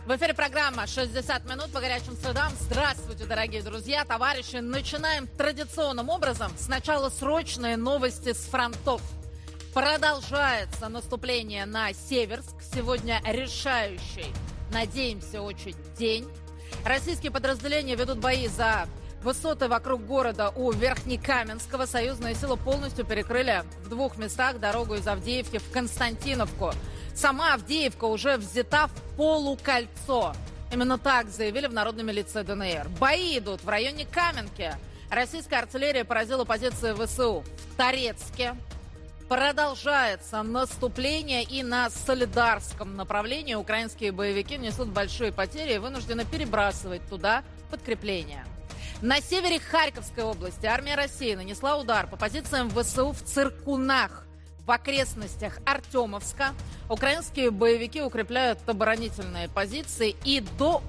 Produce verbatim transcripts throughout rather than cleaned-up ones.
В эфире программа «шестьдесят минут» по горячим следам. Здравствуйте, дорогие друзья, товарищи. Начинаем традиционным образом. Сначала срочные новости с фронтов. Продолжается наступление на Северск. Сегодня решающий, надеемся, очень день. Российские подразделения ведут бои за высоты вокруг города у Верхнекаменского. Союзные силы полностью перекрыли в двух местах дорогу из Авдеевки в Константиновку. Сама Авдеевка уже взята в полукольцо. Именно так заявили в народной милиции ДНР. Бои идут в районе Каменки. Российская артиллерия поразила позиции ВСУ в Торецке. Продолжается наступление, и на Солидарском направлении украинские боевики несут большие потери и вынуждены перебрасывать туда подкрепления. На севере Харьковской области армия России нанесла удар по позициям ВСУ в Циркунах. В окрестностях Артемовска украинские боевики укрепляют оборонительные позиции и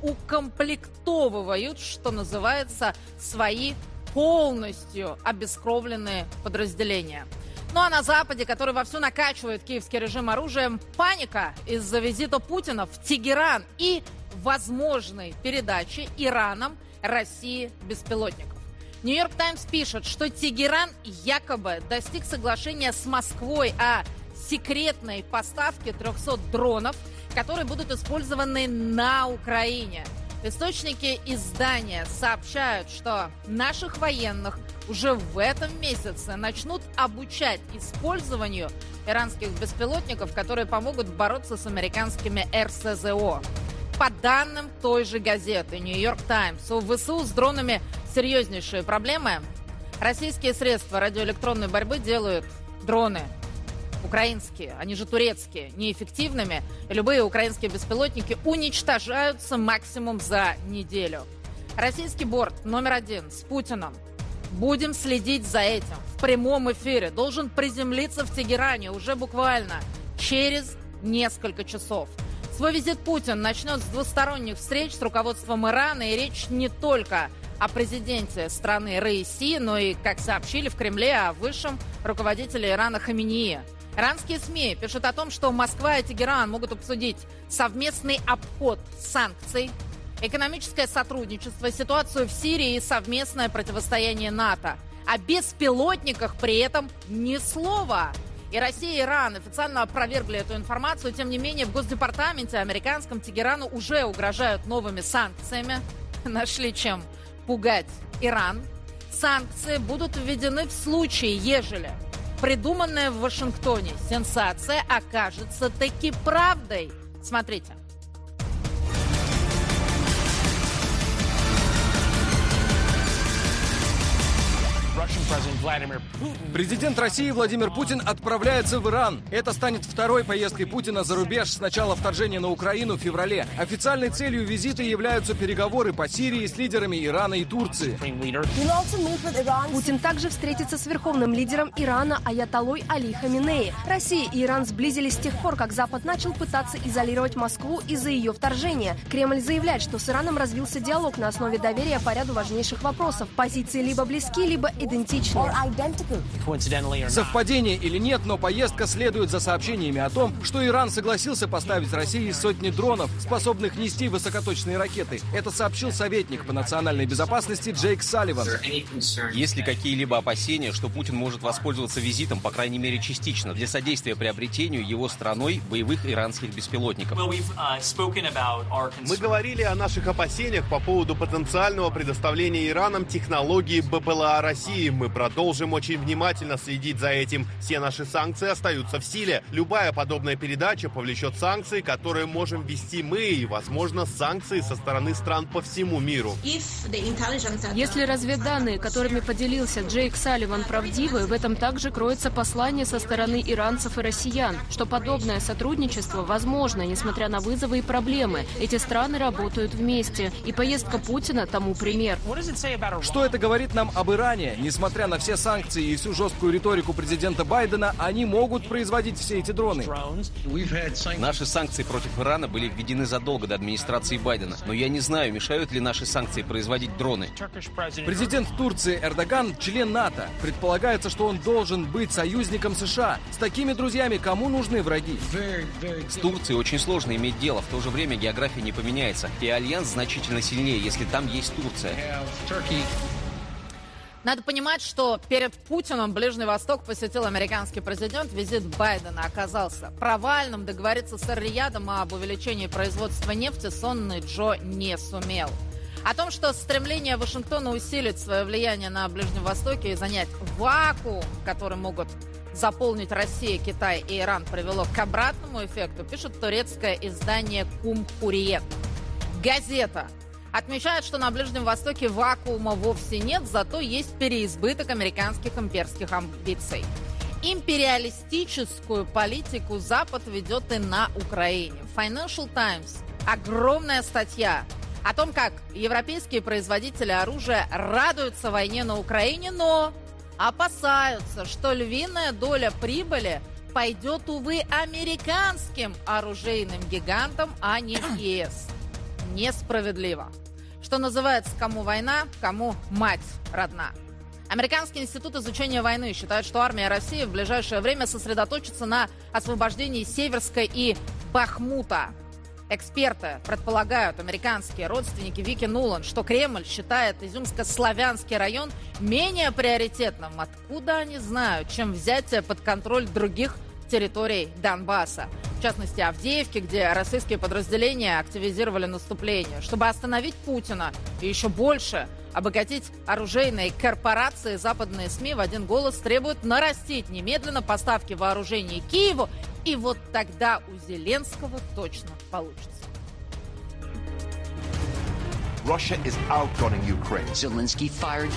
доукомплектовывают, что называется, свои полностью обескровленные подразделения. Ну а на Западе, который вовсю накачивает киевский режим оружием, паника из-за визита Путина в Тегеран и возможной передачи Ираном России беспилотников. Нью-Йорк Таймс пишет, что Тегеран якобы достиг соглашения с Москвой о секретной поставке трехсот дронов, которые будут использованы на Украине. Источники издания сообщают, что наших военных уже в этом месяце начнут обучать использованию иранских беспилотников, которые помогут бороться с американскими эр эс зэ о. По данным той же газеты «Нью-Йорк Таймс», у ВСУ с дронами серьезнейшие проблемы. Российские средства радиоэлектронной борьбы делают дроны украинские, они же турецкие, неэффективными. И любые украинские беспилотники уничтожаются максимум за неделю. Российский борт номер один с Путиным. Будем следить за этим. В прямом эфире должен приземлиться в Тегеране уже буквально через несколько часов. Свой визит Путин начнет с двусторонних встреч с руководством Ирана, и речь не только о президенте страны Раиси, но и, как сообщили в Кремле, о высшем руководителе Ирана Хаменеи. Иранские СМИ пишут о том, что Москва и Тегеран могут обсудить совместный обход санкций, экономическое сотрудничество, ситуацию в Сирии и совместное противостояние НАТО. О беспилотниках при этом ни слова. И Россия, и Иран официально опровергли эту информацию. Тем не менее, в Госдепартаменте американском Тегерану уже угрожают новыми санкциями. Нашли чем пугать Иран. Санкции будут введены в случае, ежели придуманная в Вашингтоне сенсация окажется таки правдой. Смотрите. Президент России Владимир Путин отправляется в Иран. Это станет второй поездкой Путина за рубеж с начала вторжения на Украину в феврале. Официальной целью визита являются переговоры по Сирии с лидерами Ирана и Турции. Путин также встретится с верховным лидером Ирана Аятоллой Али Хаменеи. Россия и Иран сблизились с тех пор, как Запад начал пытаться изолировать Москву из-за ее вторжения. Кремль заявляет, что с Ираном развился диалог на основе доверия по ряду важнейших вопросов. Позиции либо близки, либо идентичны. Совпадение или нет, но поездка следует за сообщениями о том, что Иран согласился поставить России сотни дронов, способных нести высокоточные ракеты. Это сообщил советник по национальной безопасности Джейк Салливан. Есть ли какие-либо опасения, что Путин может воспользоваться визитом, по крайней мере частично, для содействия приобретению его страной боевых иранских беспилотников? Мы говорили о наших опасениях по поводу потенциального предоставления Ираном технологии БПЛА России. Мы продолжим очень внимательно следить за этим. Все наши санкции остаются в силе. Любая подобная передача повлечет санкции, которые можем ввести мы, и, возможно, санкции со стороны стран по всему миру. Если разведданные, которыми поделился Джейк Салливан, правдивы, в этом также кроется послание со стороны иранцев и россиян, что подобное сотрудничество возможно, несмотря на вызовы и проблемы. Эти страны работают вместе, и поездка Путина тому пример. Что это говорит нам об Иране? Несмотря на все санкции и всю жесткую риторику президента Байдена, они могут производить все эти дроны. Наши санкции против Ирана были введены задолго до администрации Байдена. Но я не знаю, мешают ли наши санкции производить дроны. Президент Турции Эрдоган – член НАТО. Предполагается, что он должен быть союзником США. С такими друзьями кому нужны враги? С Турцией очень сложно иметь дело. В то же время география не поменяется. И альянс значительно сильнее, если там есть Турция. Надо понимать, что перед Путиным Ближний Восток посетил американский президент. Визит Байдена оказался провальным. Договориться с Эр-Риядом об увеличении производства нефти сонный Джо не сумел. О том, что стремление Вашингтона усилить свое влияние на Ближнем Востоке и занять вакуум, который могут заполнить Россия, Китай и Иран, привело к обратному эффекту, пишет турецкое издание «Кум-Хурриет». Газета отмечает, что на Ближнем Востоке вакуума вовсе нет, зато есть переизбыток американских имперских амбиций. Империалистическую политику Запад ведет и на Украине. Financial Times. Огромная статья о том, как европейские производители оружия радуются войне на Украине, но опасаются, что львиная доля прибыли пойдет, увы, американским оружейным гигантам, а не в ЕС. Несправедливо. Что называется, кому война, кому мать родна. Американский институт изучения войны считает, что армия России в ближайшее время сосредоточится на освобождении Северска и Бахмута. Эксперты предполагают, американские родственники Вики Нуланд, что Кремль считает Изюмско-Славянский район менее приоритетным. Откуда они знают, чем взятие под контроль других территорий Донбасса? В частности, Авдеевки, где российские подразделения активизировали наступление. Чтобы остановить Путина и еще больше обогатить оружейные корпорации, западные СМИ в один голос требуют нарастить немедленно поставки вооружений Киеву. И вот тогда у Зеленского точно получится. Russia is outgunning Ukraine. Zelensky fired.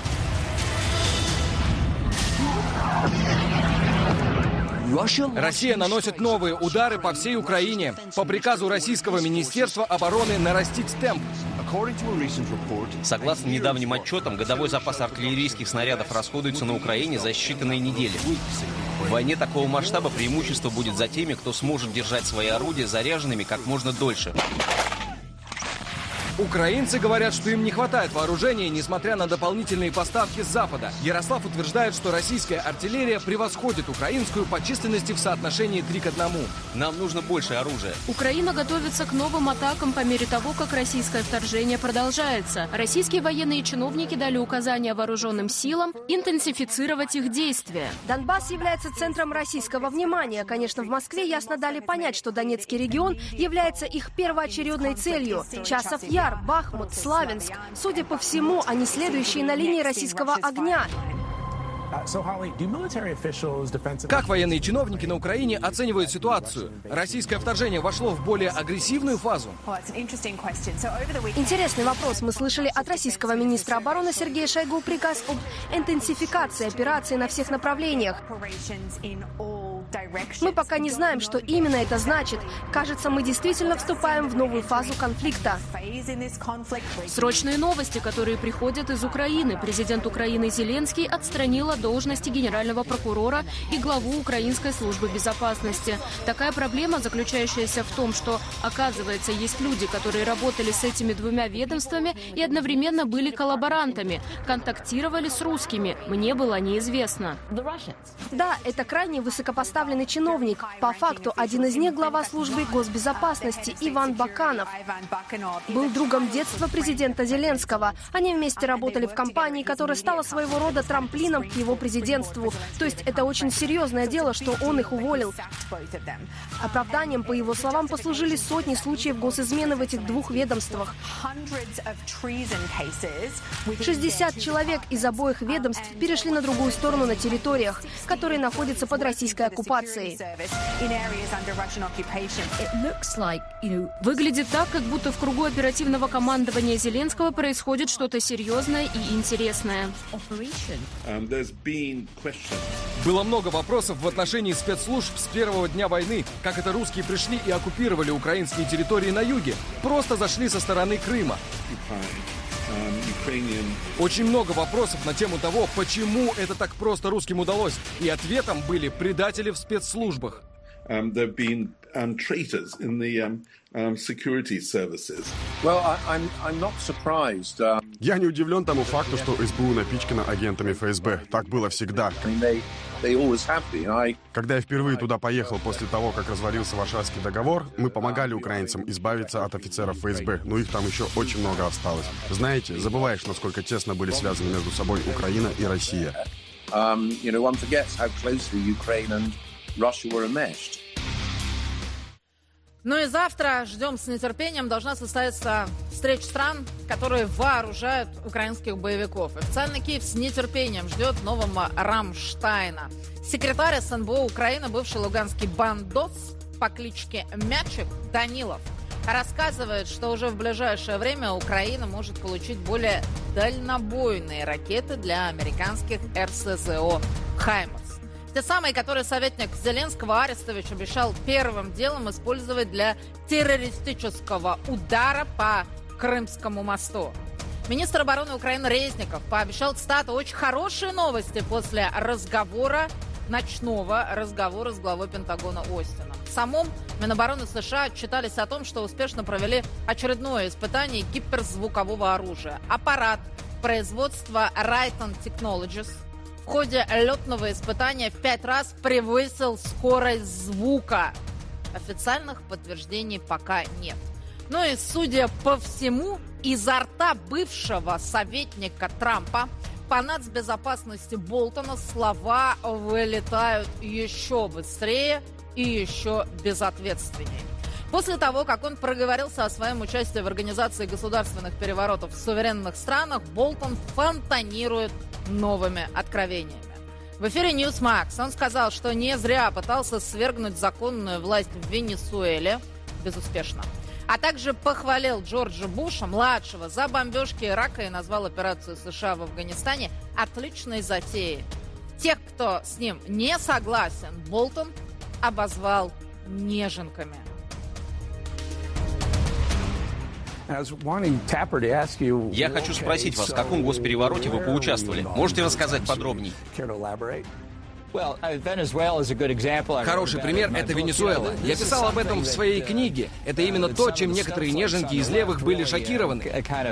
Россия наносит новые удары по всей Украине. По приказу Российского Министерства обороны нарастить темп. Согласно недавним отчетам, годовой запас артиллерийских снарядов расходуется на Украине за считанные недели. В войне такого масштаба преимущество будет за теми, кто сможет держать свои орудия заряженными как можно дольше. Украинцы говорят, что им не хватает вооружения, несмотря на дополнительные поставки с Запада. Ярослав утверждает, что российская артиллерия превосходит украинскую по численности в соотношении три к одному. Нам нужно больше оружия. Украина готовится к новым атакам по мере того, как российское вторжение продолжается. Российские военные чиновники дали указания вооруженным силам интенсифицировать их действия. Донбасс является центром российского внимания. Конечно, в Москве ясно дали понять, что Донецкий регион является их первоочередной целью. Часов Яр, Бахмут, Славянск. Судя по всему, они следующие на линии российского огня. Как военные чиновники на Украине оценивают ситуацию? Российское вторжение вошло в более агрессивную фазу? Интересный вопрос. Мы слышали от российского министра обороны Сергея Шойгу приказ об интенсификации операций на всех направлениях. Мы пока не знаем, что именно это значит. Кажется, мы действительно вступаем в новую фазу конфликта. Срочные новости, которые приходят из Украины. Президент Украины Зеленский отстранил от должности генерального прокурора и главу Украинской службы безопасности. Такая проблема, заключающаяся в том, что, оказывается, есть люди, которые работали с этими двумя ведомствами и одновременно были коллаборантами, контактировали с русскими. Мне было неизвестно. Да, это крайне высокопоставленный чиновник. По факту, один из них глава службы госбезопасности Иван Баканов. Был другом детства президента Зеленского. Они вместе работали в компании, которая стала своего рода трамплином к его президентству. То есть это очень серьезное дело, что он их уволил. Оправданием, по его словам, послужили сотни случаев госизмены в этих двух ведомствах. шестьдесят человек из обоих ведомств перешли на другую сторону на территориях, которые находятся под российской оккупацией. Выглядит так, как будто в кругу оперативного командования Зеленского происходит что-то серьезное и интересное. Было много вопросов в отношении спецслужб с первого дня войны. Как это русские пришли и оккупировали украинские территории на юге? Просто зашли со стороны Крыма. Очень много вопросов на тему того, почему это так просто русским удалось. И ответом были предатели в спецслужбах. Um, there have been um, traitors in the um, um, security services. Well, I, I'm, I'm not surprised. Um... Я не удивлен тому факту, что СБУ напичкано агентами ФСБ. Так было всегда. I mean, they, they always have been. I... Когда я впервые туда поехал после того, как развалился Варшавский договор, мы помогали украинцам избавиться от офицеров ФСБ, но их там еще очень много осталось. Знаете, забываешь, насколько тесно были связаны между собой Украина и Россия. Um, you know, one forgets how closely Ukraine and Russia were enmeshed. Ну и завтра, ждем с нетерпением, должна состояться встреча стран, которые вооружают украинских боевиков. Официально Киев с нетерпением ждет нового Рамштайна. Секретарь СНБО Украины, бывший луганский бандос по кличке Мячик Данилов, рассказывает, что уже в ближайшее время Украина может получить более дальнобойные ракеты для американских эр эс зэ о «Хаймарс». Те самые, которые советник Зеленского Арестович обещал первым делом использовать для террористического удара по Крымскому мосту. Министр обороны Украины Резников пообещал, цитата, очень хорошие новости после разговора, ночного разговора с главой Пентагона Остином. В самом Минобороны США отчитались о том, что успешно провели очередное испытание гиперзвукового оружия. Аппарат производства Raytheon Technologies в ходе летного испытания в пять раз превысил скорость звука. Официальных подтверждений пока нет. Ну и, судя по всему, изо рта бывшего советника Трампа по нацбезопасности Болтона слова вылетают еще быстрее и еще безответственнее. После того, как он проговорился о своем участии в организации государственных переворотов в суверенных странах, Болтон фонтанирует новыми откровениями. В эфире Newsmax он сказал, что не зря пытался свергнуть законную власть в Венесуэле, безуспешно, а также похвалил Джорджа Буша, младшего, за бомбежки Ирака и назвал операцию США в Афганистане отличной затеей. Тех, кто с ним не согласен, Болтон обозвал неженками. Я хочу спросить вас, в каком госперевороте вы поучаствовали? Можете рассказать подробнее? Хороший пример — это Венесуэла. Я писал об этом в своей книге. Это именно то, чем некоторые неженки из левых были шокированы.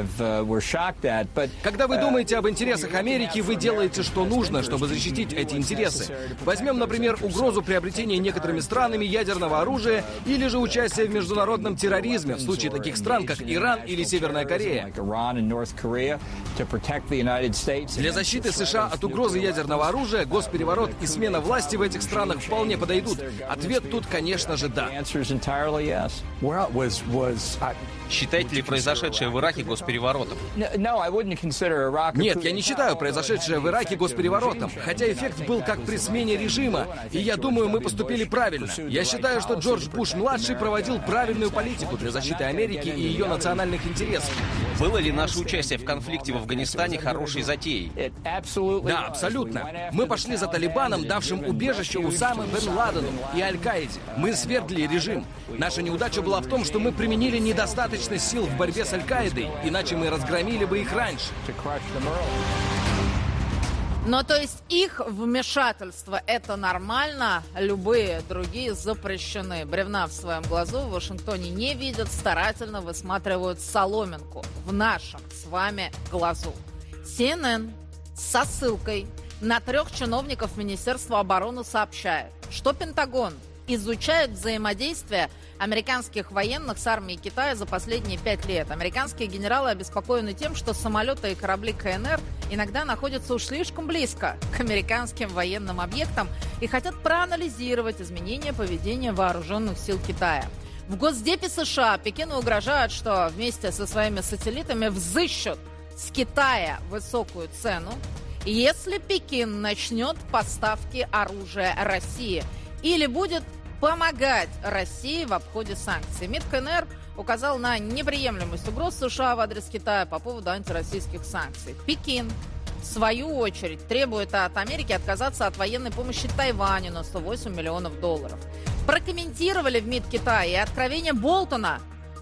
Когда вы думаете об интересах Америки, вы делаете, что нужно, чтобы защитить эти интересы. Возьмем, например, угрозу приобретения некоторыми странами ядерного оружия или же участие в международном терроризме в случае таких стран, как Иран или Северная Корея. Для защиты США от угрозы ядерного оружия госпереворот и смена власти в этих странах вполне подойдут. Ответ тут, конечно же, да. Считаете ли произошедшее в Ираке госпереворотом? Нет, я не считаю произошедшее в Ираке госпереворотом, хотя эффект был как при смене режима, и я думаю, мы поступили правильно. Я считаю, что Джордж Буш-младший проводил правильную политику для защиты Америки и ее национальных интересов. Было ли наше участие в конфликте в Афганистане хорошей затеей? Да, абсолютно. Мы пошли за Талибаном, давшим убежище Усаме бен Ладену и Аль-Каиде. Мы свергли режим. Наша неудача была в том, что мы применили недостаточно сил в борьбе с Аль-Каидой, иначе мы разгромили бы их раньше. Но то есть их вмешательство — это нормально, любые другие запрещены. Бревна в своем глазу в Вашингтоне не видят, старательно высматривают соломинку в нашем с вами глазу. си эн эн со ссылкой на трех чиновников Министерства обороны сообщает, что Пентагон изучает взаимодействие американских военных с армией Китая за последние пять лет. Американские генералы обеспокоены тем, что самолеты и корабли ка эн эр иногда находятся уж слишком близко к американским военным объектам и хотят проанализировать изменения поведения вооруженных сил Китая. В Госдепе США Пекину угрожают, что вместе со своими сателлитами взыщут с Китая высокую цену, если Пекин начнет поставки оружия России или будет помогать России в обходе санкций. МИД ка эн эр указал на неприемлемость угроз США в адрес Китая по поводу антироссийских санкций. Пекин, в свою очередь, требует от Америки отказаться от военной помощи Тайваню на сто восемь миллионов долларов. Прокомментировали в МИД Китая и откровение Болтона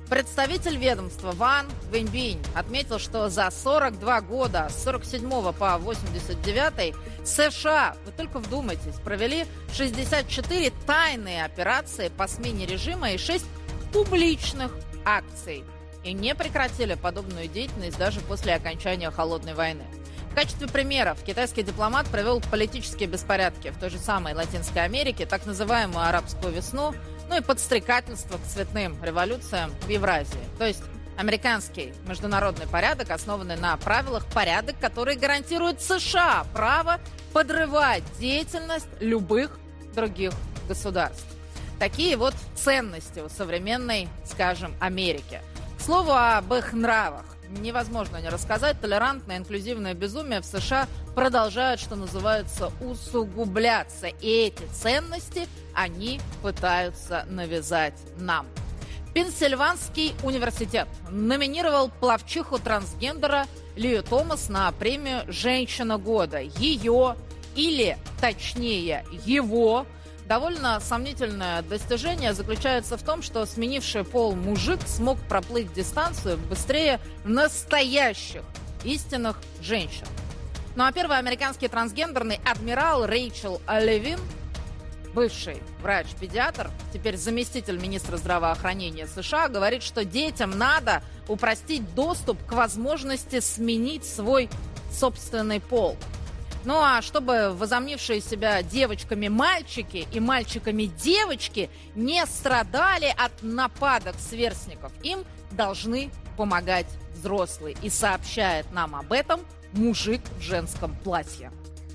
Представитель ведомства Ван Вэньбинь отметил, что за сорок два года, с сорок седьмого по восемьдесят девятый, США, вы только вдумайтесь, провели шестьдесят четыре тайные операции по смене режима и шесть публичных акций. И не прекратили подобную деятельность даже после окончания Холодной войны. В качестве примеров китайский дипломат провел политические беспорядки в той же самой Латинской Америке, так называемую арабскую весну, ну и подстрекательство к цветным революциям в Евразии. То есть американский международный порядок, основанный на правилах, порядок, который гарантирует США право подрывать деятельность любых других государств. Такие вот ценности у современной, скажем, Америки. К слову об их нравах. Невозможно не рассказать. Толерантное, инклюзивное безумие в США продолжает, что называется, усугубляться. И эти ценности они пытаются навязать нам. Пенсильванский университет номинировал пловчиху-трансгендера Лию Томас на премию «Женщина года». Ее, или точнее его, довольно сомнительное достижение заключается в том, что сменивший пол мужик смог проплыть дистанцию быстрее настоящих, истинных женщин. Ну а первый американский трансгендерный адмирал Рэйчел Левин, бывший врач-педиатр, теперь заместитель министра здравоохранения США, говорит, что детям надо упростить доступ к возможности сменить свой собственный пол. Ну а чтобы возомнившие себя девочками мальчики и мальчиками девочки не страдали от нападок сверстников, им должны помогать взрослые. И сообщает нам об этом мужик в женском платье.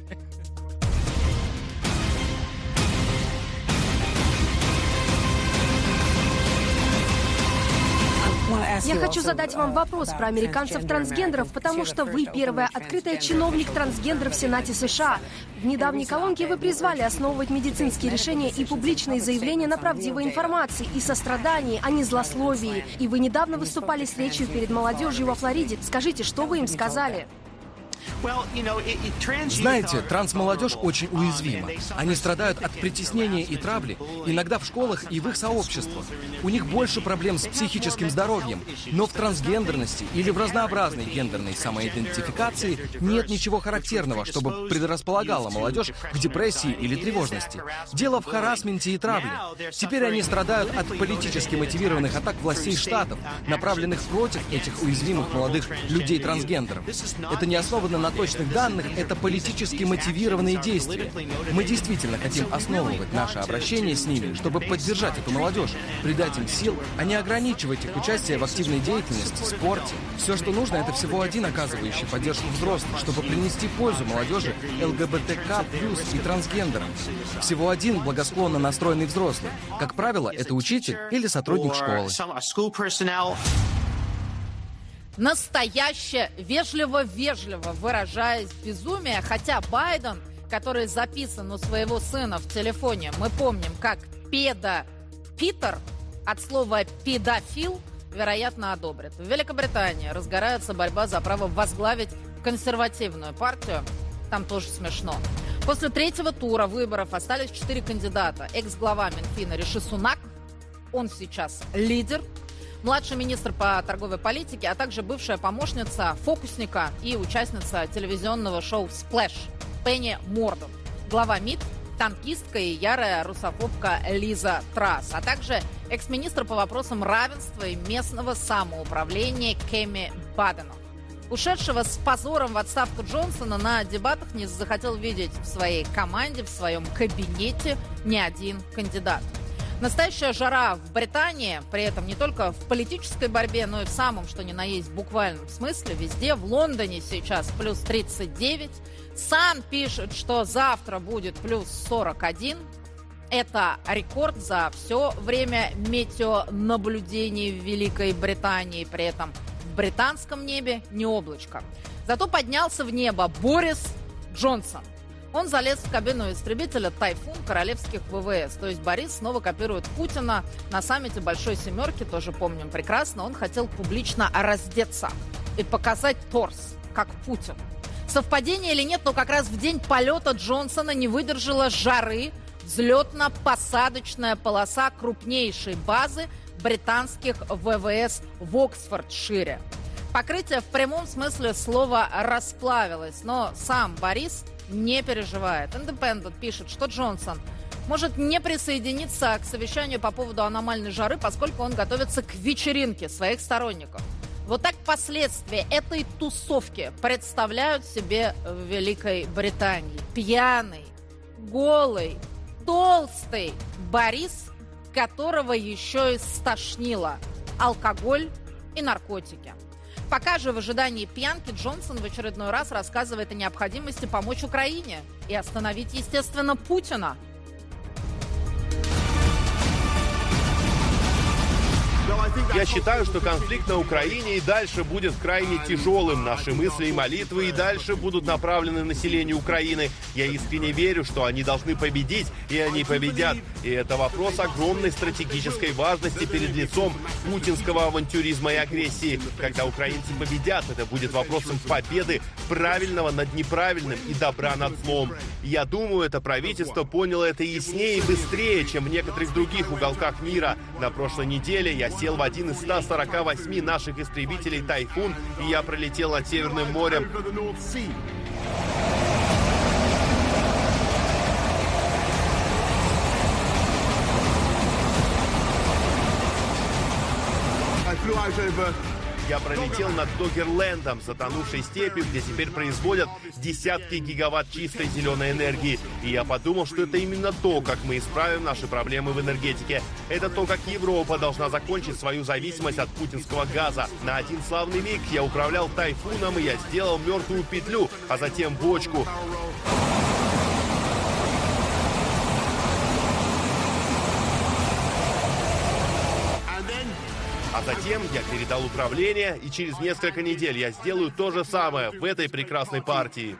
Я хочу задать вам вопрос про американцев-трансгендеров, потому что вы первая открытая чиновник-трансгендер в Сенате США. В недавней колонке вы призвали основывать медицинские решения и публичные заявления на правдивой информации и сострадании, а не злословии. И вы недавно выступали с речью перед молодежью во Флориде. Скажите, что вы им сказали? Знаете, трансмолодежь очень уязвима. Они страдают от притеснения и травли, иногда в школах и в их сообществах. У них больше проблем с психическим здоровьем, но в трансгендерности или в разнообразной гендерной самоидентификации нет ничего характерного, чтобы предрасполагало молодежь к депрессии или тревожности. Дело в харассменте и травле. Теперь они страдают от политически мотивированных атак властей штатов, направленных против этих уязвимых молодых людей-трансгендеров. Это не основано на точных данных, это политически мотивированные действия. Мы действительно хотим основывать наше обращение с ними, чтобы поддержать эту молодежь, придать им сил, а не ограничивать их участие в активной деятельности, спорте. Все, что нужно, это всего один оказывающий поддержку взрослых, чтобы принести пользу молодежи ЛГБТК плюс и трансгендерам. Всего один благосклонно настроенный взрослый. Как правило, это учитель или сотрудник школы. Настоящее, вежливо-вежливо выражаясь безумие, хотя Байден, который записан у своего сына в телефоне, мы помним, как педо-питер, от слова педофил, вероятно, одобрит. В Великобритании разгорается борьба за право возглавить консервативную партию. Там тоже смешно. После третьего тура выборов остались четыре кандидата. Экс-глава Минфина Риши Сунак, он сейчас лидер. Младший министр по торговой политике, а также бывшая помощница фокусника и участница телевизионного шоу «Сплэш» Пенни Мордон. Глава МИД, танкистка и ярая русофобка Лиза Трасс, а также экс-министр по вопросам равенства и местного самоуправления Кеми Баденов. Ушедшего с позором в отставку Джонсона на дебатах не захотел видеть в своей команде, в своем кабинете ни один кандидат. Настоящая жара в Британии, при этом не только в политической борьбе, но и в самом, что ни на есть, буквальном смысле, везде. В Лондоне сейчас плюс тридцать девять. Сан пишет, что завтра будет плюс сорок один. Это рекорд за все время метеонаблюдений в Великой Британии. При этом в британском небе не облачко. Зато поднялся в небо Борис Джонсон. Он залез в кабину истребителя «Тайфун» королевских ВВС. То есть Борис снова копирует Путина на саммите Большой Семерки, тоже помним прекрасно. Он хотел публично раздеться и показать торс, как Путин. Совпадение или нет, но как раз в день полета Джонсона не выдержала жары взлетно-посадочная полоса крупнейшей базы британских ВВС в Оксфордшире. Покрытие в прямом смысле слова расплавилось, но сам Борис не переживает. Independent пишет, что Джонсон может не присоединиться к совещанию по поводу аномальной жары, поскольку он готовится к вечеринке своих сторонников. Вот так последствия этой тусовки представляют себе в Великой Британии. Пьяный, голый, толстый Борис, которого еще и стошнило алкоголь и наркотики. Пока же в ожидании пьянки Джонсон в очередной раз рассказывает о необходимости помочь Украине и остановить, естественно, Путина. Я считаю, что конфликт на Украине и дальше будет крайне тяжелым. Наши мысли и молитвы и дальше будут направлены на население Украины. Я искренне верю, что они должны победить, и они победят. И это вопрос огромной стратегической важности перед лицом путинского авантюризма и агрессии. Когда украинцы победят, это будет вопросом победы правильного над неправильным и добра над злом. Я думаю, это правительство поняло это яснее и быстрее, чем в некоторых других уголках мира. На прошлой неделе я сел в один из ста сорока восьми наших истребителей «Тайфун», и я пролетел над Северным морем. Я пролетел над Догерлендом, затонувшей степью, где теперь производят десятки гигаватт чистой зеленой энергии. И я подумал, что это именно то, как мы исправим наши проблемы в энергетике. Это то, как Европа должна закончить свою зависимость от путинского газа. На один славный миг я управлял «Тайфуном», и я сделал мертвую петлю, а затем бочку. А затем я передал управление, и через несколько недель я сделаю то же самое в этой прекрасной партии.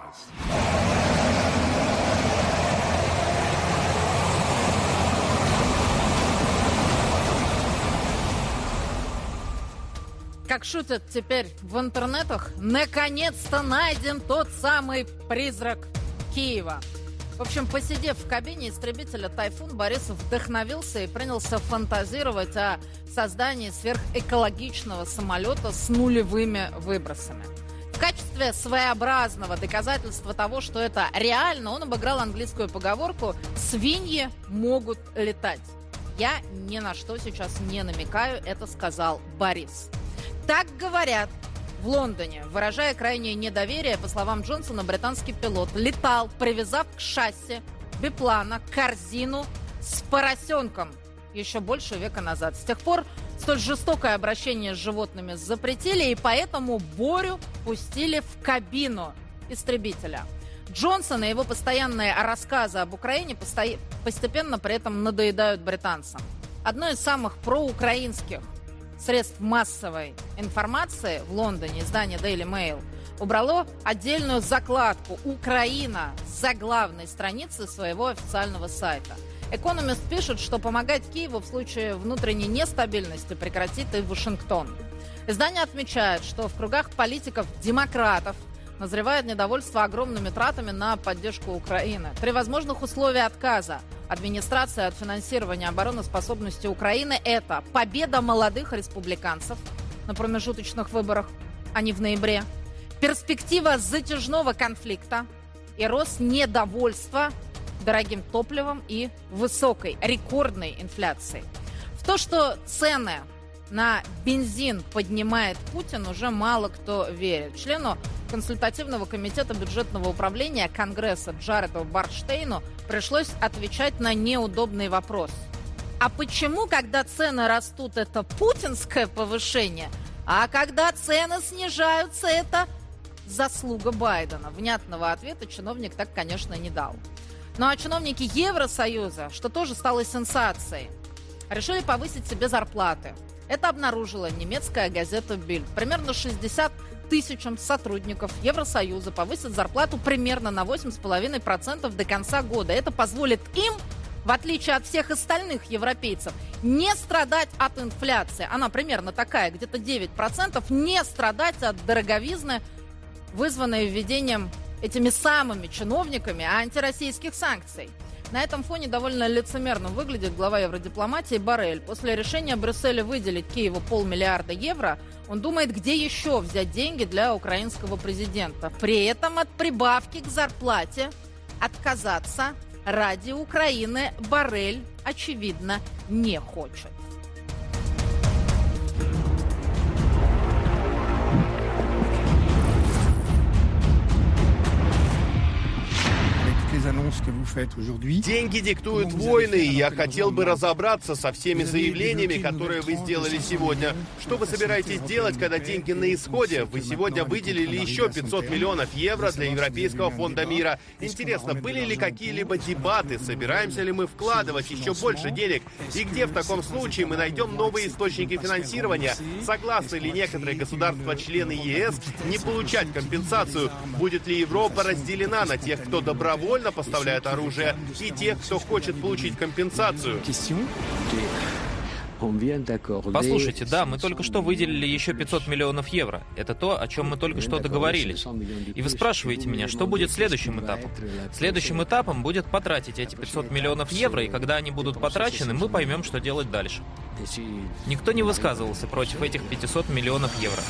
Как шутят теперь в интернетах, наконец-то найден тот самый призрак Киева. В общем, посидев в кабине истребителя «Тайфун», Борис вдохновился и принялся фантазировать о создании сверхэкологичного самолета с нулевыми выбросами. В качестве своеобразного доказательства того, что это реально, он обыграл английскую поговорку «свиньи могут летать». Я ни на что сейчас не намекаю, это сказал Борис. Так говорят в Лондоне, выражая крайнее недоверие, по словам Джонсона, британский пилот летал, привязав к шасси биплана корзину с поросенком еще больше века назад. С тех пор столь жестокое обращение с животными запретили, и поэтому Борю пустили в кабину истребителя. Джонсон и его постоянные рассказы об Украине посто... постепенно при этом надоедают британцам. Одно из самых проукраинских средств массовой информации в Лондоне, издание Daily Mail, убрало отдельную закладку «Украина» с заглавной страницы своего официального сайта. Экономист пишет, что помогать Киеву в случае внутренней нестабильности прекратит и Вашингтон. Издание отмечает, что в кругах политиков-демократов назревает недовольство огромными тратами на поддержку Украины. При возможных условиях отказа администрации от финансирования обороноспособности Украины – это победа молодых республиканцев на промежуточных выборах, а не в ноябре, перспектива затяжного конфликта и рост недовольства дорогим топливом и высокой, рекордной инфляцией. В то, что цены на бензин поднимает Путин, уже мало кто верит. Члену консультативного комитета бюджетного управления Конгресса Джареду Барштейну пришлось отвечать на неудобный вопрос. А почему, когда цены растут, это путинское повышение, а когда цены снижаются, это заслуга Байдена? Внятного ответа чиновник так, конечно, не дал. Ну а чиновники Евросоюза, что тоже стало сенсацией, решили повысить себе зарплаты. Это обнаружила немецкая газета Bild. Примерно шестьдесят тысячам сотрудников Евросоюза повысят зарплату примерно на восемь целых пять десятых процента до конца года. Это позволит им, в отличие от всех остальных европейцев, не страдать от инфляции. Она примерно такая, где-то девять процентов, не страдать от дороговизны, вызванной введением этими самыми чиновниками антироссийских санкций. На этом фоне довольно лицемерно выглядит глава евродипломатии Боррель. После решения Брюсселя выделить Киеву полмиллиарда евро, он думает, где еще взять деньги для украинского президента. При этом от прибавки к зарплате отказаться ради Украины Боррель, очевидно, не хочет. Деньги диктуют войны, и я хотел бы разобраться со всеми заявлениями, которые вы сделали сегодня. Что вы собираетесь делать, когда деньги на исходе? Вы сегодня выделили еще пятьсот миллионов евро для Европейского фонда мира. Интересно, были ли какие-либо дебаты? Собираемся ли мы вкладывать еще больше денег? И где в таком случае мы найдем новые источники финансирования? Согласны ли некоторые государства-члены ЕС не получать компенсацию? Будет ли Европа разделена на тех, кто добровольно поставляет оружие, и тех, кто хочет получить компенсацию? Послушайте, да, мы только что выделили еще пятьсот миллионов евро. Это то, о чем мы только что договорились. И вы спрашиваете меня, что будет следующим этапом? Следующим этапом будет потратить эти пятьсот миллионов евро, и когда они будут потрачены, мы поймем, что делать дальше. Никто не высказывался против этих пятисот миллионов евро.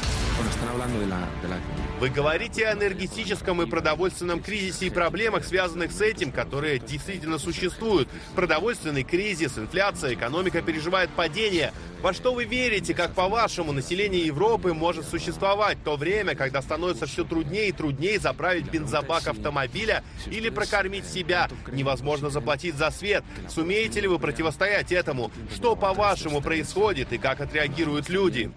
Вы говорите о энергетическом и продовольственном кризисе и проблемах, связанных с этим, которые действительно существуют. Продовольственный кризис, инфляция, экономика переживает падение. Во что вы верите, как, по-вашему, население Европы может существовать в то время, когда становится все труднее и труднее заправить бензобак автомобиля или прокормить себя? Невозможно заплатить за свет. Сумеете ли вы противостоять этому? Что, по-вашему, происходит и как отреагируют люди?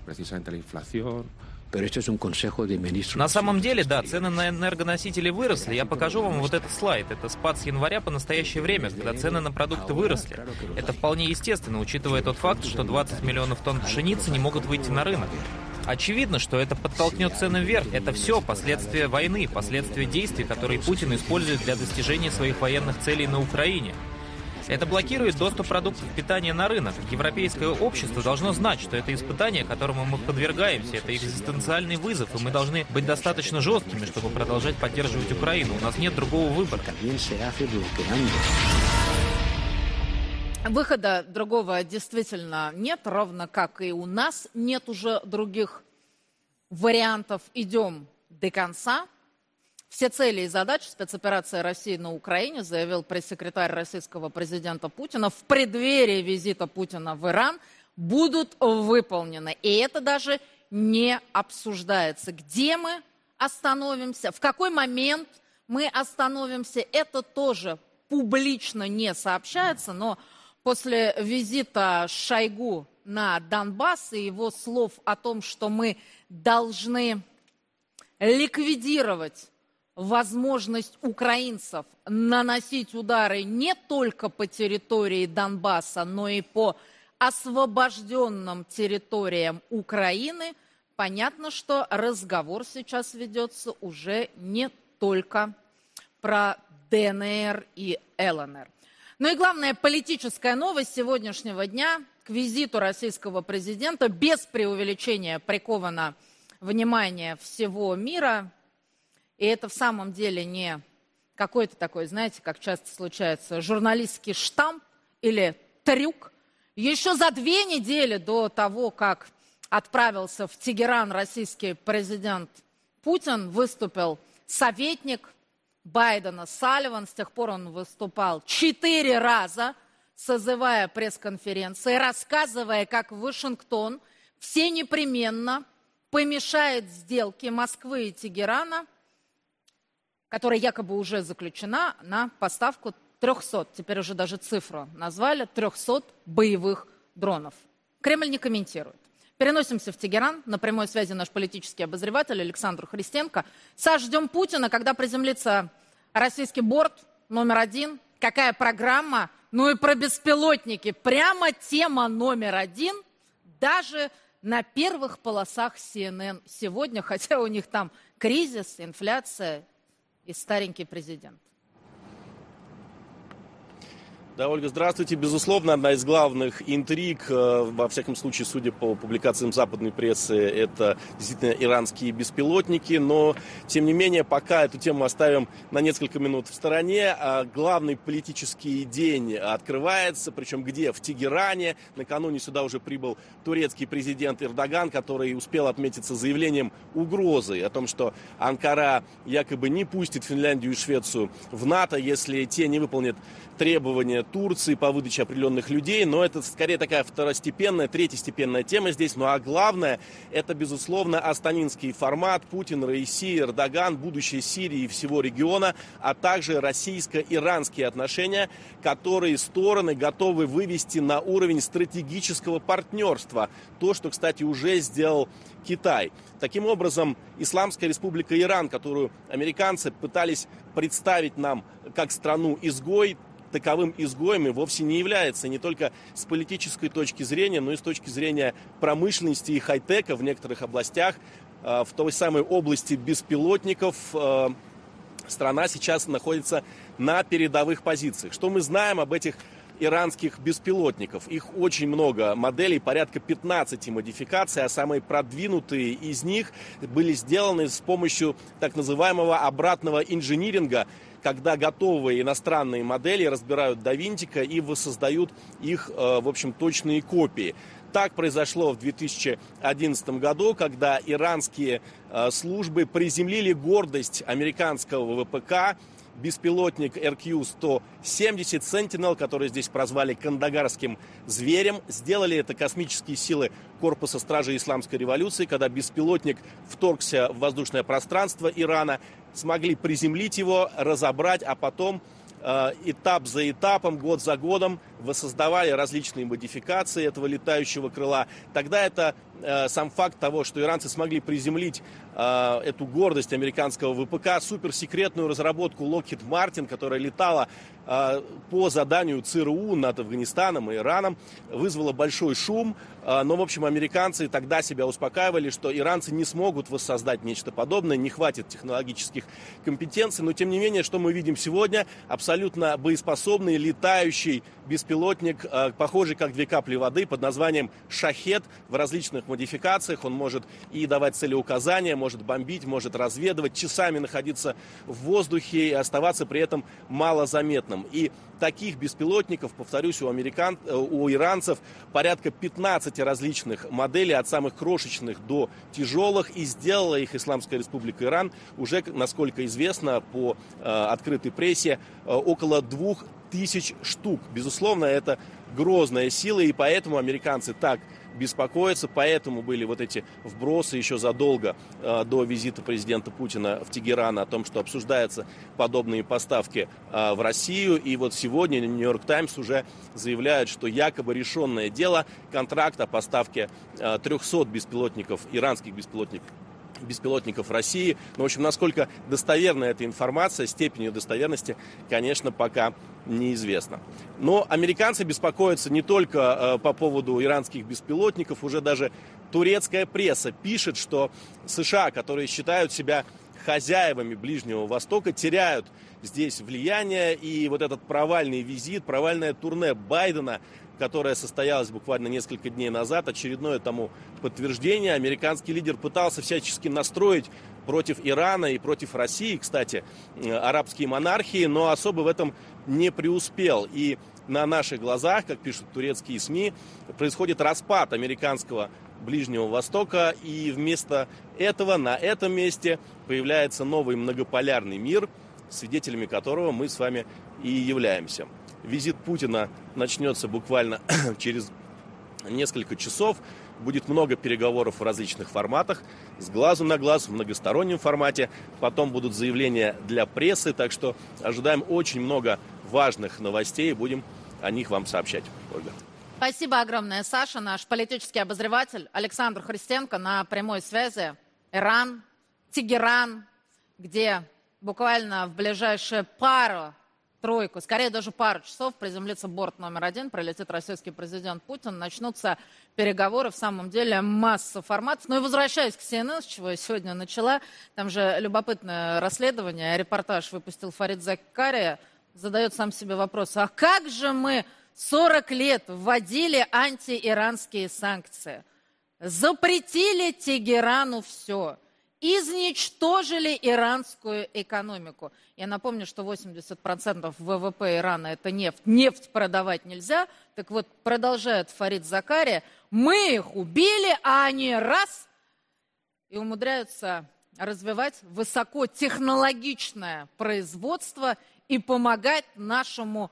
На самом деле, да, цены на энергоносители выросли. Я покажу вам вот этот слайд. Это спад с января по настоящее время, когда цены на продукты выросли. Это вполне естественно, учитывая тот факт, что двадцать миллионов тонн пшеницы не могут выйти на рынок. Очевидно, что это подтолкнет цены вверх. Это все последствия войны, последствия действий, которые Путин использует для достижения своих военных целей на Украине. Это блокирует доступ продуктов питания на рынок. Европейское общество должно знать, что это испытание, которому мы подвергаемся, это экзистенциальный вызов, и мы должны быть достаточно жесткими, чтобы продолжать поддерживать Украину. У нас нет другого выбора. Выхода другого действительно нет, ровно как и у нас нет уже других вариантов. Идем до конца. Все цели и задачи спецоперации России на Украине, заявил пресс-секретарь российского президента Путина, в преддверии визита Путина в Иран будут выполнены. И это даже не обсуждается. Где мы остановимся, в какой момент мы остановимся, это тоже публично не сообщается, но после визита Шойгу на Донбасс и его слов о том, что мы должны ликвидировать возможность украинцев наносить удары не только по территории Донбасса, но и по освобожденным территориям Украины, понятно, что разговор сейчас ведется уже не только про ДНР и ЛНР. Ну и главная политическая новость сегодняшнего дня. К визиту российского президента без преувеличения приковано внимание всего мира. И это в самом деле не какой-то такой, знаете, как часто случается, журналистский штамп или трюк. Еще за две недели до того, как отправился в Тегеран российский президент Путин, выступил советник Байдена Салливан. С тех пор он выступал четыре раза, созывая пресс-конференции, рассказывая, как Вашингтон все непременно помешает сделке Москвы и Тегерана, которая якобы уже заключена на поставку трехсот, теперь уже даже цифру назвали, трехсот боевых дронов. Кремль не комментирует. Переносимся в Тегеран. На прямой связи наш политический обозреватель Александр Христенко. Саш, ждем Путина, когда приземлится российский борт номер один. Какая программа? Ну и про беспилотники. Прямо тема номер один. Даже на первых полосах Си Эн Эн сегодня, хотя у них там кризис, инфляция и старенький президент. Да, Ольга, здравствуйте. Безусловно, одна из главных интриг, во всяком случае, судя по публикациям западной прессы, это действительно иранские беспилотники. Но, тем не менее, пока эту тему оставим на несколько минут в стороне. Главный политический день открывается, причем где? В Тегеране. Накануне сюда уже прибыл турецкий президент Эрдоган, который успел отметиться заявлением угрозы о том, что Анкара якобы не пустит Финляндию и Швецию в НАТО, если те не выполнят требования Турции по выдаче определенных людей, но это скорее такая второстепенная, третьестепенная тема здесь. Ну а главное, это, безусловно, астанинский формат. Путин, Раиси, Эрдоган, будущее Сирии и всего региона, а также российско-иранские отношения, которые стороны готовы вывести на уровень стратегического партнерства. То, что, кстати, уже сделал Китай. Таким образом, Исламская Республика Иран, которую американцы пытались представить нам как страну-изгой, таковым изгоем и вовсе не является, не только с политической точки зрения, но и с точки зрения промышленности и хай-тека в некоторых областях. В той самой области беспилотников страна сейчас находится на передовых позициях. Что мы знаем об этих иранских беспилотников? Их очень много моделей, порядка пятнадцати модификаций, а самые продвинутые из них были сделаны с помощью так называемого обратного инжиниринга, когда готовые иностранные модели разбирают до винтика и воссоздают их, в общем, точные копии. Так произошло в две тысячи одиннадцатом году, когда иранские службы приземлили гордость американского ВПК, беспилотник эр кью сто семьдесят Sentinel, который здесь прозвали кандагарским зверем. Сделали это космические силы корпуса стражей исламской революции, когда беспилотник вторгся в воздушное пространство Ирана, смогли приземлить его, разобрать, а потом э, этап за этапом, год за годом воссоздавали различные модификации этого летающего крыла. Тогда это э, сам факт того, что иранцы смогли приземлить э, эту гордость американского ВПК, суперсекретную разработку Lockheed Martin, которая летала э, по заданию ЦРУ над Афганистаном и Ираном, вызвала большой шум. Э, но, в общем, американцы тогда себя успокаивали, что иранцы не смогут воссоздать нечто подобное, не хватит технологических компетенций. Но, тем не менее, что мы видим сегодня? Абсолютно боеспособный летающий беспилотник, похожий как две капли воды, под названием «Шахед» в различных модификациях. Он может и давать целеуказания, может бомбить, может разведывать, часами находиться в воздухе и оставаться при этом малозаметным. И таких беспилотников, повторюсь, у, американ... у иранцев порядка пятнадцати различных моделей, от самых крошечных до тяжелых, и сделала их Исламская Республика Иран уже, насколько известно, по э, открытой прессе, э, около двух тысяч штук. Безусловно, это грозная сила, и поэтому американцы так беспокоятся, поэтому были вот эти вбросы еще задолго э, до визита президента Путина в Тегеран о том, что обсуждаются подобные поставки э, в Россию. И вот сегодня Нью-Йорк Таймс уже заявляет, что якобы решенное дело, контракт о поставке э, трехсот беспилотников, иранских беспилотников, беспилотников России. Но, в общем, насколько достоверна эта информация, степень ее достоверности, конечно, пока неизвестно. Но американцы беспокоятся не только э, по поводу иранских беспилотников. Уже даже турецкая пресса пишет, что США, которые считают себя хозяевами Ближнего Востока, теряют здесь влияние. И вот этот провальный визит, провальное турне Байдена, которое состоялось буквально несколько дней назад, очередное тому подтверждение. Американский лидер пытался всячески настроить против Ирана и против России, кстати, арабские монархии, но особо в этом не преуспел. И на наших глазах, как пишут турецкие СМИ, происходит распад американского Ближнего Востока, и вместо этого на этом месте появляется новый многополярный мир, свидетелями которого мы с вами и являемся. Визит Путина начнется буквально через несколько часов. Будет много переговоров в различных форматах, с глазу на глаз, в многостороннем формате. Потом будут заявления для прессы, так что ожидаем очень много важных новостей и будем о них вам сообщать. Ольга. Спасибо огромное, Саша. Наш политический обозреватель Александр Христенко на прямой связи. Иран, Тегеран, где буквально в ближайшие пару тройку, скорее даже пару часов приземлится борт номер один, прилетит российский президент Путин, начнутся переговоры, в самом деле масса форматов. Ну и возвращаясь к си эн эн, с чего я сегодня начала, там же любопытное расследование, репортаж выпустил Фарид Закария задает сам себе вопрос, а как же мы сорок лет вводили антииранские санкции, запретили Тегерану все, изничтожили иранскую экономику. Я напомню, что восемьдесят процентов ВВП Ирана – это нефть. Нефть продавать нельзя. Так вот, продолжает Фарид Закария, мы их убили, а они раз и умудряются развивать высокотехнологичное производство и помогать нашему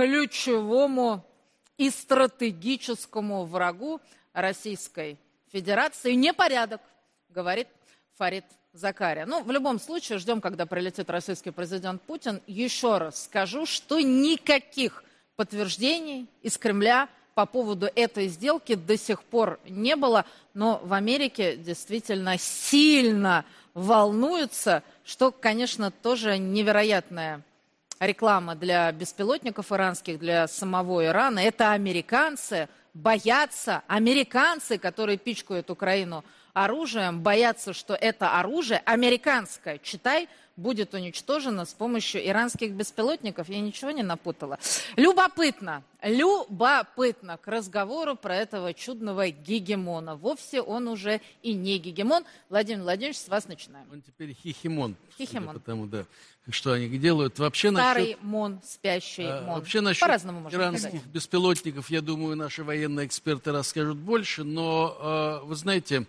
ключевому и стратегическому врагу Российской Федерации. Непорядок, говорит Фарид Закария. Ну, в любом случае, ждем, когда прилетит российский президент Путин. Еще раз скажу, что никаких подтверждений из Кремля по поводу этой сделки до сих пор не было. Но в Америке действительно сильно волнуются, что, конечно, тоже невероятная реклама для беспилотников иранских, для самого Ирана. Это американцы боятся, американцы, которые пичкают Украину оружием, боятся, что это оружие американское, читай, будет уничтожено с помощью иранских беспилотников. Я ничего не напутала. Любопытно, любопытно к разговору про этого чудного гегемона. Вовсе он уже и не гегемон. Владимир Владимирович, с вас начинаем. Он теперь хихимон. Хихимон. Потому, да, что они делают. Вообще Старый насчет, мон, спящий а, мон. Вообще насчет иранских сказать. беспилотников, я думаю, наши военные эксперты расскажут больше. Но, вы знаете,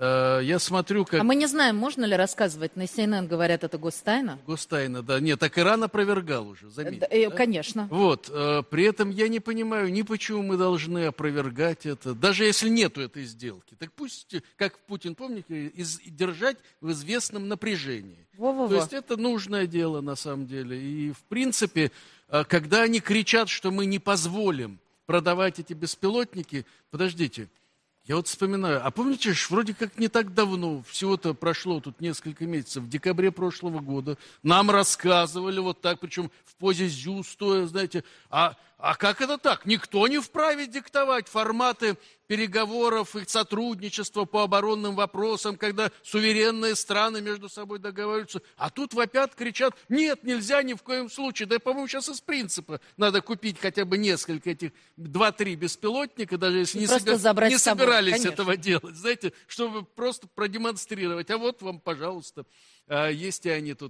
я смотрю, как... А мы не знаем, можно ли рассказывать. На Си Эн Эн говорят, это гостайна. Гостайна, да. Нет, так Иран опровергал уже, заметьте. Да, да? Конечно. Вот. При этом я не понимаю ни почему мы должны опровергать это. Даже если нету этой сделки. Так пусть, как Путин, помните, из, держать в известном напряжении. Во-во-во. То есть это нужное дело на самом деле. И в принципе, когда они кричат, что мы не позволим продавать эти беспилотники, подождите, я вот вспоминаю, а помните, вроде как не так давно, всего-то прошло тут несколько месяцев, в декабре прошлого года, нам рассказывали вот так, причем в позе зю стоя, знаете, а, а как это так? Никто не вправе диктовать форматы переговоров и сотрудничества по оборонным вопросам, когда суверенные страны между собой договариваются. А тут вопят, кричат, нет, нельзя ни в коем случае. Да, по-моему, сейчас из принципа надо купить хотя бы несколько этих, два-три беспилотника, даже если не, собер... не собирались Конечно. этого делать, знаете, чтобы просто продемонстрировать. А вот вам, пожалуйста, есть и они тут...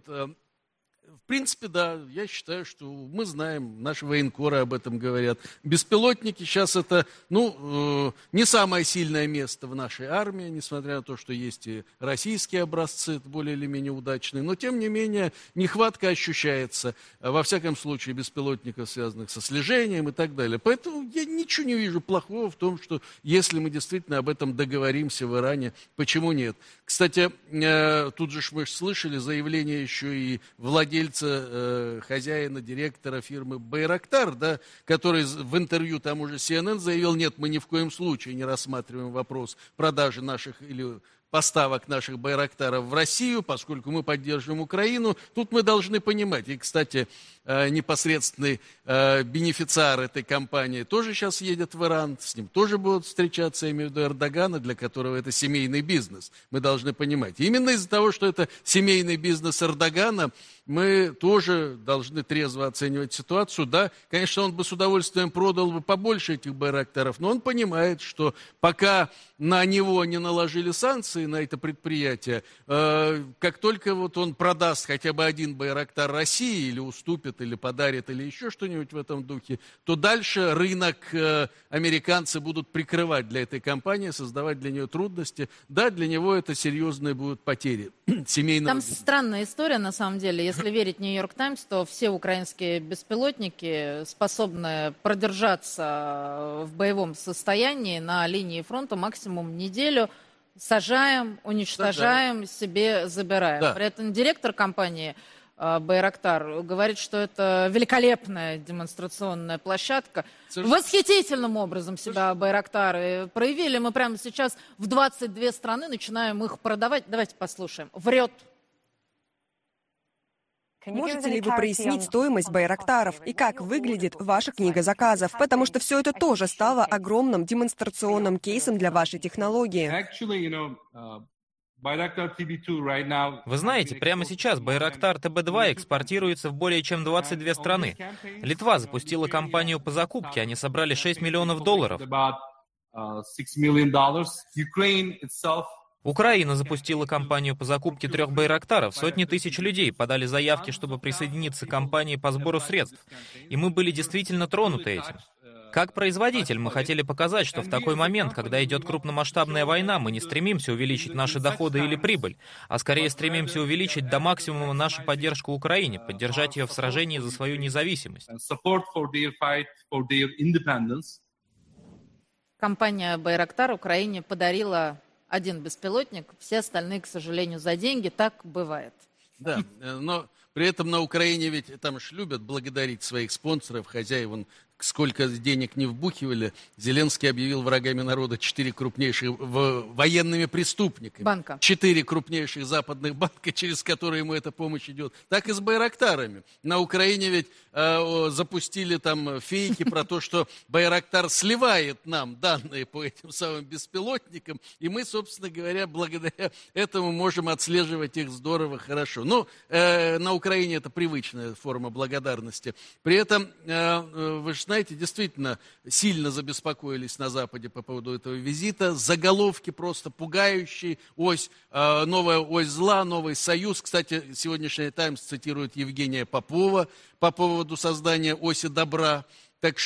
В принципе, да, я считаю, что мы знаем, наши военкоры об этом говорят. Беспилотники сейчас это, ну, э, не самое сильное место в нашей армии, несмотря на то, что есть и российские образцы, более или менее удачные. Но, тем не менее, нехватка ощущается, во всяком случае, беспилотников, связанных со слежением и так далее. Поэтому я ничего не вижу плохого в том, что если мы действительно об этом договоримся в Иране, почему нет? Кстати, э, тут же мы слышали заявление еще и владельца э, хозяина, директора фирмы «Байрактар», да, который в интервью там уже Си Эн Эн заявил, нет, мы ни в коем случае не рассматриваем вопрос продажи наших или поставок наших «Байрактаров» в Россию, поскольку мы поддерживаем Украину. Тут мы должны понимать, и, кстати, непосредственный бенефициар этой компании тоже сейчас едет в Иран, с ним тоже будут встречаться, я имею в виду Эрдогана, для которого это семейный бизнес, мы должны понимать. И именно из-за того, что это семейный бизнес Эрдогана, мы тоже должны трезво оценивать ситуацию. Да, конечно, он бы с удовольствием продал бы побольше этих байрактаров, но он понимает, что пока на него не наложили санкции, на это предприятие, э, как только вот он продаст хотя бы один байрактар России или уступит, или подарит, или еще что-нибудь в этом духе, то дальше рынок э, американцы будут прикрывать для этой компании, создавать для нее трудности. Да, для него это серьезные будут потери семейного Там бизнеса. Странная история, на самом деле. Если верить «Нью-Йорк Таймс», то все украинские беспилотники способны продержаться в боевом состоянии на линии фронта максимум неделю. Сажаем, уничтожаем, да, себе забираем. Да. При этом директор компании «Байрактар» говорит, что это великолепная демонстрационная площадка. Совершенно. Восхитительным образом себя «Байрактары» проявили. Мы прямо сейчас в двадцать две страны начинаем их продавать. Давайте послушаем. Врет. Можете ли вы прояснить стоимость байрактаров и как выглядит ваша книга заказов? Потому что все это тоже стало огромным демонстрационным кейсом для вашей технологии. Вы знаете, прямо сейчас Байрактар Тэ Бэ два экспортируется в более чем двадцать две страны. Литва запустила кампанию по закупке, они собрали шесть миллионов долларов. Украина запустила кампанию по закупке трех байрактаров. Сотни тысяч людей подали заявки, чтобы присоединиться к кампании по сбору средств. И мы были действительно тронуты этим. Как производитель мы хотели показать, что в такой момент, когда идет крупномасштабная война, мы не стремимся увеличить наши доходы или прибыль, а скорее стремимся увеличить до максимума нашу поддержку Украине, поддержать ее в сражении за свою независимость. Компания «Байрактар» Украине подарила один беспилотник, все остальные, к сожалению, за деньги. Так бывает. Да, но при этом на Украине ведь там ж любят благодарить своих спонсоров, хозяев. Вон, сколько денег не вбухивали, Зеленский объявил врагами народа четыре крупнейших в, военными преступниками. Банка. Четыре крупнейших западных банка, через которые ему эта помощь идет. Так и с байрактарами. На Украине ведь э, запустили там фейки про то, что Байрактар сливает нам данные по этим самым беспилотникам, и мы, собственно говоря, благодаря этому можем отслеживать их здорово, хорошо. Ну, э, на Украине это привычная форма благодарности. При этом, э, вы же знаете, действительно сильно забеспокоились на Западе по поводу этого визита. Заголовки просто пугающие. Ось, э, новая ось зла, новый союз. Кстати, сегодняшний «Таймс» цитирует Евгения Попова по поводу создания оси добра. Так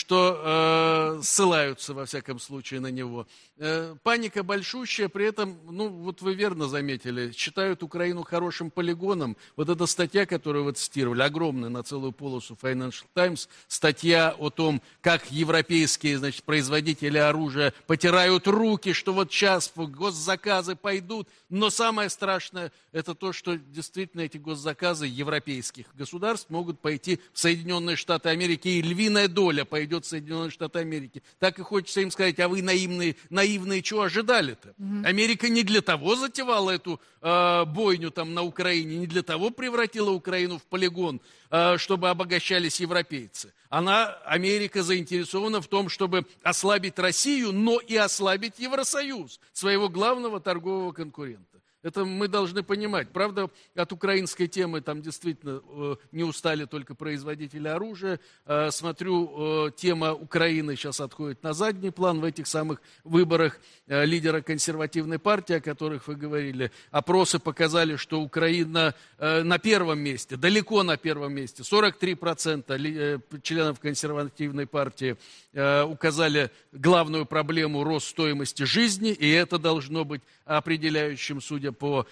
что э, ссылаются, во всяком случае, на него. Э, паника большущая, при этом, ну, вот вы верно заметили, считают Украину хорошим полигоном. Вот эта статья, которую вы цитировали, огромная, на целую полосу Financial Times, статья о том, как европейские, значит, производители оружия потирают руки, что вот сейчас госзаказы пойдут. Но самое страшное, это то, что действительно эти госзаказы европейских государств могут пойти в Соединенные Штаты Америки, и львиная доля пойдет в Соединенные Штаты Америки. Так и хочется им сказать, а вы наивные, наивные чего ожидали-то? Mm-hmm. Америка не для того затевала эту э, бойню там на Украине, не для того превратила Украину в полигон, э, чтобы обогащались европейцы. Она, Америка, заинтересована в том, чтобы ослабить Россию, но и ослабить Евросоюз, своего главного торгового конкурента. Это мы должны понимать. Правда, от украинской темы там действительно э, не устали только производители оружия. Э, смотрю, э, тема Украины сейчас отходит на задний план в этих самых выборах э, лидера консервативной партии, о которых вы говорили. Опросы показали, что Украина э, на первом месте, далеко на первом месте. сорок три процента ли, э, членов консервативной партии э, указали главную проблему рост стоимости жизни, и это должно быть определяющим, судя по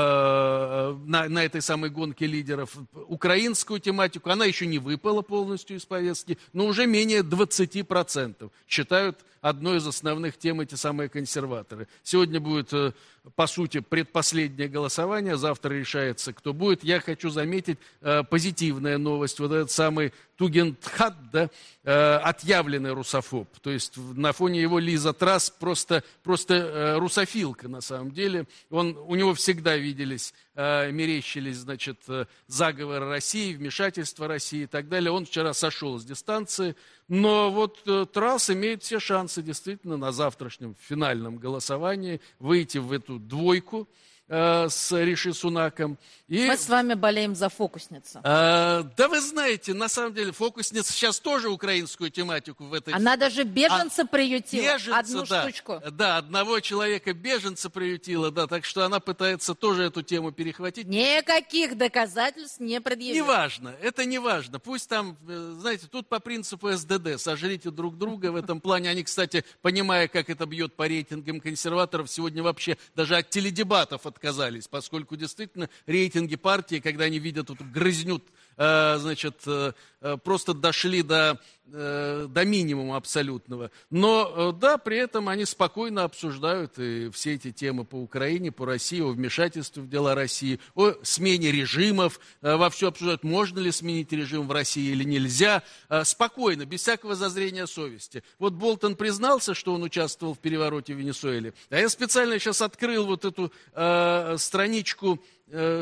э, на, на этой самой гонке лидеров. Украинскую тематику, она еще не выпала полностью из повестки, но уже менее двадцати процентов считают одной из основных тем эти самые консерваторы. Сегодня будет, э, по сути, предпоследнее голосование, завтра решается, кто будет. Я хочу заметить э, позитивная новость. Вот этот самый Тугентхат, да, э, отъявленный русофоб. То есть на фоне его Лиза Трасс просто, просто э, русофилка на самом деле. Он, у него всегда виделись, э, мерещились, значит, э, заговоры России, вмешательство России и так далее. Он вчера сошел с дистанции. Но вот э, Трасс имеет все шансы действительно на завтрашнем финальном голосовании выйти в эту двойку э, с Риши Сунаком. И... Мы с вами болеем за фокусницу. А, да вы знаете, на самом деле фокусница сейчас тоже украинскую тематику в этой... Она даже беженца а, приютила, беженца, одну да, штучку. Да, одного человека беженца приютила, да, так что она пытается тоже эту тему перехватить. Никаких доказательств не предъявили. Неважно, это не важно. Пусть там, знаете, тут по принципу эс дэ дэ, сожрите друг друга в этом плане. Они, кстати, понимая, как это бьет по рейтингам консерваторов, сегодня вообще даже от теледебатов отказались, поскольку действительно рейтинг партии, когда они видят эту грызню, э, значит, э, просто дошли до, э, до минимума абсолютного. Но, э, да, при этом они спокойно обсуждают и все эти темы по Украине, по России, о вмешательстве в дела России, о смене режимов, э, вовсю обсуждают, можно ли сменить режим в России или нельзя. Э, спокойно, без всякого зазрения совести. Вот Болтон признался, что он участвовал в перевороте в Венесуэле. А я специально сейчас открыл вот эту э, страничку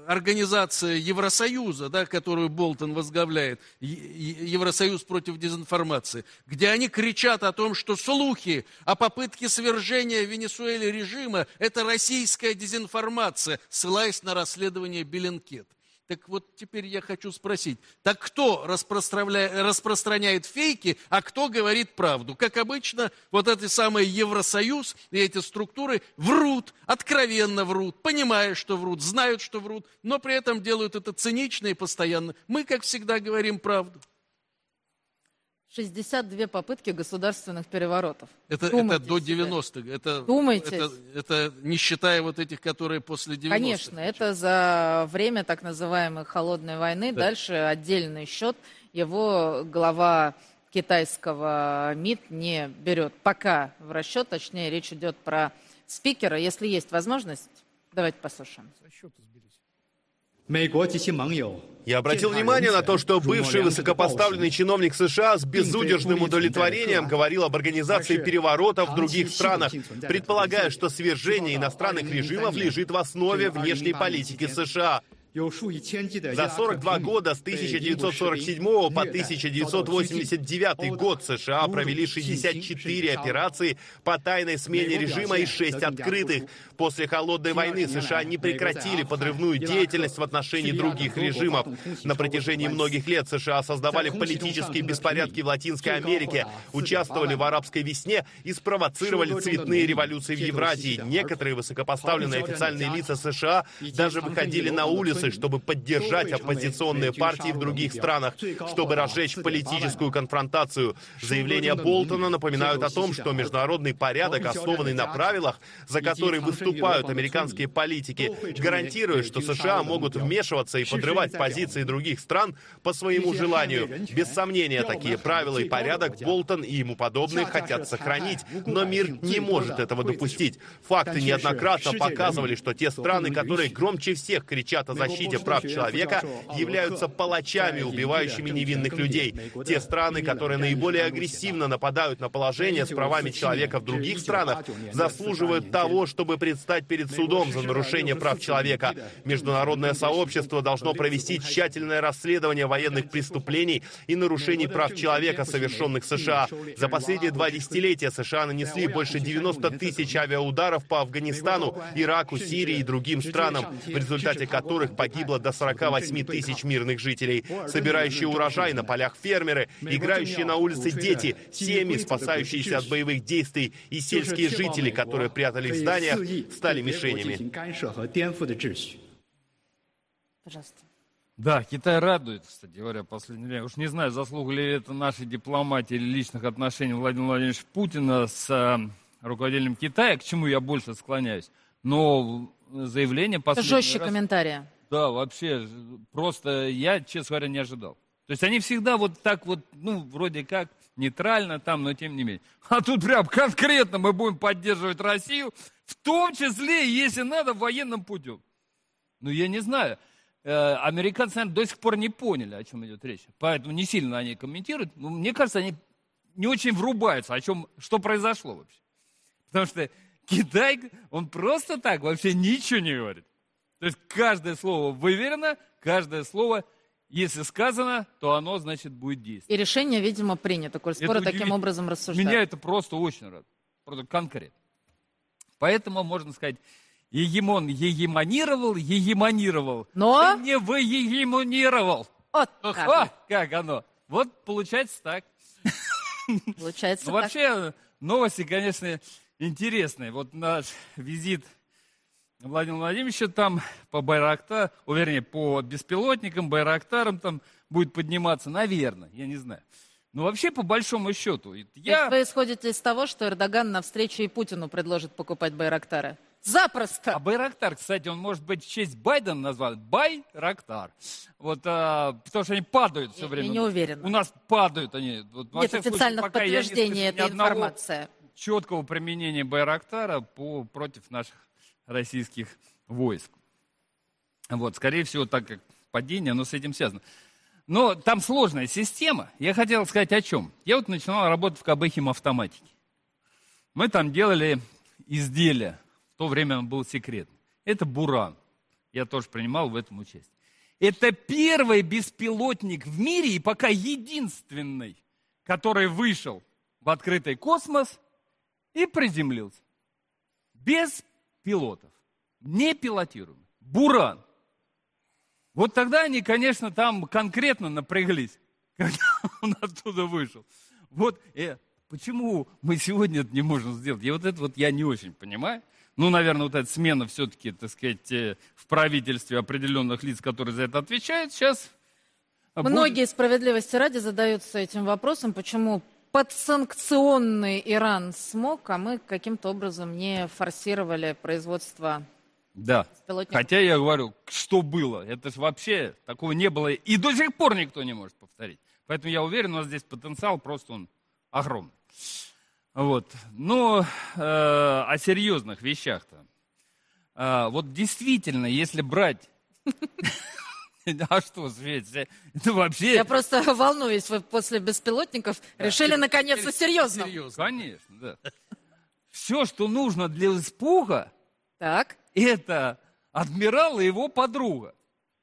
организация Евросоюза, да, которую Болтон возглавляет, Евросоюз против дезинформации, где они кричат о том, что слухи о попытке свержения в Венесуэле режима – это российская дезинформация, ссылаясь на расследование Беллинкет. Так вот теперь я хочу спросить, так кто распространяет фейки, а кто говорит правду? Как обычно, вот этот самый Евросоюз и эти структуры врут, откровенно врут, понимая, что врут, знают, что врут, но при этом делают это цинично и постоянно. Мы, как всегда, говорим правду. шестьдесят две попытки государственных переворотов. Это, это до девяностых. Это, это, это не считая вот этих, которые после девяностых. Конечно, это за время так называемой холодной войны. Да. Дальше отдельный счет. Его глава китайского МИД не берет пока в расчет. Точнее, речь идет про спикера. Если есть возможность, давайте послушаем. Я обратил внимание на то, что бывший высокопоставленный чиновник США с безудержным удовлетворением говорил об организации переворотов в других странах, предполагая, что свержение иностранных режимов лежит в основе внешней политики США. За сорок два года с тысяча девятьсот сорок седьмого по тысяча девятьсот восемьдесят девятый год США провели шестьдесят четыре операции по тайной смене режима и шесть открытых. После Холодной войны США не прекратили подрывную деятельность в отношении других режимов. На протяжении многих лет США создавали политические беспорядки в Латинской Америке, участвовали в арабской весне и спровоцировали цветные революции в Евразии. Некоторые высокопоставленные официальные лица США даже выходили на улицы, чтобы поддержать оппозиционные партии в других странах, чтобы разжечь политическую конфронтацию. Заявления Болтона напоминают о том, что международный порядок, основанный на правилах, за которые выступают американские политики, гарантирует, что США могут вмешиваться и подрывать позиции других стран по своему желанию. Без сомнения, такие правила и порядок Болтон и ему подобные хотят сохранить, но мир не может этого допустить. Факты неоднократно показывали, что те страны, которые громче всех кричат о защите прав человека, являются палачами, убивающими невинных людей. Те страны, которые наиболее агрессивно нападают на положение с правами человека в других странах, заслуживают того, чтобы предстать перед судом за нарушение прав человека. Международное сообщество должно провести тщательное расследование военных преступлений и нарушений прав человека, совершенных США. За последние два десятилетия США нанесли больше девяноста тысяч авиаударов по Афганистану, Ираку, Сирии и другим странам, в результате которых погибло до сорока восьми тысяч мирных жителей. Собирающие урожай на полях фермеры, играющие на улице дети, семьи, спасающиеся от боевых действий, и сельские жители, которые прятались в зданиях, стали мишенями. Пожалуйста. Да, Китай радует, кстати говоря, в последнее время. Уж не знаю, заслуга ли это нашей дипломатии или личных отношений Владимира Владимировича Путина с э, руководителем Китая, к чему я больше склоняюсь. Но заявление... Жестче раз... комментария. Да, вообще, просто я, честно говоря, не ожидал. То есть они всегда вот так вот, ну, вроде как, нейтрально там, но тем не менее. А тут прям конкретно мы будем поддерживать Россию, в том числе, если надо, военным путем. Ну, я не знаю. Э, американцы, наверное, до сих пор не поняли, о чем идет речь. Поэтому не сильно они комментируют. Но мне кажется, они не очень врубаются, о чем, что произошло вообще. Потому что Китай, он просто так вообще ничего не говорит. То есть каждое слово выверено, каждое слово, если сказано, то оно, значит, будет действовать. И решение, видимо, принято, коль скоро таким образом рассуждают. Меня это просто очень радует. Просто конкретно. Поэтому, можно сказать, Егемон егемонировал, егемонировал. Но? Ты не выегемонировал. Вот как. Ха, как оно. Вот получается так. Получается так. Вообще, новости, конечно, интересные. Вот наш визит Владимира Владимировича там по Байрактару, вернее, по беспилотникам, Байрактарам там будет подниматься, наверное, я не знаю. Но вообще, по большому счету... Я... Вы исходите из того, что Эрдоган на встрече и Путину предложит покупать Байрактары? Запросто! А Байрактар, кстати, он, может быть, в честь Байдена назван. Байрактар. Вот, а, потому что они падают все время. Я не уверена. У нас падают они. Вот, нет официальных подтверждений этой информации. Четкого применения Байрактара по, против наших российских войск. Вот, скорее всего, так как падение, оно с этим связано. Но там сложная система. Я хотел сказать о чем. Я вот начинал работать в КБ «Химавтоматики». Мы там делали изделия. В то время он был секретный. Это «Буран». Я тоже принимал в этом участие. Это первый беспилотник в мире, и пока единственный, который вышел в открытый космос и приземлился. Без пилотов. Не пилотируемый. Буран. Вот тогда они, конечно, там конкретно напряглись, когда он оттуда вышел. Вот э, почему мы сегодня это не можем сделать? И вот это вот я не очень понимаю. Ну, наверное, вот эта смена все-таки, так сказать, в правительстве определенных лиц, которые за это отвечают, сейчас... Многие, будет... справедливости ради, задаются этим вопросом, почему подсанкционный Иран смог, а мы каким-то образом не форсировали производство да. беспилотников. Хотя я говорю, что было, это же вообще такого не было, и до сих пор никто не может повторить. Поэтому я уверен, у нас здесь потенциал просто он огромный. Вот. Но э, о серьезных вещах-то. Э, вот действительно, если брать... А что, Свет, это вообще... Я просто волнуюсь, вы после беспилотников решили наконец-то серьезно. Конечно, да. Все, что нужно для испуга, так. это адмирал и его подруга.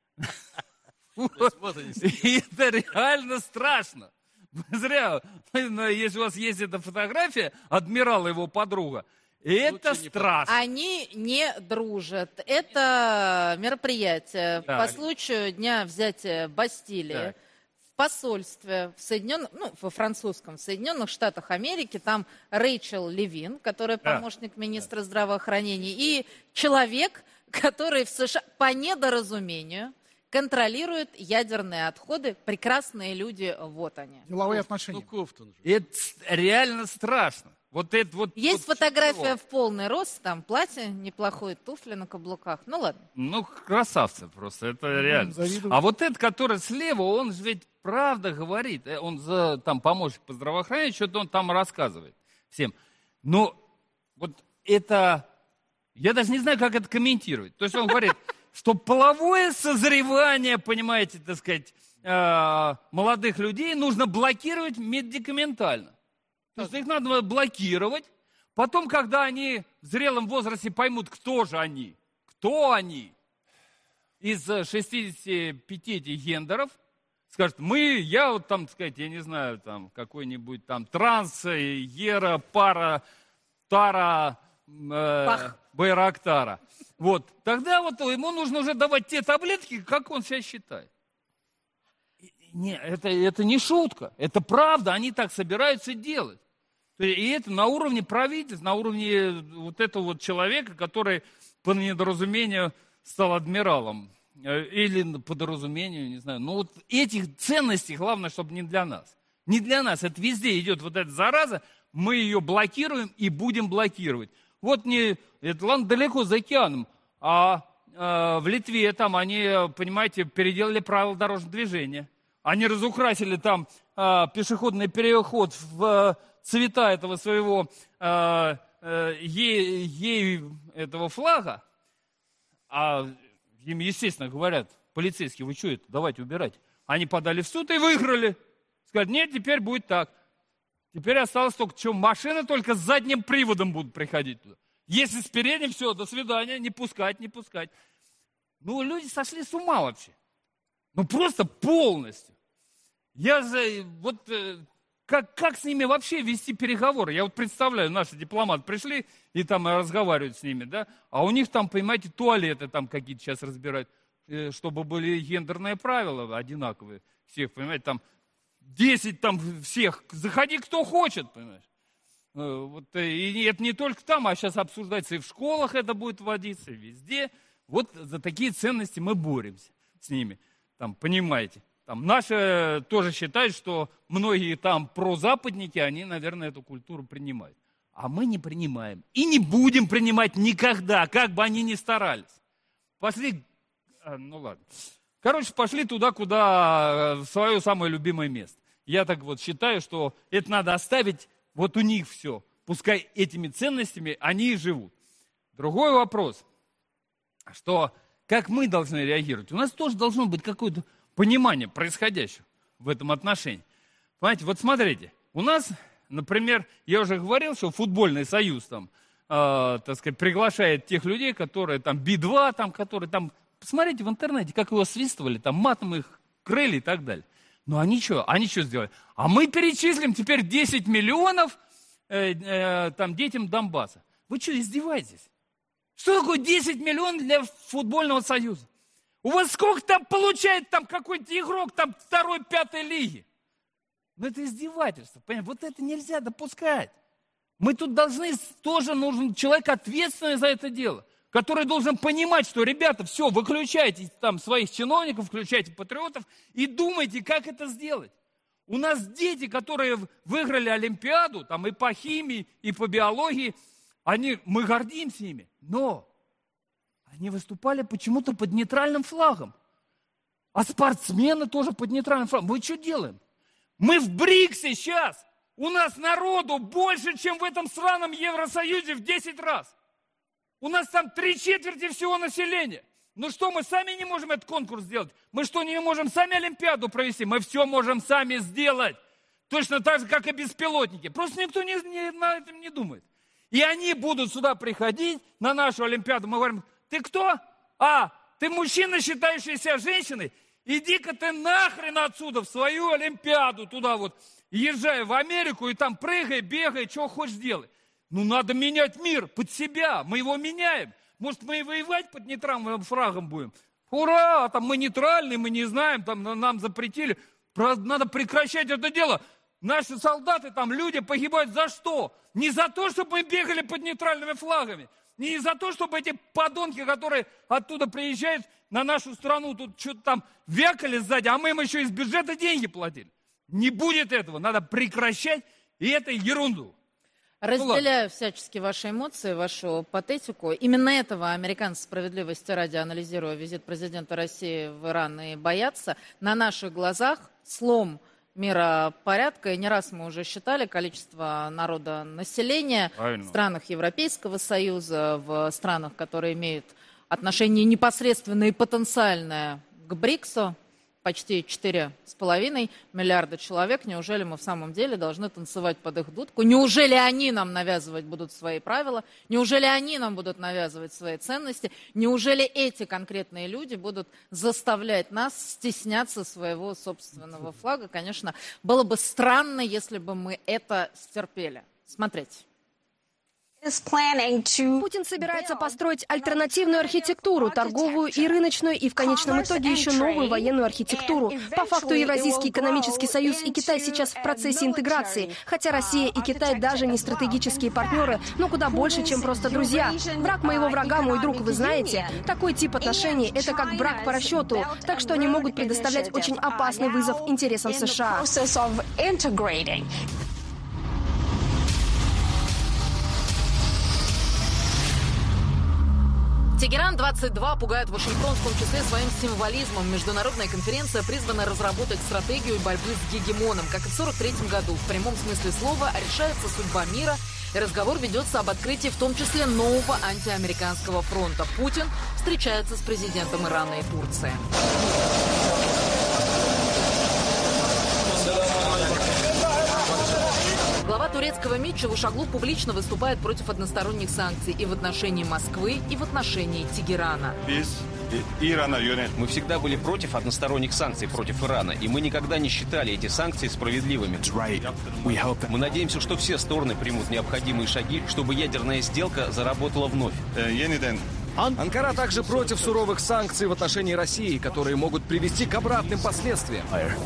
И это реально страшно. Зря, если у вас есть эта фотография, адмирал и его подруга, это страшно. Они не дружат. Это мероприятие так. по случаю дня взятия Бастилии. Так. В посольстве в Соединенных, ну, во французском, в Соединенных Штатах Америки, там Рэйчел Левин, которая да. помощник министра да. здравоохранения, и человек, который в США по недоразумению контролирует ядерные отходы. Прекрасные люди, вот они. Деловые отношения. Ну, Кофтон. Это реально страшно. Вот это вот. Есть вот фотография чего? в полный рост, там платье неплохое, туфли на каблуках. Ну ладно. Ну, красавцы просто, это mm, реально. Завидую. А вот этот, который слева, он же ведь правда говорит. Он за, там помощник по здравоохранению, что-то он там рассказывает всем. Но вот это... Я даже не знаю, как это комментировать. То есть он говорит, что половое созревание, понимаете, так сказать, молодых людей нужно блокировать медикаментально. То есть их надо блокировать. Потом, когда они в зрелом возрасте поймут, кто же они, кто они, из шестидесяти пяти этих гендеров, скажут, мы, я вот там, так сказать, я не знаю, там какой-нибудь там транс, ера, пара, тара, э, байрактара. Вот, тогда вот ему нужно уже давать те таблетки, как он себя считает. Не, это, это не шутка, это правда, они так собираются делать. И это на уровне правительства, на уровне вот этого вот человека, который по недоразумению стал адмиралом. Или по доразумению, не знаю. Но вот этих ценностей, главное, чтобы не для нас. Не для нас, это везде идет вот эта зараза, мы ее блокируем и будем блокировать. Вот не, это ладно, далеко за океаном, а, а в Литве там они, понимаете, переделали правила дорожного движения. Они разукрасили там а, пешеходный переход в а, цвета этого своего а, а, е, е, этого флага. А им, естественно, говорят, полицейские, вы что это, давайте убирать. Они подали в суд и выиграли. Сказали, нет, теперь будет так. Теперь осталось только, что машины только с задним приводом будут приходить туда. Если с передним, все, до свидания, не пускать, не пускать. Ну, люди сошли с ума вообще. Ну, просто полностью. Я же, вот, как, как с ними вообще вести переговоры? Я вот представляю, наши дипломаты пришли и там разговаривают с ними, да? А у них там, понимаете, туалеты там какие-то сейчас разбирают, чтобы были гендерные правила одинаковые. Всех, понимаете, там десять там всех, заходи кто хочет, понимаешь? Вот, и это не только там, а сейчас обсуждается и в школах это будет вводиться, и везде. Вот за такие ценности мы боремся с ними, там, понимаете. Там, наши тоже считают, что многие там прозападники, они, наверное, эту культуру принимают. А мы не принимаем. И не будем принимать никогда, как бы они ни старались. Пошли, ну ладно. Короче, пошли туда, куда, в свое самое любимое место. Я так вот считаю, что это надо оставить вот у них все. Пускай этими ценностями они и живут. Другой вопрос, что как мы должны реагировать? У нас тоже должно быть какое-то понимание происходящего в этом отношении. Понимаете, вот смотрите, у нас, например, я уже говорил, что футбольный союз там, э, так сказать, приглашает тех людей, которые там би два, там, которые там посмотрите в интернете, как его свистывали, там матом их крыли и так далее. Ну они что? Они что сделали? А мы перечислим теперь десять миллионов э, э, там, детям Донбасса. Вы что, издеваетесь? Что такое десять миллионов для футбольного союза? У вас сколько там получает там какой-то игрок там второй, пятой лиги? Ну это издевательство, понимаете? Вот это нельзя допускать. Мы тут должны, тоже нужен человек ответственный за это дело, который должен понимать, что, ребята, все, выключайте там своих чиновников, включайте патриотов и думайте, как это сделать. У нас дети, которые выиграли Олимпиаду, там и по химии, и по биологии, они, мы гордимся ими, но они выступали почему-то под нейтральным флагом. А спортсмены тоже под нейтральным флагом. Мы что делаем? Мы в БРИКСе сейчас. У нас народу больше, чем в этом сраном Евросоюзе в десять раз. У нас там три четверти всего населения. Ну что, мы сами не можем этот конкурс сделать? Мы что, не можем сами Олимпиаду провести? Мы все можем сами сделать. Точно так же, как и беспилотники. Просто никто не, не, на этом не думает. И они будут сюда приходить, на нашу Олимпиаду. Мы говорим, ты кто? А, ты мужчина, считающий себя женщиной? Иди-ка ты нахрен отсюда, в свою Олимпиаду, туда вот. Езжай в Америку и там прыгай, бегай, что хочешь делай. Ну, надо менять мир под себя. Мы его меняем. Может, мы и воевать под нейтральным флагом будем? Ура! Там мы нейтральные, мы не знаем, там нам запретили. Надо прекращать это дело. Наши солдаты, там люди погибают за что? Не за то, чтобы мы бегали под нейтральными флагами. Не за то, чтобы эти подонки, которые оттуда приезжают на нашу страну, тут что-то там вякали сзади, а мы им еще из бюджета деньги платили. Не будет этого. Надо прекращать и эту ерунду. Разделяю ну, всячески ваши эмоции, вашу патетику. Именно этого американцы справедливости ради, анализируя визит президента России в Иран, и боятся. На наших глазах слом миропорядка. И не раз мы уже считали количество народа населения в странах Европейского Союза, в странах, которые имеют отношение непосредственное и потенциальное к БРИКСу. Почти четыре с половиной миллиарда человек. Неужели мы в самом деле должны танцевать под их дудку? Неужели они нам навязывать будут свои правила? Неужели они нам будут навязывать свои ценности? Неужели эти конкретные люди будут заставлять нас стесняться своего собственного флага? Конечно, было бы странно, если бы мы это стерпели. Смотрите. Путин собирается построить альтернативную архитектуру, торговую и рыночную, и в конечном итоге еще новую военную архитектуру. По факту Евразийский экономический союз и Китай сейчас в процессе интеграции, хотя Россия и Китай даже не стратегические партнеры, но куда больше, чем просто друзья. Враг моего врага, мой друг, вы знаете. Такой тип отношений — это как брак по расчету, так что они могут предоставлять очень опасный вызов интересам США. Тегеран двадцать два пугает Вашингтон, в том числе своим символизмом. Международная конференция призвана разработать стратегию борьбы с гегемоном. Как и в сорок третьем году, в прямом смысле слова, решается судьба мира. И разговор ведется об открытии в том числе нового антиамериканского фронта. Путин встречается с президентом Ирана и Турции. Глава турецкого МИД Чавушоглу публично выступает против односторонних санкций и в отношении Москвы, и в отношении Тегерана. Мы всегда были против односторонних санкций против Ирана, и мы никогда не считали эти санкции справедливыми. Мы надеемся, что все стороны примут необходимые шаги, чтобы ядерная сделка заработала вновь. Анкара также против суровых санкций в отношении России, которые могут привести к обратным последствиям.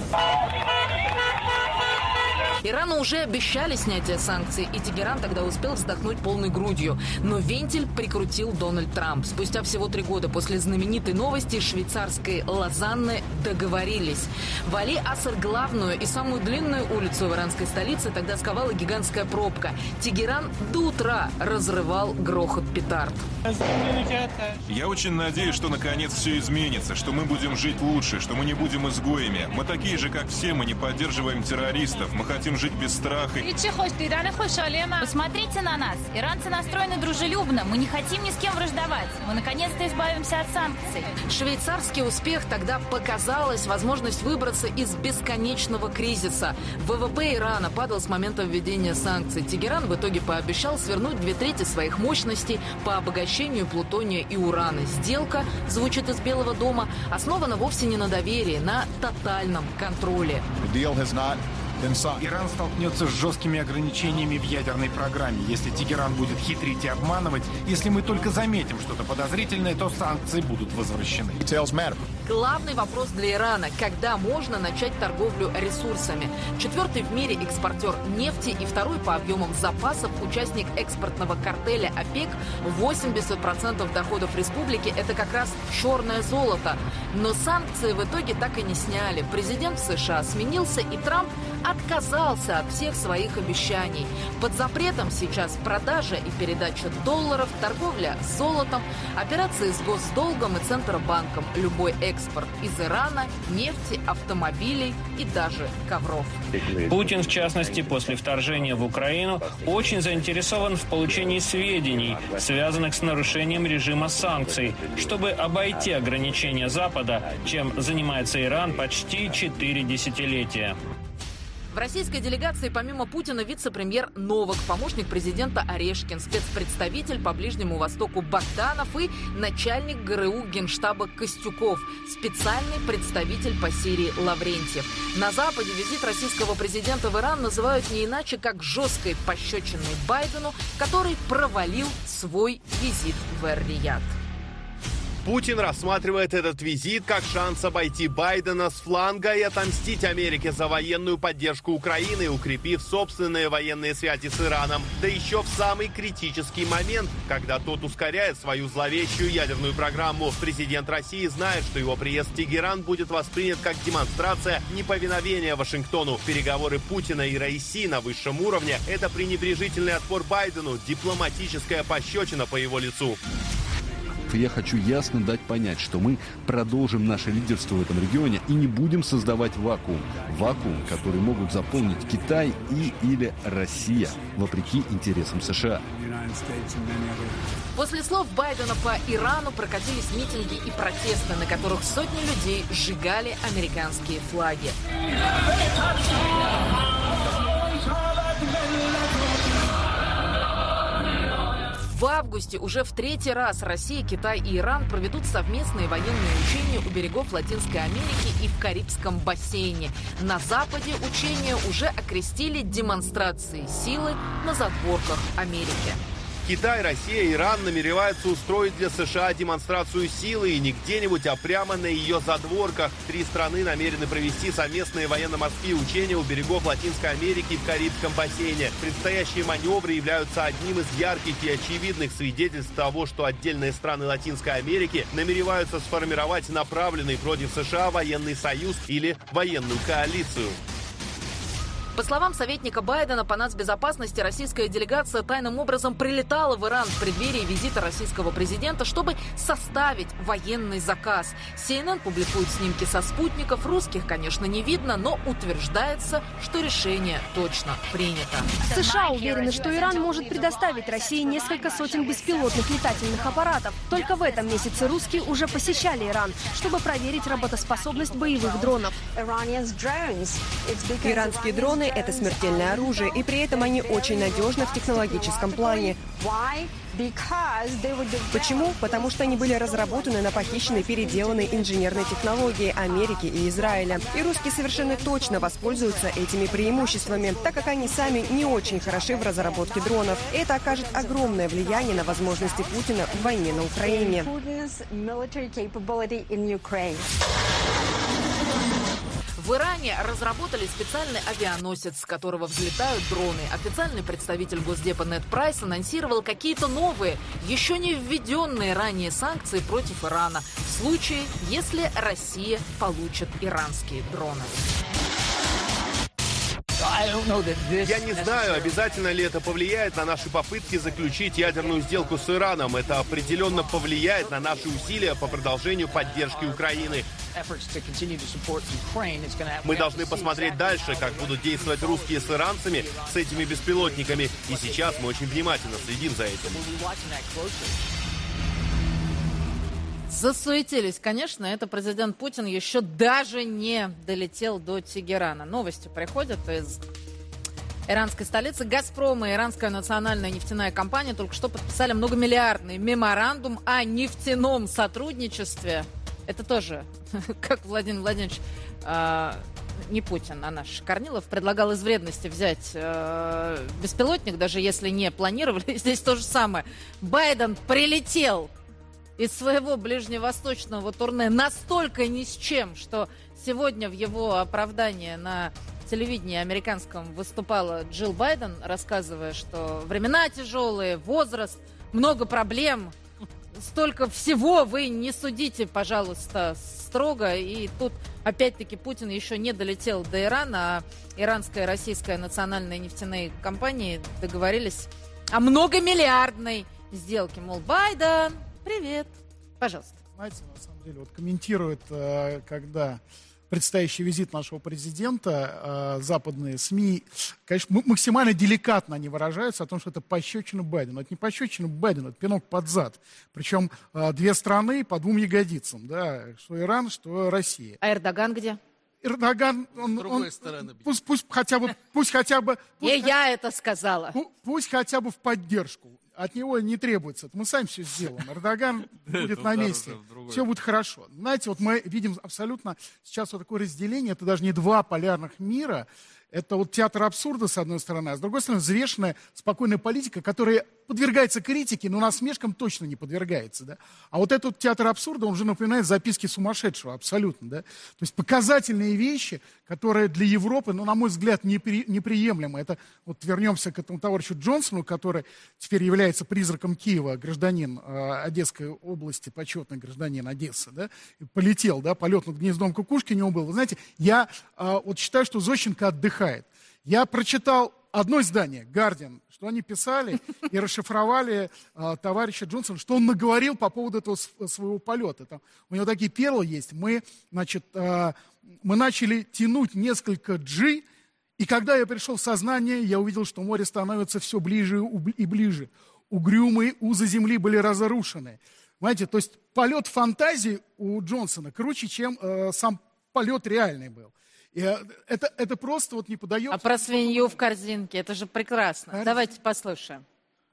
Ирану уже обещали снятие санкций, и Тегеран тогда успел вздохнуть полной грудью. Но вентиль прикрутил Дональд Трамп. Спустя всего три года после знаменитой новости швейцарской Лозанны договорились. В Али-Аср, главную и самую длинную улицу в иранской столице, тогда сковала гигантская пробка. Тегеран до утра разрывал грохот петард. Я очень надеюсь, что наконец все изменится, что мы будем жить лучше, что мы не будем изгоями. Мы такие же, как все, мы не поддерживаем террористов, мы хотим будем жить без страха. Посмотрите на нас. Иранцы настроены дружелюбно. Мы не хотим ни с кем враждовать. Мы наконец-то избавимся от санкций. Швейцарский успех тогда показалась возможность выбраться из бесконечного кризиса. ВВП Ирана падал с момента введения санкций. Тегеран в итоге пообещал свернуть две трети своих мощностей по обогащению плутония и урана. Сделка, звучит из Белого дома, основана вовсе не на доверии, на тотальном контроле. Иран столкнется с жесткими ограничениями в ядерной программе. Если Тегеран будет хитрить и обманывать, если мы только заметим что-то подозрительное, то санкции будут возвращены. Главный вопрос для Ирана – когда можно начать торговлю ресурсами? Четвертый в мире экспортер нефти и второй по объемам запасов участник экспортного картеля ОПЕК. восемьдесят процентов доходов республики – это как раз черное золото. Но санкции в итоге так и не сняли. Президент США сменился, и Трамп отказался от всех своих обещаний. Под запретом сейчас продажа и передача долларов, торговля с золотом, операции с госдолгом и Центробанком, любой экспорт из Ирана, нефти, автомобилей и даже ковров. Путин, в частности, после вторжения в Украину, очень заинтересован в получении сведений, связанных с нарушением режима санкций, чтобы обойти ограничения Запада, чем занимается Иран почти четыре десятилетия. В российской делегации помимо Путина вице-премьер Новак, помощник президента Орешкин, спецпредставитель по Ближнему Востоку Богданов и начальник ГРУ Генштаба Костюков, специальный представитель по Сирии Лаврентьев. На Западе визит российского президента в Иран называют не иначе, как жесткой пощечиной Байдену, который провалил свой визит в Эр-Рияд. Путин рассматривает этот визит как шанс обойти Байдена с фланга и отомстить Америке за военную поддержку Украины, укрепив собственные военные связи с Ираном. Да еще в самый критический момент, когда тот ускоряет свою зловещую ядерную программу. Президент России знает, что его приезд в Тегеран будет воспринят как демонстрация неповиновения Вашингтону. Переговоры Путина и Раиси на высшем уровне – это пренебрежительный отпор Байдену, дипломатическая пощечина по его лицу. Я хочу ясно дать понять, что мы продолжим наше лидерство в этом регионе и не будем создавать вакуум. Вакуум, который могут заполнить Китай и или Россия, вопреки интересам США. После слов Байдена по Ирану прокатились митинги и протесты, на которых сотни людей сжигали американские флаги. В августе уже в третий раз Россия, Китай и Иран проведут совместные военные учения у берегов Латинской Америки и в Карибском бассейне. На Западе учения уже окрестили демонстрацией силы на задворках Америки. Китай, Россия и Иран намереваются устроить для США демонстрацию силы, и не где-нибудь, а прямо на ее задворках. Три страны намерены провести совместные военно-морские учения у берегов Латинской Америки и в Карибском бассейне. Предстоящие маневры являются одним из ярких и очевидных свидетельств того, что отдельные страны Латинской Америки намереваются сформировать направленный против США военный союз или военную коалицию. По словам советника Байдена по нацбезопасности, российская делегация тайным образом прилетала в Иран в преддверии визита российского президента, чтобы составить военный заказ. Си Эн Эн публикует снимки со спутников. Русских, конечно, не видно, но утверждается, что решение точно принято. США уверены, что Иран может предоставить России несколько сотен беспилотных летательных аппаратов. Только в этом месяце русские уже посещали Иран, чтобы проверить работоспособность боевых дронов. Иранские дроны — это смертельное оружие, и при этом они очень надежны в технологическом плане. Почему? Потому что они были разработаны на похищенной, переделанной инженерной технологии Америки и Израиля. И русские совершенно точно воспользуются этими преимуществами, так как они сами не очень хороши в разработке дронов. И это окажет огромное влияние на возможности Путина в войне на Украине. В Иране разработали специальный авианосец, с которого взлетают дроны. Официальный представитель Госдепа Нед Прайс анонсировал какие-то новые, еще не введенные ранее санкции против Ирана в случае, если Россия получит иранские дроны. Я не знаю, обязательно ли это повлияет на наши попытки заключить ядерную сделку с Ираном. Это определенно повлияет на наши усилия по продолжению поддержки Украины. Мы должны посмотреть дальше, как будут действовать русские с иранцами, с этими беспилотниками. И сейчас мы очень внимательно следим за этим. Засуетились, конечно, это президент Путин еще даже не долетел до Тегерана. Новости приходят из иранской столицы. «Газпром» и Иранская национальная нефтяная компания только что подписали многомиллиардный меморандум о нефтяном сотрудничестве. Это тоже, как Владимир Владимирович, э, не Путин, а наш Корнилов предлагал из вредности взять э, беспилотник, даже если не планировали. Здесь то же самое. Байден прилетел из своего ближневосточного турне настолько ни с чем, что сегодня в его оправдании на телевидении американском выступала Джилл Байден, рассказывая, что времена тяжелые, возраст, много проблем, столько всего, вы не судите, пожалуйста, строго. И тут опять-таки Путин еще не долетел до Ирана, а иранская и российская национальные нефтяные компании договорились о многомиллиардной сделке. Мол, Байден, привет. Пожалуйста. Знаете, на самом деле, вот комментируют, когда предстоящий визит нашего президента, западные СМИ, конечно, максимально деликатно они выражаются о том, что это пощечина Байдену. Это не пощечина Байдену, это пинок под зад. Причем две страны по двум ягодицам, да, что Иран, что Россия. А Эрдоган где? Эрдоган, он, он, пусть, пусть хотя бы, пусть хотя бы... Пусть, И я это сказала. Пусть, пусть хотя бы в поддержку. От него не требуется. Мы сами все сделаем. Эрдоган будет на месте. Все будет хорошо. Знаете, вот мы видим абсолютно сейчас вот такое разделение. Это даже не два полярных мира. Это вот театр абсурда, с одной стороны, а с другой стороны, взвешенная, спокойная политика, которая подвергается критике, но насмешкам точно не подвергается. Да? А вот этот театр абсурда, он уже напоминает записки сумасшедшего, абсолютно. Да? То есть показательные вещи, которые для Европы, ну, на мой взгляд, непри, неприемлемы. Это вот вернемся к этому товарищу Джонсону, который теперь является призраком Киева, гражданин э, Одесской области, почетный гражданин Одессы. Да? И полетел, да, полет над гнездом кукушки у него был. Вы знаете, я э, вот считаю, что Зощенко отдыхает. Я прочитал одно издание, «Гардиан», что они писали и расшифровали э, товарища Джонсона, что он наговорил по поводу этого своего полета. Там, у него такие перлы есть. Мы, значит, э, мы начали тянуть несколько джи, и когда я пришел в сознание, я увидел, что море становится все ближе и ближе. Угрюмые узы земли были разрушены. Понимаете, то есть полет фантазии у Джонсона круче, чем э, сам полет реальный был. И это, это просто вот не подает... А про свинью в корзинке, это же прекрасно. Корзин... Давайте послушаем.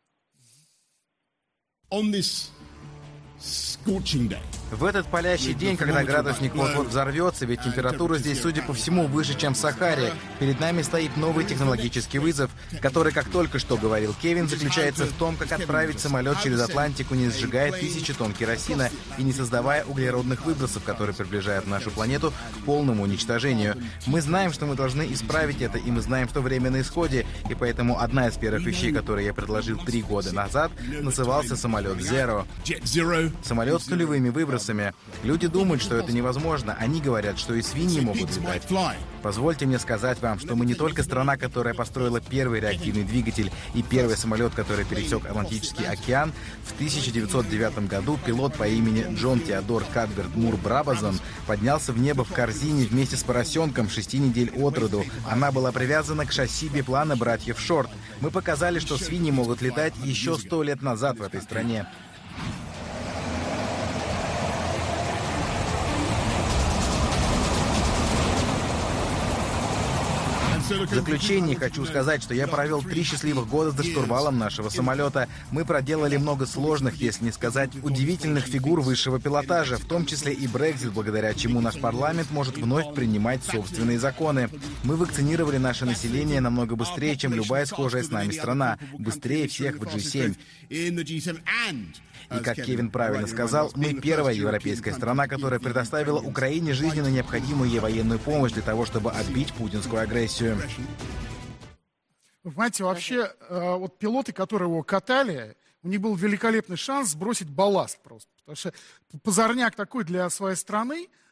On this scorching day. В этот палящий день, когда градусник вот-вот взорвется, ведь температура здесь, судя по всему, выше, чем в Сахаре, перед нами стоит новый технологический вызов, который, как только что говорил Кевин, заключается в том, как отправить самолет через Атлантику, не сжигая тысячи тонн керосина и не создавая углеродных выбросов, которые приближают нашу планету к полному уничтожению. Мы знаем, что мы должны исправить это, и мы знаем, что время на исходе, и поэтому одна из первых вещей, которые я предложил три года назад, назывался самолет Zero. Самолет с нулевыми выбросами. Люди думают, что это невозможно. Они говорят, что и свиньи могут летать. Позвольте мне сказать вам, что мы не только страна, которая построила первый реактивный двигатель и первый самолет, который пересек Атлантический океан. В тысяча девятьсот девятом году пилот по имени Джон Теодор Катгард Мур Брабазон поднялся в небо в корзине вместе с поросенком шести недель от роду. Она была привязана к шасси биплана братьев Шорт. Мы показали, что свиньи могут летать еще сто лет назад в этой стране. В заключение хочу сказать, что я провел три счастливых года за штурвалом нашего самолета. Мы проделали много сложных, если не сказать, удивительных фигур высшего пилотажа, в том числе и Брексит, благодаря чему наш парламент может вновь принимать собственные законы. Мы вакцинировали наше население намного быстрее, чем любая схожая с нами страна. Быстрее всех в джи семь. И, как Кевин правильно сказал, мы первая европейская страна, которая предоставила Украине жизненно необходимую ей военную помощь для того, чтобы отбить путинскую агрессию. Вы понимаете, вообще, э, вот пилоты, которые его катали, у них был великолепный шанс сбросить балласт просто. Потому что позорняк такой для своей страны,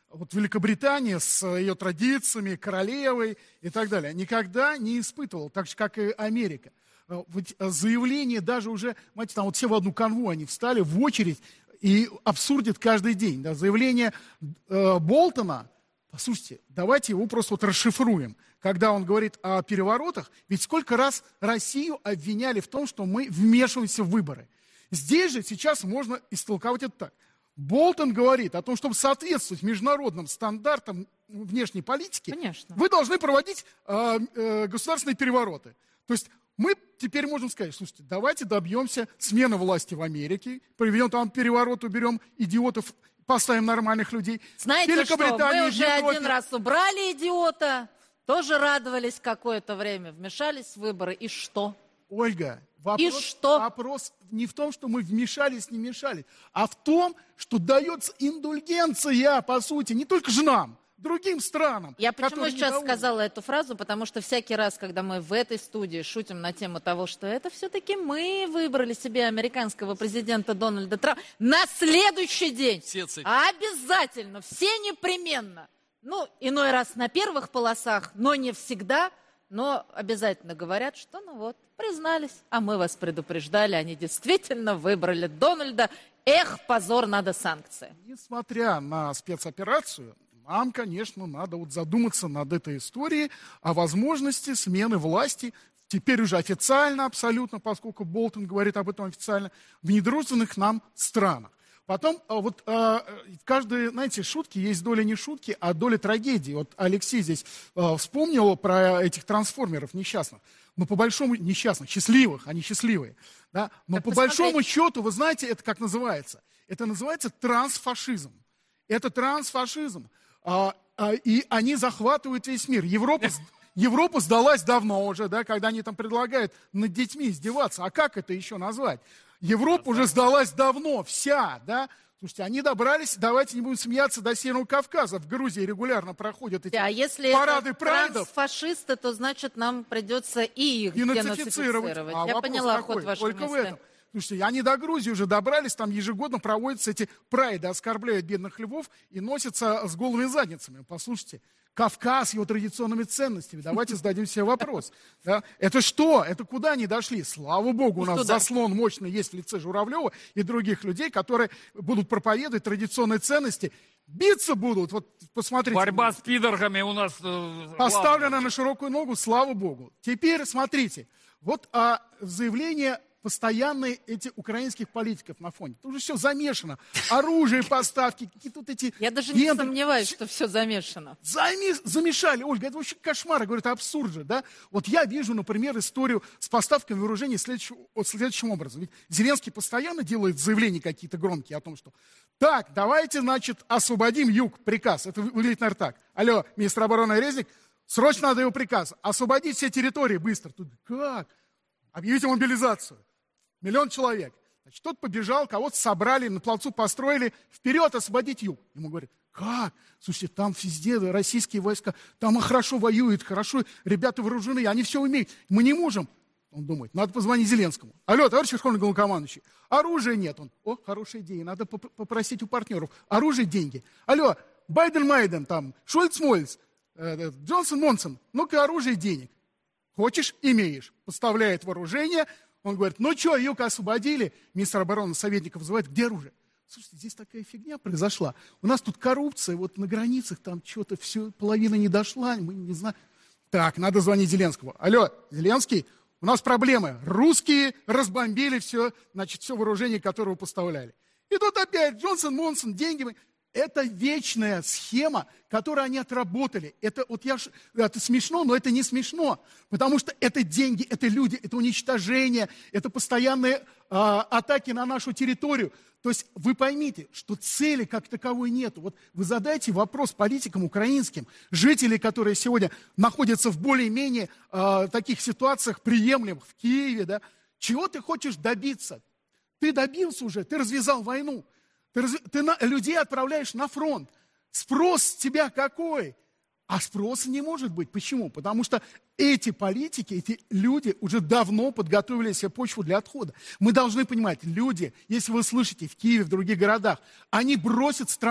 вот Великобритания с ее традициями, королевой и так далее, никогда не испытывала, так же, как и Америка. Вот заявления даже уже, знаете, там вот все в одну канву они встали в очередь и абсурдят каждый день. Да, заявление э, Болтона, послушайте, давайте его просто вот расшифруем. Когда он говорит о переворотах, ведь сколько раз Россию обвиняли в том, что мы вмешиваемся в выборы. Здесь же сейчас можно истолковать это так. Болтон говорит о том, чтобы соответствовать международным стандартам внешней политики, Конечно. Вы должны проводить э, э, государственные перевороты. То есть мы теперь можем сказать, слушайте, давайте добьемся смены власти в Америке, проведем там переворот, уберем идиотов, поставим нормальных людей. Знаете что, мы уже один раз убрали идиота, тоже радовались какое-то время, вмешались в выборы, и что? Ольга, вопрос, и что? вопрос не в том, что мы вмешались, не мешались, а в том, что дается индульгенция, по сути, не только же нам, другим странам. Я почему сейчас сказала эту фразу, потому что всякий раз, когда мы в этой студии шутим на тему того, что это все-таки мы выбрали себе американского президента Дональда Трампа, на следующий день обязательно, все непременно, ну, иной раз на первых полосах, но не всегда, но обязательно говорят, что ну вот, признались, а мы вас предупреждали, они действительно выбрали Дональда. Эх, позор, надо санкции. Несмотря на спецоперацию, нам, конечно, надо вот задуматься над этой историей о возможности смены власти, теперь уже официально абсолютно, поскольку Болтон говорит об этом официально, в недружественных нам странах. Потом вот в каждой, знаете, шутке есть доля не шутки, а доля трагедии. Вот Алексей здесь вспомнил про этих трансформеров несчастных. Но по большому, несчастных, счастливых, они счастливые. Да? Но так по посмотреть. большому счету, вы знаете, это как называется? Это называется трансфашизм. Это трансфашизм. А, а, и они захватывают весь мир. Европа, Европа сдалась давно уже, да, когда они там предлагают над детьми издеваться. А как это еще назвать? Европа уже сдалась давно, вся, да. Слушайте, они добрались, давайте не будем смеяться, до Северного Кавказа. В Грузии регулярно проходят эти да, если парады это прайдов. Трансфашисты, то значит нам придется и их денацифицировать. А Я поняла какой? ход вашей Только мысли. в этом. Слушайте, они до Грузии уже добрались, там ежегодно проводятся эти прайды, оскорбляют бедных львов и носятся с голыми задницами. Послушайте, Кавказ, его традиционными ценностями, давайте зададим себе вопрос. Да? Это что? Это куда они дошли? Слава Богу, у нас заслон мощный есть в лице Журавлева и других людей, которые будут проповедовать традиционные ценности. Биться будут, вот посмотрите. Борьба с пидоргами у нас э, поставлена на широкую ногу, слава Богу. Теперь смотрите, вот а, заявление постоянные эти украинских политиков на фоне. Тут уже все замешано. Оружие, поставки, какие-то вот эти... Я даже не сомневаюсь, что все замешано. Зами... Замешали, Ольга, это вообще кошмар, говорит, абсурд же, да? Вот я вижу, например, историю с поставками вооружений следующим, вот следующим образом. Ведь Зеленский постоянно делает заявления какие-то громкие о том, что так, давайте, значит, освободим юг, приказ. Это выглядит, наверное, так. Алло, министр обороны Резник, срочно надо его приказ. Освободить все территории быстро. Тут как? Объявите мобилизацию. Миллион человек. Значит, тот побежал, кого-то собрали, на плацу построили, вперед освободить юг. Ему говорят, как? Слушайте, там везде российские войска, там хорошо воюют, хорошо, ребята вооружены, они все умеют. Мы не можем. Он думает, надо позвонить Зеленскому. Алло, товарищ верховный главнокомандующий, оружия нет. Он, о, хорошая идея, надо попросить у партнеров. Оружие, деньги. Алло, Байден-Майден, там, Шольц-Мольц, э, Джонсон-Монсон, ну-ка оружие, денег. Хочешь, имеешь. Поставляет вооружение. Он говорит, ну что, юг освободили. Министр обороны советников вызывает, где оружие? Слушайте, здесь такая фигня произошла. У нас тут коррупция, вот на границах там что-то все, половина не дошла, мы не знаем. Так, надо звонить Зеленскому. Алло, Зеленский, у нас проблемы. Русские разбомбили все, значит, все вооружение, которое вы поставляли. И тут опять Джонсон, Монсон, деньги. Это вечная схема, которую они отработали. Это, вот я, это смешно, но это не смешно. Потому что это деньги, это люди, это уничтожение, это постоянные э, атаки на нашу территорию. То есть вы поймите, что цели как таковой нету. Вот вы задайте вопрос политикам украинским, жителей, которые сегодня находятся в более-менее э, таких ситуациях приемлемых в Киеве, да, чего ты хочешь добиться? Ты добился уже, ты развязал войну. Ты, ты на, людей отправляешь на фронт. Спрос с тебя какой? А спроса не может быть. Почему? Потому что эти политики, эти люди уже давно подготовили себе почву для отхода. Мы должны понимать, люди, если вы слышите в Киеве, в других городах, они бросят страну.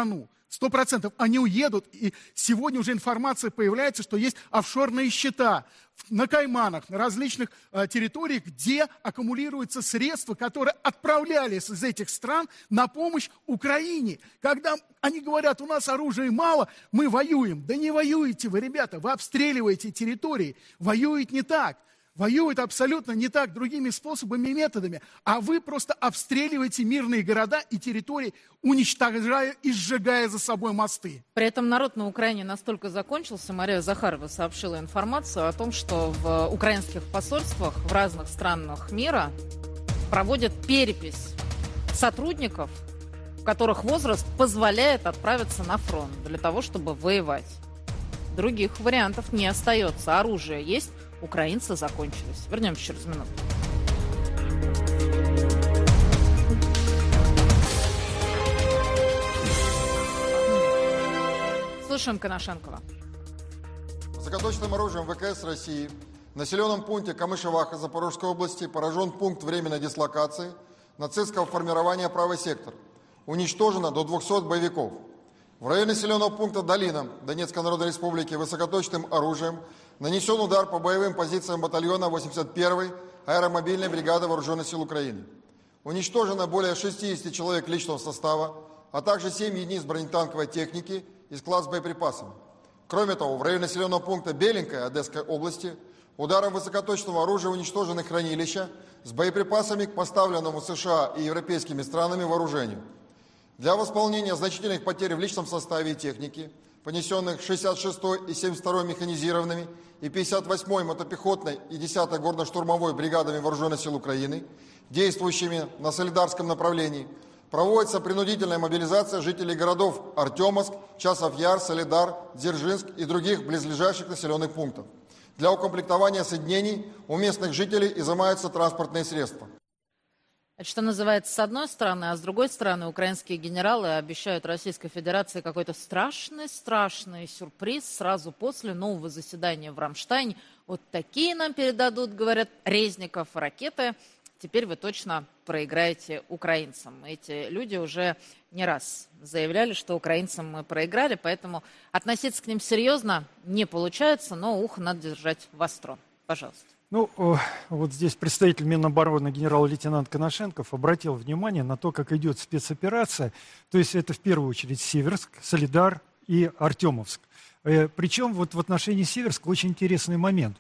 Сто процентов они уедут, и сегодня уже информация появляется, что есть офшорные счета на Кайманах, на различных э, территориях, где аккумулируются средства, которые отправлялись из этих стран на помощь Украине. Когда они говорят, у нас оружия мало, мы воюем. Да не воюете вы, ребята, вы обстреливаете территории. Воюет не так. Воюют абсолютно не так, другими способами и методами, а вы просто обстреливаете мирные города и территории, уничтожая и сжигая за собой мосты. При этом народ на Украине настолько закончился, Мария Захарова сообщила информацию о том, что в украинских посольствах в разных странах мира проводят перепись сотрудников, у которых возраст позволяет отправиться на фронт для того, чтобы воевать. Других вариантов не остается. Оружие есть. Украинцы закончились. Вернемся через минуту. Слушаем Коношенкова. Высокоточным оружием ВКС России в населенном пункте Камышеваха Запорожской области поражен пункт временной дислокации нацистского формирования «Правый сектор». Уничтожено до двухсот боевиков. В районе населенного пункта Долина Донецкой Народной Республики высокоточным оружием нанесен удар по боевым позициям батальона восемьдесят первой аэромобильной бригады Вооруженных сил Украины. Уничтожено более шестидесяти человек личного состава, а также семь единиц бронетанковой техники и склад с боеприпасами. Кроме того, в районе населенного пункта Беленькая Одесской области ударом высокоточного оружия уничтожены хранилища с боеприпасами к поставленному США и европейскими странами вооружению. Для восполнения значительных потерь в личном составе и технике, понесенных шестьдесят шестой и семьдесят второй механизированными и пятьдесят восьмой мотопехотной и десятой горно-штурмовой бригадами Вооруженных сил Украины, действующими на Солидарском направлении, проводится принудительная мобилизация жителей городов Артемовск, Часов Яр, Солидар, Дзержинск и других близлежащих населенных пунктов. Для укомплектования соединений у местных жителей изымаются транспортные средства. Это что называется, с одной стороны, а с другой стороны, украинские генералы обещают Российской Федерации какой-то страшный-страшный сюрприз сразу после нового заседания в Рамштайне. Вот такие нам передадут, говорят, Резников, ракеты. Теперь вы точно проиграете украинцам. Эти люди уже не раз заявляли, что украинцам мы проиграли, поэтому относиться к ним серьезно не получается, но ухо надо держать востро. Пожалуйста. Ну, вот здесь представитель Минобороны генерал-лейтенант Коношенков обратил внимание на то, как идет спецоперация. То есть это в первую очередь Северск, Солидар и Артемовск. Причем вот в отношении Северска очень интересный момент.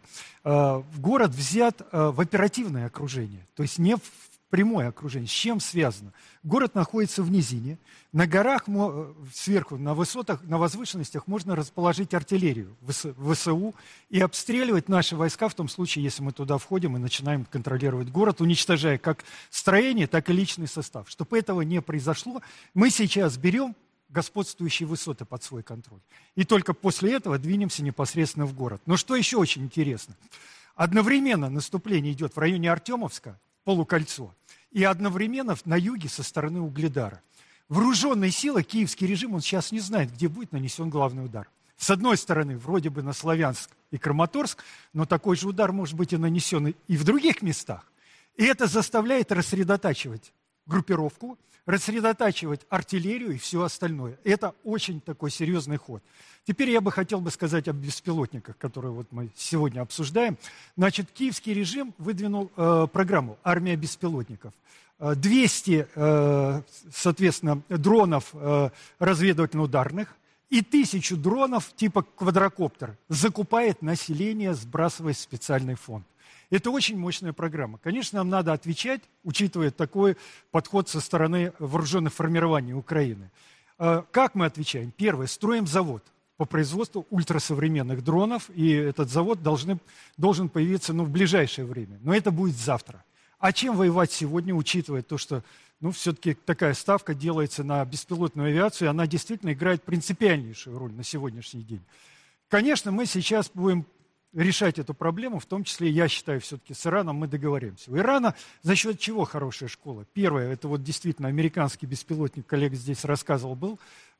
Город взят в оперативное окружение, то есть не в прямое окружение. С чем связано? Город находится в низине. На горах, сверху, на высотах, на возвышенностях можно расположить артиллерию, ВСУ, и обстреливать наши войска в том случае, если мы туда входим и начинаем контролировать город, уничтожая как строение, так и личный состав. Чтобы этого не произошло, мы сейчас берем господствующие высоты под свой контроль. И только после этого двинемся непосредственно в город. Но что еще очень интересно? Одновременно наступление идет в районе Артемовска, полукольцо, и одновременно на юге со стороны Угледара. Вооруженные силы, киевский режим, он сейчас не знает, где будет нанесен главный удар. С одной стороны, вроде бы на Славянск и Краматорск, но такой же удар может быть и нанесен и в других местах. И это заставляет рассредотачивать группировку, рассредотачивать артиллерию и все остальное. Это очень такой серьезный ход. Теперь я бы хотел бы сказать об беспилотниках, которые вот мы сегодня обсуждаем. Значит, киевский режим выдвинул э, программу «Армия беспилотников». двести, э, соответственно, дронов э, разведывательно-ударных и тысячу дронов типа квадрокоптер закупает население, сбрасывая в специальный фонд. Это очень мощная программа. Конечно, нам надо отвечать, учитывая такой подход со стороны вооруженных формирований Украины. Как мы отвечаем? Первое, строим завод по производству ультрасовременных дронов, и этот завод должны, должен появиться ну, в ближайшее время. Но это будет завтра. А чем воевать сегодня, учитывая то, что ну, все-таки такая ставка делается на беспилотную авиацию, и она действительно играет принципиальнейшую роль на сегодняшний день. Конечно, мы сейчас будем решать эту проблему, в том числе, я считаю, все-таки с Ираном мы договоримся. У Ирана за счет чего хорошая школа? Первое, это вот действительно американский беспилотник, коллега здесь рассказывал, был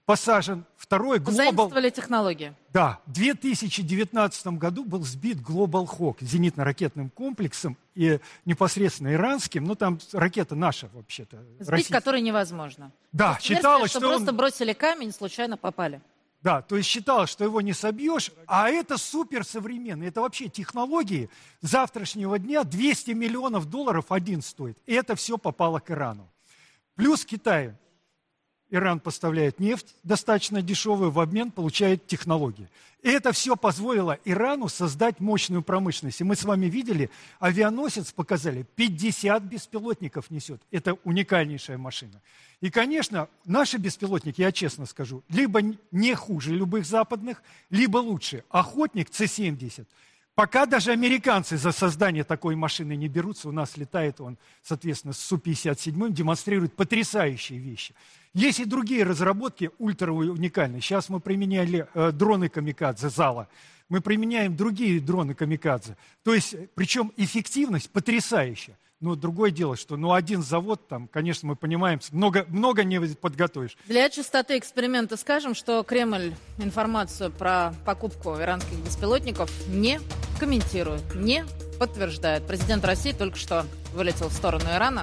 посажен второй Global... Заимствовали технологии. Да, в две тысячи девятнадцатом году был сбит Global Hawk зенитно-ракетным комплексом и непосредственно иранским, ну там ракета наша вообще-то. Сбить российская. который невозможно. Да, Есть считалось, версия, что, что он... просто бросили камень, случайно попали. Да, то есть считалось, что его не собьешь, а это суперсовременно. Это вообще технологии завтрашнего дня двести миллионов долларов один стоит. И это все попало к Ирану. Плюс Китай. Иран поставляет нефть достаточно дешевую, в обмен получает технологии. И это все позволило Ирану создать мощную промышленность. И мы с вами видели, авианосец показали, пятьдесят беспилотников несет. Это уникальнейшая машина. И, конечно, наши беспилотники, я честно скажу, либо не хуже любых западных, либо лучше. Охотник С семьдесят. Пока даже американцы за создание такой машины не берутся, у нас летает он, соответственно, с Су пятьдесят семь, демонстрирует потрясающие вещи. Есть и другие разработки ультра уникальные. Сейчас мы применяли э, дроны камикадзе ЗАЛа, мы применяем другие дроны камикадзе. То есть, причем эффективность потрясающая. Но другое дело, что ну, один завод, там, конечно, мы понимаем, много, много не подготовишь. Для чистоты эксперимента скажем, что Кремль информацию про покупку иранских беспилотников не комментирует, не подтверждает. Президент России только что вылетел в сторону Ирана.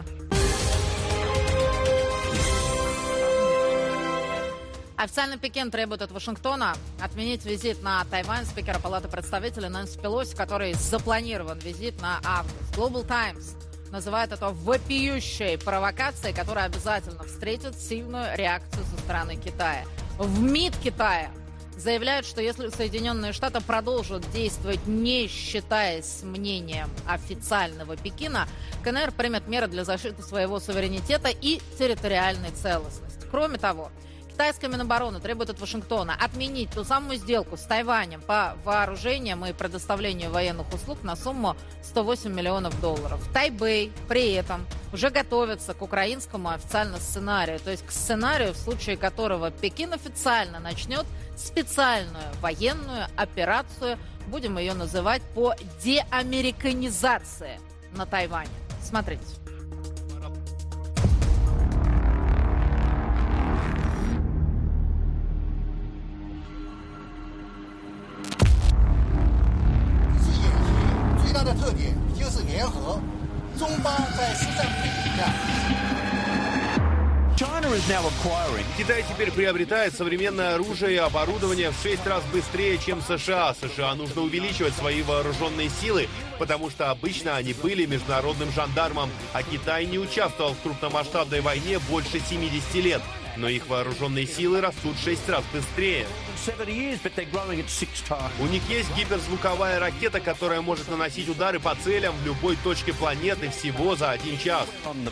Официально Пекин требует от Вашингтона отменить визит на Тайвань спикера Палаты представителей Нэнси Пелоси, который запланирован визит на август. Global Times называет это вопиющей провокацией, которая обязательно встретит сильную реакцию со стороны Китая. В МИД Китая заявляют, что если Соединенные Штаты продолжат действовать, не считаясь с мнением официального Пекина, КНР примет меры для защиты своего суверенитета и территориальной целостности. Кроме того, китайская Минобороны требует от Вашингтона отменить ту самую сделку с Тайванем по вооружениям и предоставлению военных услуг на сумму сто восемь миллионов долларов. Тайбэй при этом уже готовится к украинскому официальному сценарию, то есть к сценарию, в случае которого Пекин официально начнет специальную военную операцию, будем ее называть, по деамериканизации на Тайване. Смотрите. Китай теперь приобретает современное оружие и оборудование в шесть раз быстрее, чем США. США нужно увеличивать свои вооруженные силы, потому что обычно они были международным жандармом, а Китай не участвовал в крупномасштабной войне больше семидесяти лет. Но их вооруженные силы растут в шесть раз быстрее. У них есть гиперзвуковая ракета, которая может наносить удары по целям в любой точке планеты всего за один час.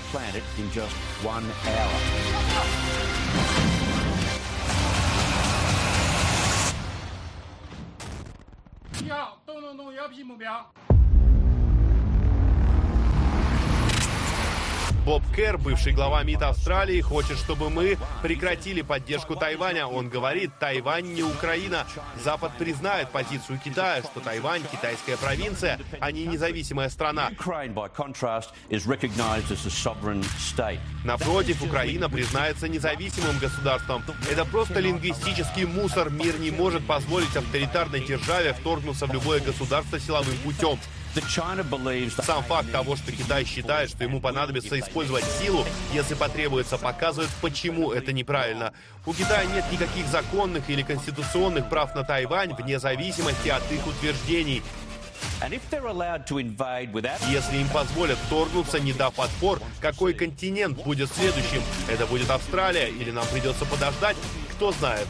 Боб Кэр, бывший глава МИД Австралии, хочет, чтобы мы прекратили поддержку Тайваня. Он говорит, Тайвань не Украина. Запад признает позицию Китая, что Тайвань – китайская провинция, а не независимая страна. Напротив, Украина признается независимым государством. Это просто лингвистический мусор. Мир не может позволить авторитарной державе вторгнуться в любое государство силовым путем. Сам факт того, что Китай считает, что ему понадобится использовать силу, если потребуется, показывает, почему это неправильно. У Китая нет никаких законных или конституционных прав на Тайвань, вне зависимости от их утверждений. Если им позволят вторгнуться, не дав отпор, какой континент будет следующим? Это будет Австралия или нам придется подождать? Кто знает?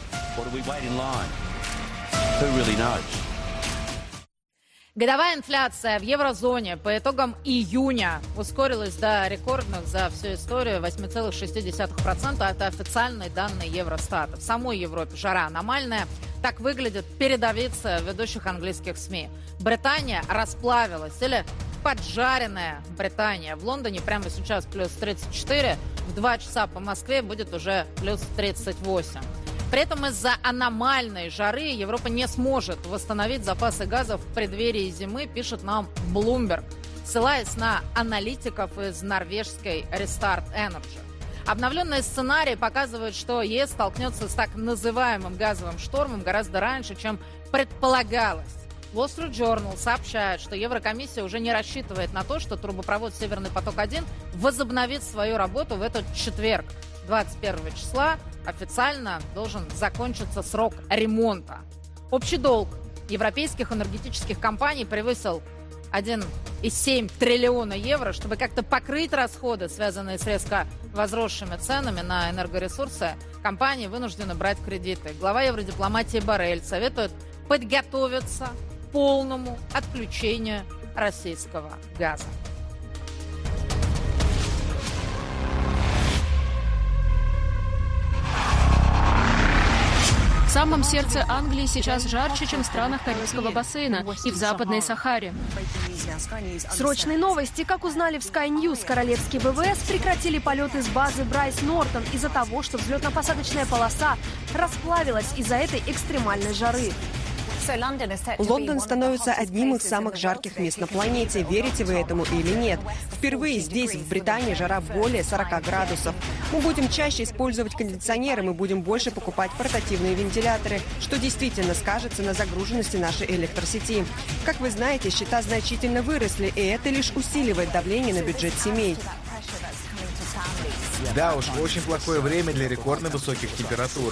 Годовая инфляция в еврозоне по итогам июня ускорилась до рекордных за всю историю восемь целых шесть десятых процента. Это официальные данные Евростата. В самой Европе жара аномальная. Так выглядит передовица ведущих английских СМИ. Британия расплавилась или поджаренная Британия. В Лондоне прямо сейчас плюс тридцать четыре, в два часа по Москве будет уже плюс тридцать восемь. При этом из-за аномальной жары Европа не сможет восстановить запасы газа в преддверии зимы, пишет нам Bloomberg, ссылаясь на аналитиков из норвежской Restart Energy. Обновленные сценарии показывают, что ЕС столкнется с так называемым газовым штормом гораздо раньше, чем предполагалось. Wall Street Journal сообщает, что Еврокомиссия уже не рассчитывает на то, что трубопровод «Северный поток-один» возобновит свою работу в этот четверг. двадцать первого числа официально должен закончиться срок ремонта. Общий долг европейских энергетических компаний превысил один целых семь десятых триллиона евро. Чтобы как-то покрыть расходы, связанные с резко возросшими ценами на энергоресурсы, компании вынуждены брать кредиты. Глава евродипломатии Боррель советует подготовиться к полному отключению российского газа. В самом сердце Англии сейчас жарче, чем в странах Карибского бассейна и в Западной Сахаре. Срочные новости. Как узнали в Sky News, королевские ВВС прекратили полеты с базы Брайс Нортон из-за того, что взлетно-посадочная полоса расплавилась из-за этой экстремальной жары. Лондон становится одним из самых жарких мест на планете. Верите вы этому или нет? Впервые здесь, в Британии, жара более сорока градусов. Мы будем чаще использовать кондиционеры, мы будем больше покупать портативные вентиляторы, что действительно скажется на загруженности нашей электросети. Как вы знаете, счета значительно выросли, и это лишь усиливает давление на бюджет семей. Да уж, очень плохое время для рекордно высоких температур.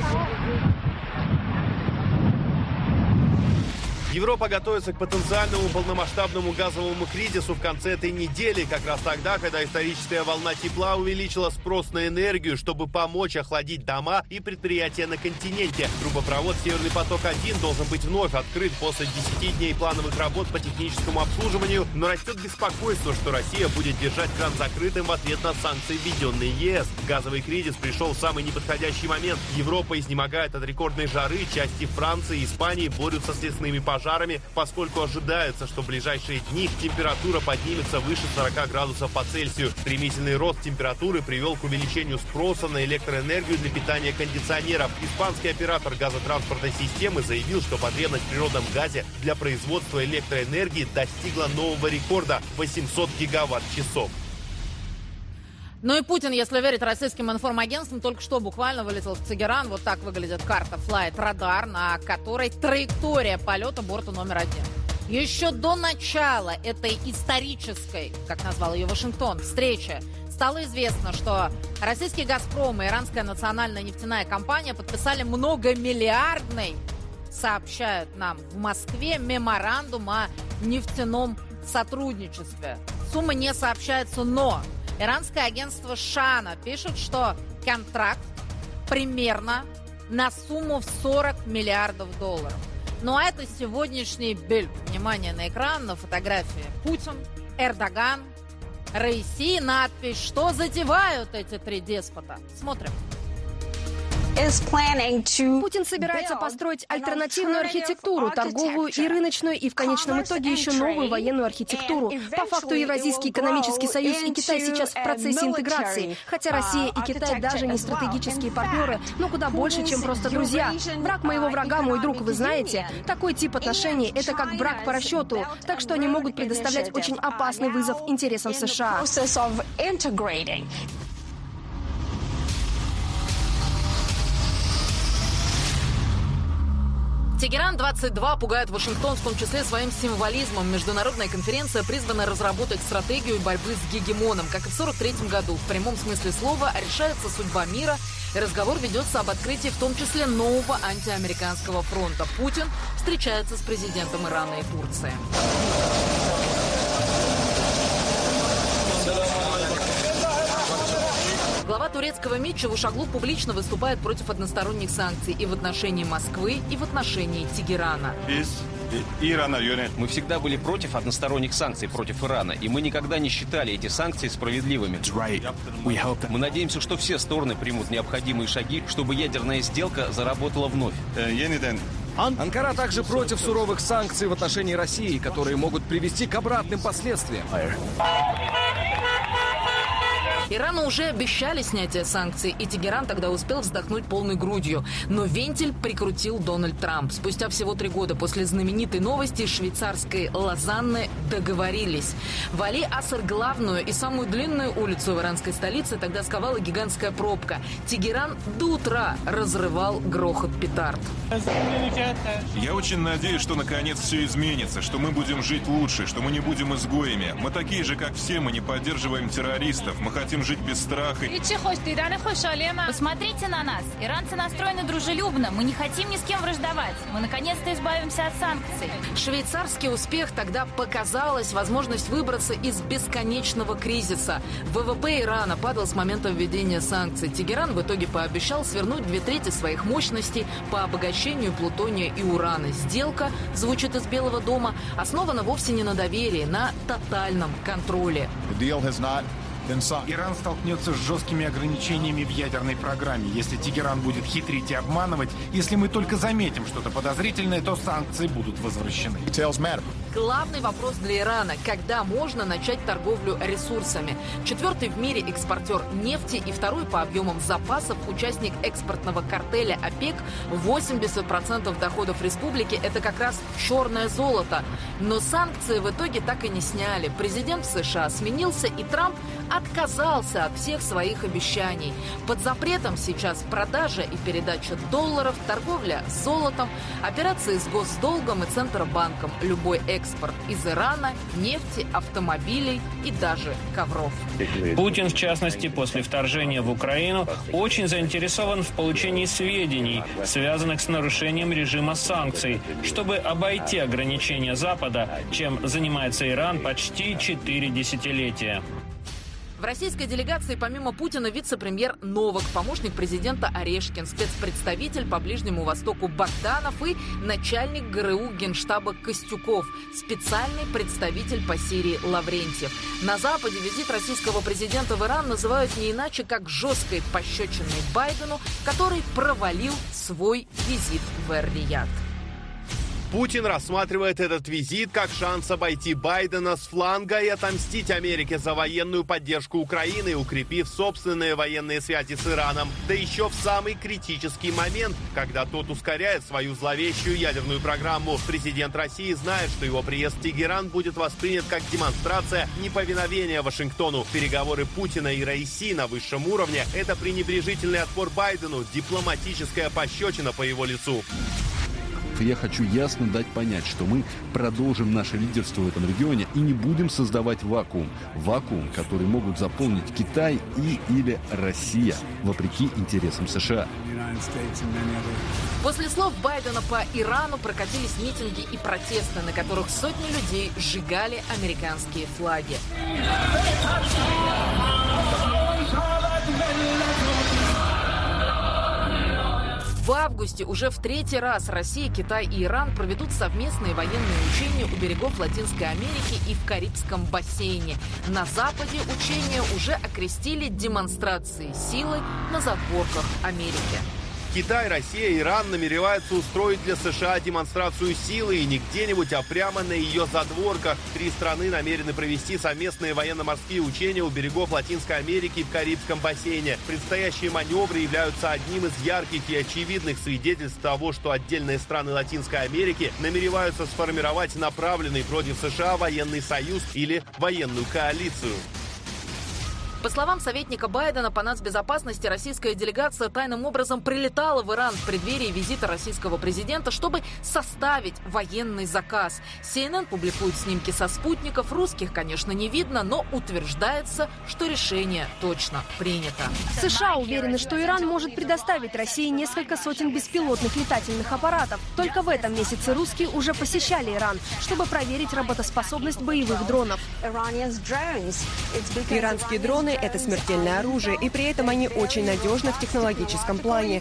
Европа готовится к потенциальному полномасштабному газовому кризису в конце этой недели, как раз тогда, когда историческая волна тепла увеличила спрос на энергию, чтобы помочь охладить дома и предприятия на континенте. Трубопровод «Северный поток-один» должен быть вновь открыт после десяти дней плановых работ по техническому обслуживанию, но растет беспокойство, что Россия будет держать кран закрытым в ответ на санкции, введенные ЕС. Газовый кризис пришел в самый неподходящий момент. Европа изнемогает от рекордной жары, части Франции и Испании борются с лесными пожарами, поскольку ожидается, что в ближайшие дни температура поднимется выше сорока градусов по Цельсию. Стремительный рост температуры привел к увеличению спроса на электроэнергию для питания кондиционеров. Испанский оператор газотранспортной системы заявил, что потребность в природном газе для производства электроэнергии достигла нового рекорда – восемьсот гигаватт-часов. Ну и Путин, если верить российским информагентствам, только что буквально вылетел в Тегеран. Вот так выглядит карта Flight Radar, на которой траектория полета борта номер один. Еще до начала этой исторической, как назвал ее Вашингтон, встречи, стало известно, что российский «Газпром» и иранская национальная нефтяная компания подписали многомиллиардный, сообщают нам в Москве, меморандум о нефтяном сотрудничестве. Сумма не сообщается, но иранское агентство Шана пишет, что контракт примерно на сумму в сорок миллиардов долларов. Ну а это сегодняшний Бельт. Внимание на экран, на фотографии Путин, Эрдоган, Раиси, надпись, что затевают эти три деспота. Смотрим. Путин собирается построить альтернативную архитектуру, торговую и рыночную, и в конечном итоге еще новую военную архитектуру. По факту Евразийский экономический союз и Китай сейчас в процессе интеграции. Хотя Россия и Китай даже не стратегические партнеры, но куда больше, чем просто друзья. Враг моего врага, мой друг, вы знаете? Такой тип отношений — это как брак по расчету. Так что они могут предоставлять очень опасный вызов интересам США. Тегеран двадцать два пугает Вашингтон, в том числе своим символизмом. Международная конференция призвана разработать стратегию борьбы с гегемоном. Как и в сорок третьем году, в прямом смысле слова, решается судьба мира, и разговор ведется об открытии в том числе нового антиамериканского фронта. Путин встречается с президентом Ирана и Турции. Глава турецкого МИД Чавушоглу публично выступает против односторонних санкций и в отношении Москвы, и в отношении Тегерана. Мы всегда были против односторонних санкций против Ирана, и мы никогда не считали эти санкции справедливыми. Мы надеемся, что все стороны примут необходимые шаги, чтобы ядерная сделка заработала вновь. Анкара также против суровых санкций в отношении России, которые могут привести к обратным последствиям. Ирану уже обещали снятие санкций, и Тегеран тогда успел вздохнуть полной грудью. Но вентиль прикрутил Дональд Трамп. Спустя всего три года после знаменитой новости из швейцарской Лозанны договорились. В Али-Аср главную и самую длинную улицу в иранской столице тогда сковала гигантская пробка. Тегеран до утра разрывал грохот петард. Я очень надеюсь, что наконец все изменится, что мы будем жить лучше, что мы не будем изгоями. Мы такие же, как все, мы не поддерживаем террористов, мы хотим жить без страха. Посмотрите на нас. Иранцы настроены дружелюбно. Мы не хотим ни с кем враждовать. Мы наконец-то избавимся от санкций. Швейцарский успех тогда показалась возможность выбраться из бесконечного кризиса. ВВП Ирана падал с момента введения санкций. Тегеран в итоге пообещал свернуть две трети своих мощностей по обогащению плутония и урана. Сделка, звучит из Белого дома, основана вовсе не на доверии, на тотальном контроле. Иран столкнется с жесткими ограничениями в ядерной программе. Если Тегеран будет хитрить и обманывать, если мы только заметим что-то подозрительное, то санкции будут возвращены. Главный вопрос для Ирана – когда можно начать торговлю ресурсами? Четвертый в мире экспортер нефти и второй по объемам запасов участник экспортного картеля ОПЕК. восемьдесят процентов доходов республики – это как раз черное золото. Но санкции в итоге так и не сняли. Президент в США сменился, и Трамп отказался от всех своих обещаний. Под запретом сейчас продажа и передача долларов, торговля с золотом, операции с госдолгом и Центробанком, любой экспорт из Ирана, нефти, автомобилей и даже ковров. Путин, в частности, после вторжения в Украину, очень заинтересован в получении сведений, связанных с нарушением режима санкций, чтобы обойти ограничения Запада, чем занимается Иран почти четыре десятилетия. В российской делегации помимо Путина вице-премьер Новак, помощник президента Орешкин, спецпредставитель по Ближнему Востоку Богданов и начальник ГРУ Генштаба Костюков, специальный представитель по Сирии Лаврентьев. На Западе визит российского президента в Иран называют не иначе, как жесткой пощечиной Байдену, который провалил свой визит в Эр-Рияд. Путин рассматривает этот визит как шанс обойти Байдена с фланга и отомстить Америке за военную поддержку Украины, укрепив собственные военные связи с Ираном. Да еще в самый критический момент, когда тот ускоряет свою зловещую ядерную программу. Президент России знает, что его приезд в Тегеран будет воспринят как демонстрация неповиновения Вашингтону. Переговоры Путина и Раиси на высшем уровне – это пренебрежительный отпор Байдену, дипломатическая пощечина по его лицу. Я хочу ясно дать понять, что мы продолжим наше лидерство в этом регионе и не будем создавать вакуум. Вакуум, который могут заполнить Китай и или Россия, вопреки интересам США. После слов Байдена по Ирану прокатились митинги и протесты, на которых сотни людей сжигали американские флаги. В августе уже в третий раз Россия, Китай и Иран проведут совместные военные учения у берегов Латинской Америки и в Карибском бассейне. На Западе учения уже окрестили демонстрацией силы на задворках Америки. Китай, Россия и Иран намереваются устроить для США демонстрацию силы, и не где-нибудь, а прямо на ее задворках. Три страны намерены провести совместные военно-морские учения у берегов Латинской Америки и в Карибском бассейне. Предстоящие маневры являются одним из ярких и очевидных свидетельств того, что отдельные страны Латинской Америки намереваются сформировать направленный против США военный союз или военную коалицию. По словам советника Байдена по нацбезопасности, российская делегация тайным образом прилетала в Иран в преддверии визита российского президента, чтобы составить военный заказ. Си Эн Эн публикует снимки со спутников. Русских, конечно, не видно, но утверждается, что решение точно принято. США уверены, что Иран может предоставить России несколько сотен беспилотных летательных аппаратов. Только в этом месяце русские уже посещали Иран, чтобы проверить работоспособность боевых дронов. Иранские дроны — это смертельное оружие, и при этом они очень надежны в технологическом плане.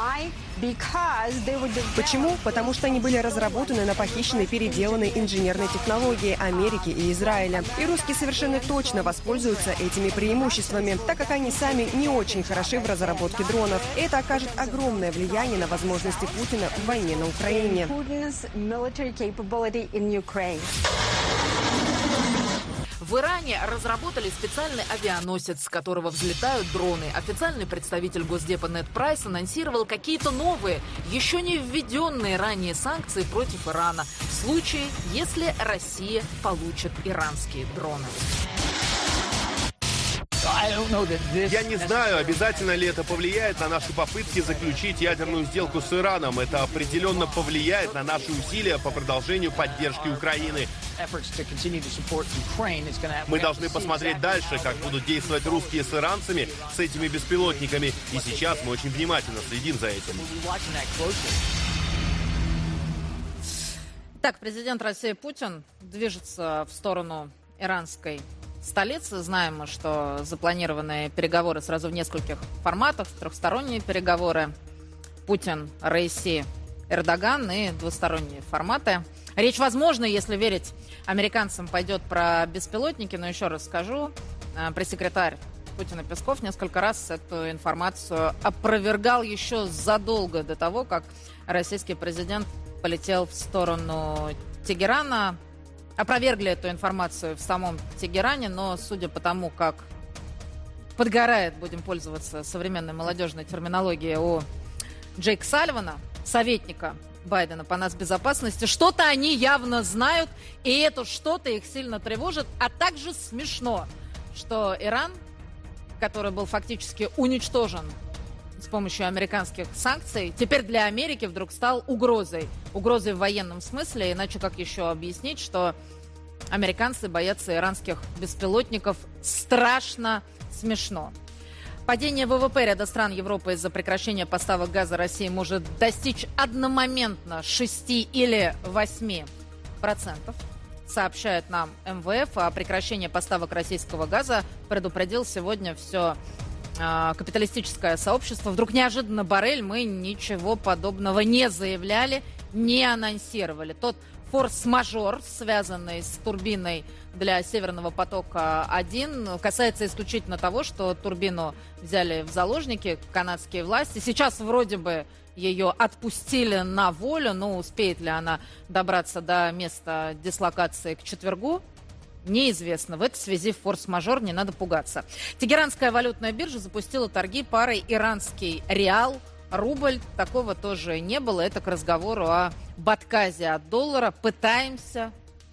Почему? Потому что они были разработаны на похищенной, переделанной инженерной технологии Америки и Израиля. И русские совершенно точно воспользуются этими преимуществами, так как они сами не очень хороши в разработке дронов. Это окажет огромное влияние на возможности Путина в войне на Украине. В Иране разработали специальный авианосец, с которого взлетают дроны. Официальный представитель Госдепа Нед Прайс анонсировал какие-то новые, еще не введенные ранее санкции против Ирана в случае, если Россия получит иранские дроны. Я не знаю, обязательно ли это повлияет на наши попытки заключить ядерную сделку с Ираном. Это определенно повлияет на наши усилия по продолжению поддержки Украины. Мы должны посмотреть дальше, как будут действовать русские с иранцами, с этими беспилотниками. И сейчас мы очень внимательно следим за этим. Так, президент России Путин движется в сторону иранской столицы. Знаем мы, что запланированы переговоры сразу в нескольких форматах, трехсторонние переговоры. Путин, Раиси, Эрдоган и двусторонние форматы. Речь, возможно, если верить американцам, пойдет про беспилотники, но еще раз скажу, пресс-секретарь Путина Песков несколько раз эту информацию опровергал еще задолго до того, как российский президент полетел в сторону Тегерана. Опровергли эту информацию в самом Тегеране, но судя по тому, как подгорает, будем пользоваться современной молодежной терминологией, у Джейка Салливана, советника Байдена по нацбезопасности, что-то они явно знают, и это что-то их сильно тревожит, а также смешно, что Иран, который был фактически уничтожен с помощью американских санкций, теперь для Америки вдруг стал угрозой. Угрозой в военном смысле, иначе как еще объяснить, что американцы боятся иранских беспилотников страшно смешно. Падение ВВП ряда стран Европы из-за прекращения поставок газа России может достичь одномоментно шести или восьми процентов, сообщает нам эм вэ эф. О прекращении поставок российского газа предупредил сегодня все капиталистическое сообщество. Вдруг неожиданно Боррель, мы ничего подобного не заявляли, не анонсировали. Тот форс-мажор, связанный с турбиной для Северного потока-один, касается исключительно того, что турбину взяли в заложники канадские власти. Сейчас вроде бы ее отпустили на волю, но успеет ли она добраться до места дислокации к четвергу, неизвестно. В этой связи форс-мажор, не надо пугаться. Тегеранская валютная биржа запустила торги парой иранский реал, рубль. Такого тоже не было. Это к разговору о отказе от доллара. Пытаемся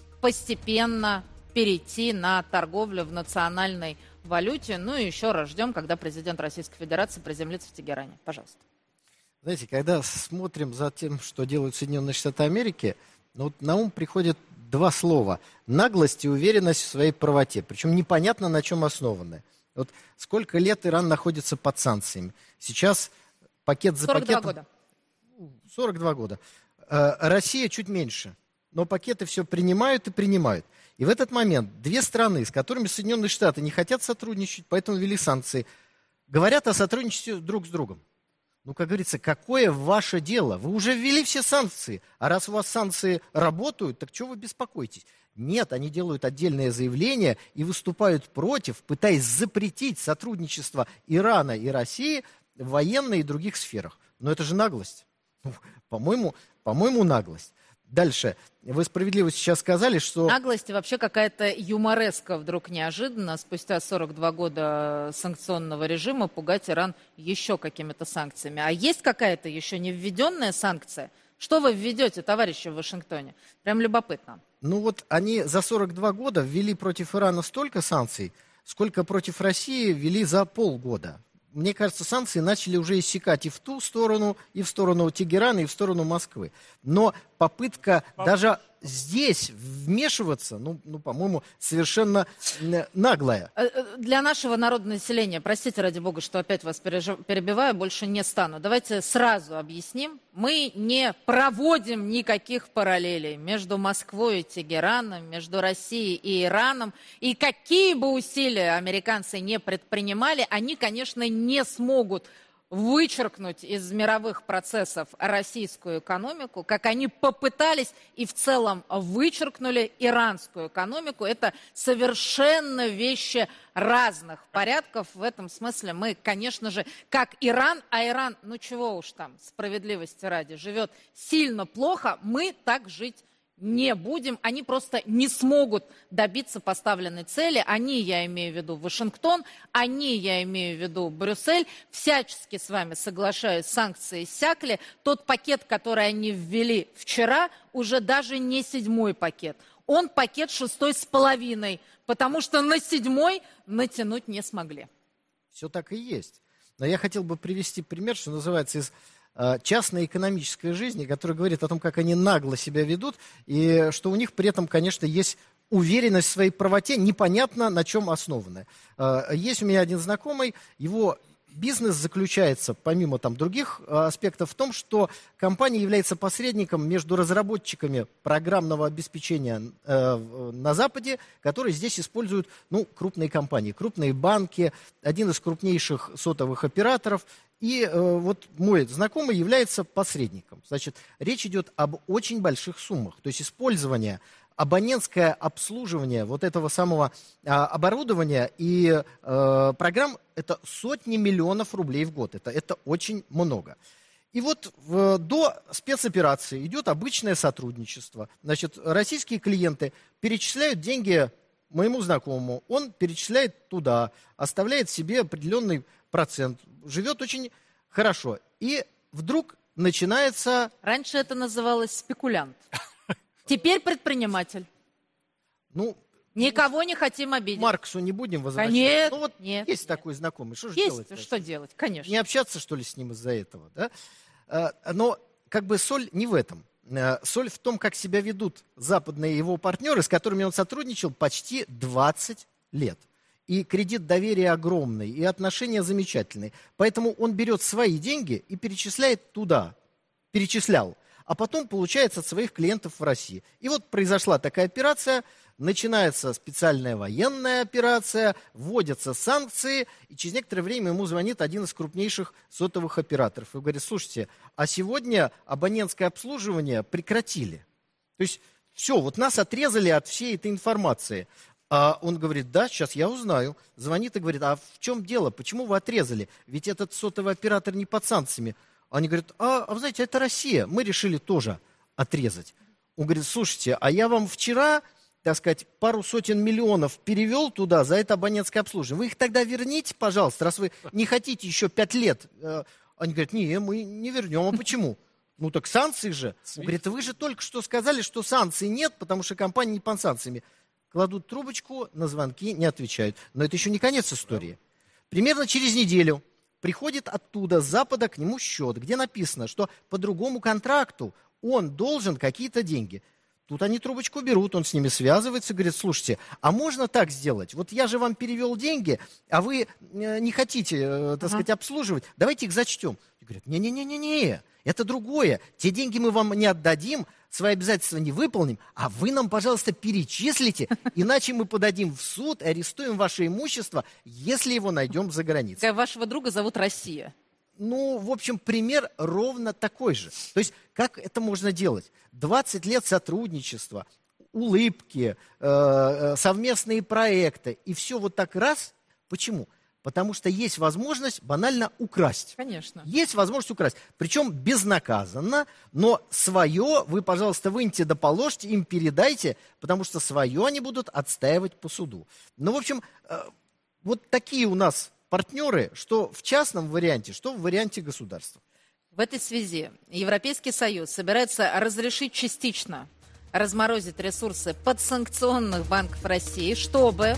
постепенно перейти на торговлю в национальной валюте. Ну и еще раз ждем, когда президент Российской Федерации приземлится в Тегеране. Пожалуйста. Знаете, когда смотрим за тем, что делают Соединенные Штаты Америки, ну, вот на ум приходит два слова. Наглость и уверенность в своей правоте. Причем непонятно, на чем основаны. Вот сколько лет Иран находится под санкциями. Сейчас пакет за пакетом... сорок два года. сорок два года. Э, Россия чуть меньше. Но пакеты все принимают и принимают. И в этот момент две страны, с которыми Соединенные Штаты не хотят сотрудничать, поэтому ввели санкции, говорят о сотрудничестве друг с другом. Ну, как говорится, какое ваше дело? Вы уже ввели все санкции. А раз у вас санкции работают, так чего вы беспокоитесь? Нет, они делают отдельное заявление и выступают против, пытаясь запретить сотрудничество Ирана и России в военной и других сферах. Но это же наглость. Ну, по-моему, по-моему, наглость. Дальше. Вы справедливо сейчас сказали, что... Наглость и вообще какая-то юмореска вдруг неожиданно, спустя сорок два года санкционного режима, пугать Иран еще какими-то санкциями. А есть какая-то еще не введенная санкция? Что вы введете, товарищи в Вашингтоне? Прям любопытно. Ну вот они за сорок два года ввели против Ирана столько санкций, сколько против России ввели за полгода. Мне кажется, санкции начали уже иссякать и в ту сторону, и в сторону Тегерана, и в сторону Москвы. Но попытка Поп... даже здесь вмешиваться, ну, ну, по-моему, совершенно наглая. Для нашего народного населения, простите, ради бога, что опять вас перебиваю, больше не стану. Давайте сразу объясним. Мы не проводим никаких параллелей между Москвой и Тегераном, между Россией и Ираном. И какие бы усилия американцы не предпринимали, они, конечно, не смогут вычеркнуть из мировых процессов российскую экономику, как они попытались и в целом вычеркнули иранскую экономику. Это совершенно вещи разных порядков. В этом смысле мы, конечно же, как Иран, а Иран, ну чего уж там, справедливости ради, живет сильно плохо, мы так жить не будем, они просто не смогут добиться поставленной цели. Они, я имею в виду Вашингтон, они, я имею в виду Брюссель, всячески с вами соглашаюсь, санкции иссякли. Тот пакет, который они ввели вчера, уже даже не седьмой пакет. Он пакет шестой с половиной, потому что на седьмой натянуть не смогли. Все так и есть. Но я хотел бы привести пример, что называется, из э, частной экономической жизни, который говорит о том, как они нагло себя ведут, и что у них при этом, конечно, есть уверенность в своей правоте, непонятно на чем основанная. Э, есть у меня один знакомый, его бизнес заключается, помимо там других э, аспектов, в том, что компания является посредником между разработчиками программного обеспечения э, на Западе, которые здесь используют ну, крупные компании, крупные банки, один из крупнейших сотовых операторов. И э, вот мой знакомый является посредником. Значит, речь идет об очень больших суммах. То есть использование, абонентское обслуживание вот этого самого а, оборудования и э, программ – это сотни миллионов рублей в год. Это, это очень много. И вот в, до спецоперации идет обычное сотрудничество. Значит, российские клиенты перечисляют деньги моему знакомому, он перечисляет туда, оставляет себе определенный процент, живет очень хорошо. И вдруг начинается... Раньше это называлось спекулянт. Теперь предприниматель. Ну, никого не хотим обидеть. Марксу не будем возвращаться. Нет, ну, вот нет. Есть такой знакомый. Что же есть, делать? что делать, конечно. Не общаться, что ли, с ним из-за этого, да? Но как бы соль не в этом. Соль в том, как себя ведут западные его партнеры, с которыми он сотрудничал почти двадцать лет. И кредит доверия огромный, и отношения замечательные. Поэтому он берет свои деньги и перечисляет туда. Перечислял. А потом получается от своих клиентов в России. И вот произошла такая операция, начинается специальная военная операция, вводятся санкции, и через некоторое время ему звонит один из крупнейших сотовых операторов и говорит: слушайте, а сегодня абонентское обслуживание прекратили. То есть все, вот нас отрезали от всей этой информации. А он говорит: да, сейчас я узнаю. Звонит и говорит: а в чем дело, почему вы отрезали? Ведь этот сотовый оператор не под санкциями. Они говорят: а, а вы знаете, это Россия, мы решили тоже отрезать. Он говорит: слушайте, а я вам вчера, так сказать, пару сотен миллионов перевел туда за это абонентское обслуживание. Вы их тогда верните, пожалуйста, раз вы не хотите еще пять лет. Они говорят: не, мы не вернем. А почему? Ну так санкции же. Он говорит: вы же только что сказали, что санкций нет, потому что компания не под санкциями. Кладут трубочку, на звонки не отвечают. Но это еще не конец истории. Примерно через неделю приходит оттуда, с Запада, к нему счет, где написано, что по другому контракту он должен какие-то деньги. Тут они трубочку берут, он с ними связывается, говорит: слушайте, а можно так сделать? Вот я же вам перевел деньги, а вы не хотите, так сказать, обслуживать. Давайте их зачтем. И говорят: не-не-не-не-не, это другое. Те деньги мы вам не отдадим, свои обязательства не выполним, а вы нам, пожалуйста, перечислите, иначе мы подадим в суд, арестуем ваше имущество, если его найдем за границей. Вашего друга зовут Россия. Ну, в общем, пример ровно такой же. То есть, как это можно делать? двадцать лет сотрудничества, улыбки, э, совместные проекты, и все вот так раз. Почему? Потому что есть возможность банально украсть. Конечно. Есть возможность украсть. Причем безнаказанно, но свое вы, пожалуйста, выньте да положьте, им передайте, потому что свое они будут отстаивать по суду. Ну, в общем, э, вот такие у нас партнеры, что в частном варианте, что в варианте государства. В этой связи Европейский Союз собирается разрешить частично разморозить ресурсы подсанкционных банков России, чтобы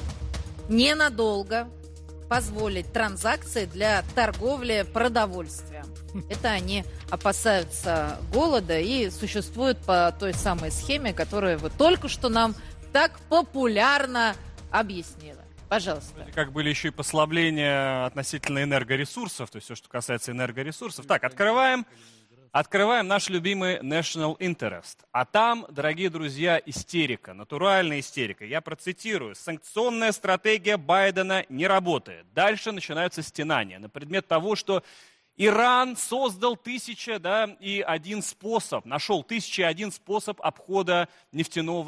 ненадолго позволить транзакции для торговли продовольствием. Это они опасаются голода и существуют по той самой схеме, которую вы только что нам так популярно объяснили. Пожалуйста. Как были еще и послабления относительно энергоресурсов, то есть все, что касается энергоресурсов. Так, открываем, открываем наш любимый National Interest. А там, дорогие друзья, истерика, натуральная истерика. Я процитирую. Санкционная стратегия Байдена не работает. Дальше начинаются стенания на предмет того, что Иран создал тысяча, да, и один способ, нашел тысяча и один способ обхода нефтяного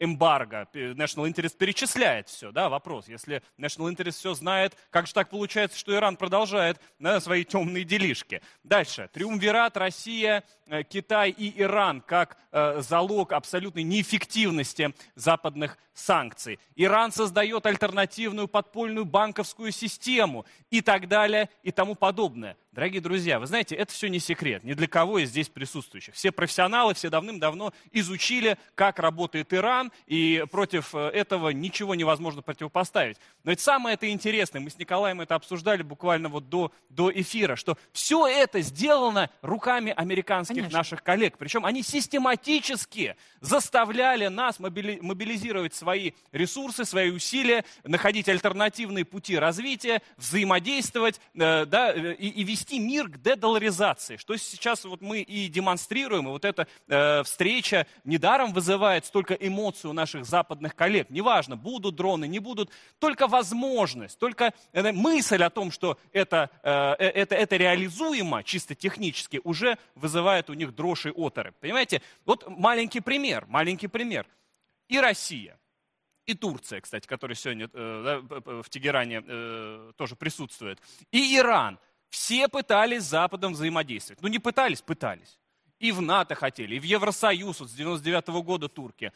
эмбарго. National Interest перечисляет все, да, вопрос. Если National Interest все знает, как же так получается, что Иран продолжает, да, свои темные делишки? Дальше. Триумвират Россия, Китай и Иран как э, залог абсолютной неэффективности западных санкций. Иран создает альтернативную подпольную банковскую систему и так далее и тому подобное. Дорогие друзья, вы знаете, это все не секрет, ни для кого из здесь присутствующих. Все профессионалы, все давным-давно изучили, как работает Иран, и против этого ничего невозможно противопоставить. Но это самое это интересное, мы с Николаем это обсуждали буквально вот до, до эфира, что все это сделано руками американских Конечно. наших коллег. Причем они систематически заставляли нас мобили, мобилизировать свои ресурсы, свои усилия, находить альтернативные пути развития, взаимодействовать, э, да, и, и вести мир к дедоларизации, что сейчас вот мы и демонстрируем, и вот эта э, встреча недаром вызывает столько эмоций у наших западных коллег. Неважно, будут дроны, не будут, только возможность, только э, мысль о том, что это, э, это, это реализуемо чисто технически, уже вызывает у них дрожь и оторопь. Понимаете? Вот маленький пример, маленький пример. И Россия, и Турция, кстати, которая сегодня э, в Тегеране э, тоже присутствует, и Иран. Все пытались с Западом взаимодействовать. Ну не пытались, пытались. И в НАТО хотели, и в Евросоюз вот с девяносто девятого года турки.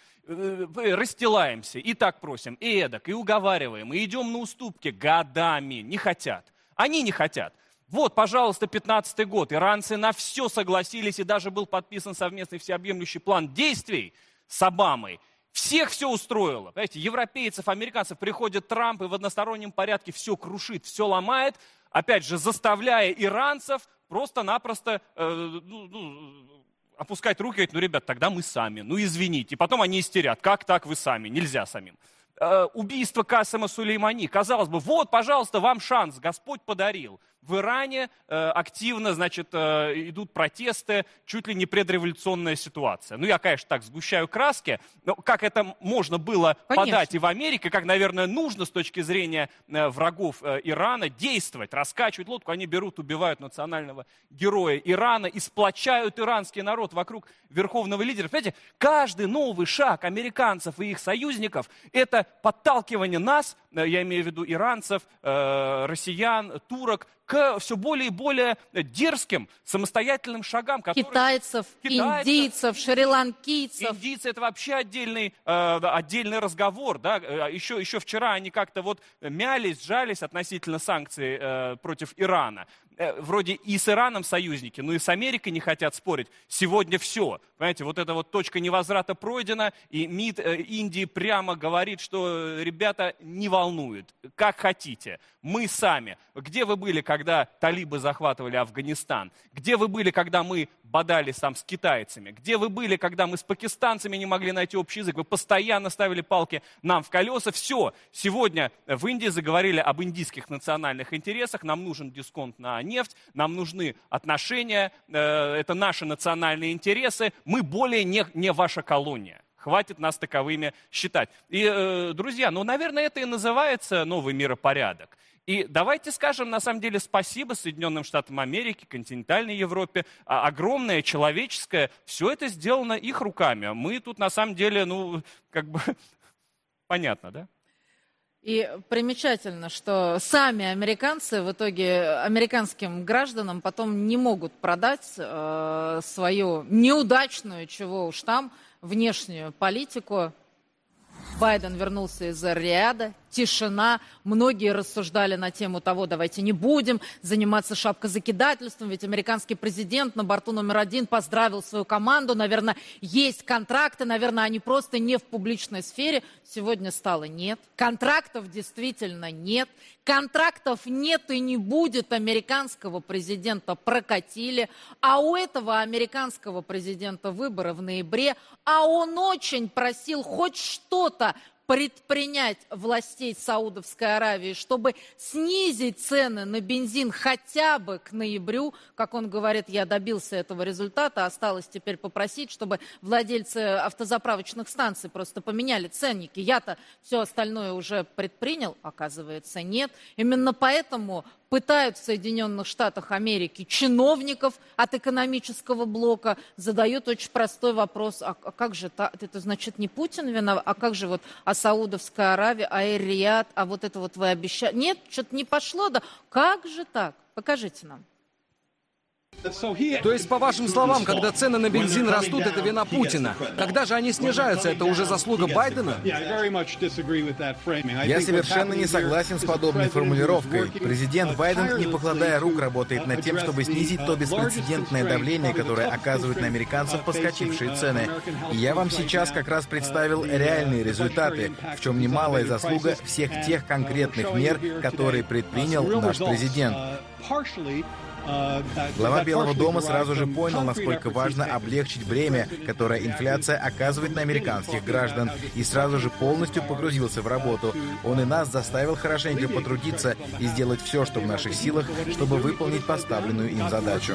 Расстилаемся, и так просим, и эдак, и уговариваем, и идем на уступки годами. Не хотят. Они не хотят. Вот, пожалуйста, пятнадцатый год. Иранцы на все согласились, и даже был подписан совместный всеобъемлющий план действий с Обамой. Всех все устроило. Понимаете, европейцев, американцев, приходит Трамп и в одностороннем порядке все крушит, все ломает, опять же, заставляя иранцев просто-напросто э, ну, ну, опускать руки и говорить, ну, ребят, тогда мы сами, ну, извините. И потом они истерят, как так вы сами, нельзя самим. Э, убийство Касема Сулеймани, казалось бы, вот, пожалуйста, вам шанс, Господь подарил. В Иране э, активно, значит, э, идут протесты, чуть ли не предреволюционная ситуация. Ну, я, конечно, так сгущаю краски, но как это можно было Конечно. подать и в Америке, как, наверное, нужно с точки зрения э, врагов э, Ирана действовать, раскачивать лодку, они берут, убивают национального героя Ирана и сплочают иранский народ вокруг верховного лидера. Понимаете, каждый новый шаг американцев и их союзников – это подталкивание нас, э, я имею в виду иранцев, э, россиян, турок, к все более и более дерзким самостоятельным шагам. Которые... Китайцев, Китайцев, индийцев, шри-ланкийцев. Индийцы – это вообще отдельный, э, отдельный разговор. Да? Еще, еще вчера они как-то вот мялись, сжались относительно санкций э, против Ирана. Вроде и с Ираном союзники, но и с Америкой не хотят спорить. Сегодня все. Понимаете, вот эта вот точка невозврата пройдена, и МИД Индии прямо говорит, что ребята не волнует, как хотите. Мы сами. Где вы были, когда талибы захватывали Афганистан? Где вы были, когда мы бодались там с китайцами? Где вы были, когда мы с пакистанцами не могли найти общий язык? Вы постоянно ставили палки нам в колеса. Все. Сегодня в Индии заговорили об индийских национальных интересах. Нам нужен дисконт на нефть, нам нужны отношения, э, это наши национальные интересы. Мы более не, не ваша колония. Хватит нас таковыми считать. И, э, друзья, ну, наверное, это и называется новый миропорядок. И давайте скажем, на самом деле, спасибо Соединенным Штатам Америки, континентальной Европе, а огромное, человеческое, все это сделано их руками. Мы тут, на самом деле, ну, как бы, понятно, да? И примечательно, что сами американцы в итоге американским гражданам потом не могут продать э, свою неудачную, чего уж там, внешнюю политику. Байден вернулся из Риада, тишина. Многие рассуждали на тему того, давайте не будем заниматься шапкозакидательством, ведь американский президент на борту номер один поздравил свою команду. Наверное, есть контракты, наверное, они просто не в публичной сфере. Сегодня стало нет. Контрактов действительно нет. Контрактов нет и не будет. Американского президента прокатили. А у этого американского президента выборы в ноябре. А он очень просил хоть что-то предпринять властей Саудовской Аравии, чтобы снизить цены на бензин хотя бы к ноябрю. Как он говорит, я добился этого результата, осталось теперь попросить, чтобы владельцы автозаправочных станций просто поменяли ценники. Я-то все остальное уже предпринял, оказывается, нет. Именно поэтому пытают в Соединенных Штатах Америки чиновников от экономического блока, задают очень простой вопрос, а, а как же, та, это значит не Путин виноват, а как же вот, а Саудовская Аравия, а Эр-Рияд, а вот это вот вы обещали, нет, что-то не пошло, да, как же так, покажите нам. То есть, по вашим словам, когда цены на бензин растут, это вина Путина. Когда же они снижаются, это уже заслуга Байдена? Я совершенно не согласен с подобной формулировкой. Президент Байден, не покладая рук, работает над тем, чтобы снизить то беспрецедентное давление, которое оказывают на американцев подскочившие цены. И я вам сейчас как раз представил реальные результаты, в чем немалая заслуга всех тех конкретных мер, которые предпринял наш президент. Глава Белого дома сразу же понял, насколько важно облегчить бремя, которое инфляция оказывает на американских граждан, и сразу же полностью погрузился в работу. Он и нас заставил хорошенько потрудиться и сделать все, что в наших силах, чтобы выполнить поставленную им задачу.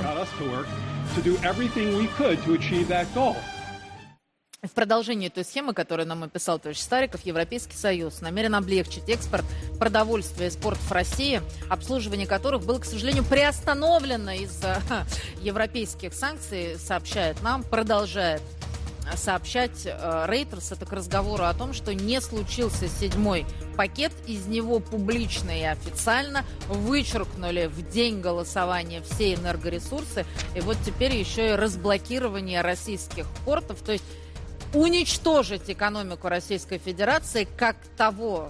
В продолжении той схемы, которую нам описал товарищ Стариков, Европейский Союз намерен облегчить экспорт продовольствия из портов России, обслуживание которых было, к сожалению, приостановлено из-за европейских санкций, сообщает нам, продолжает сообщать Reuters. Это к разговору о том, что не случился седьмой пакет, из него публично и официально вычеркнули в день голосования все энергоресурсы, и вот теперь еще и разблокирование российских портов, то есть уничтожить экономику Российской Федерации, как того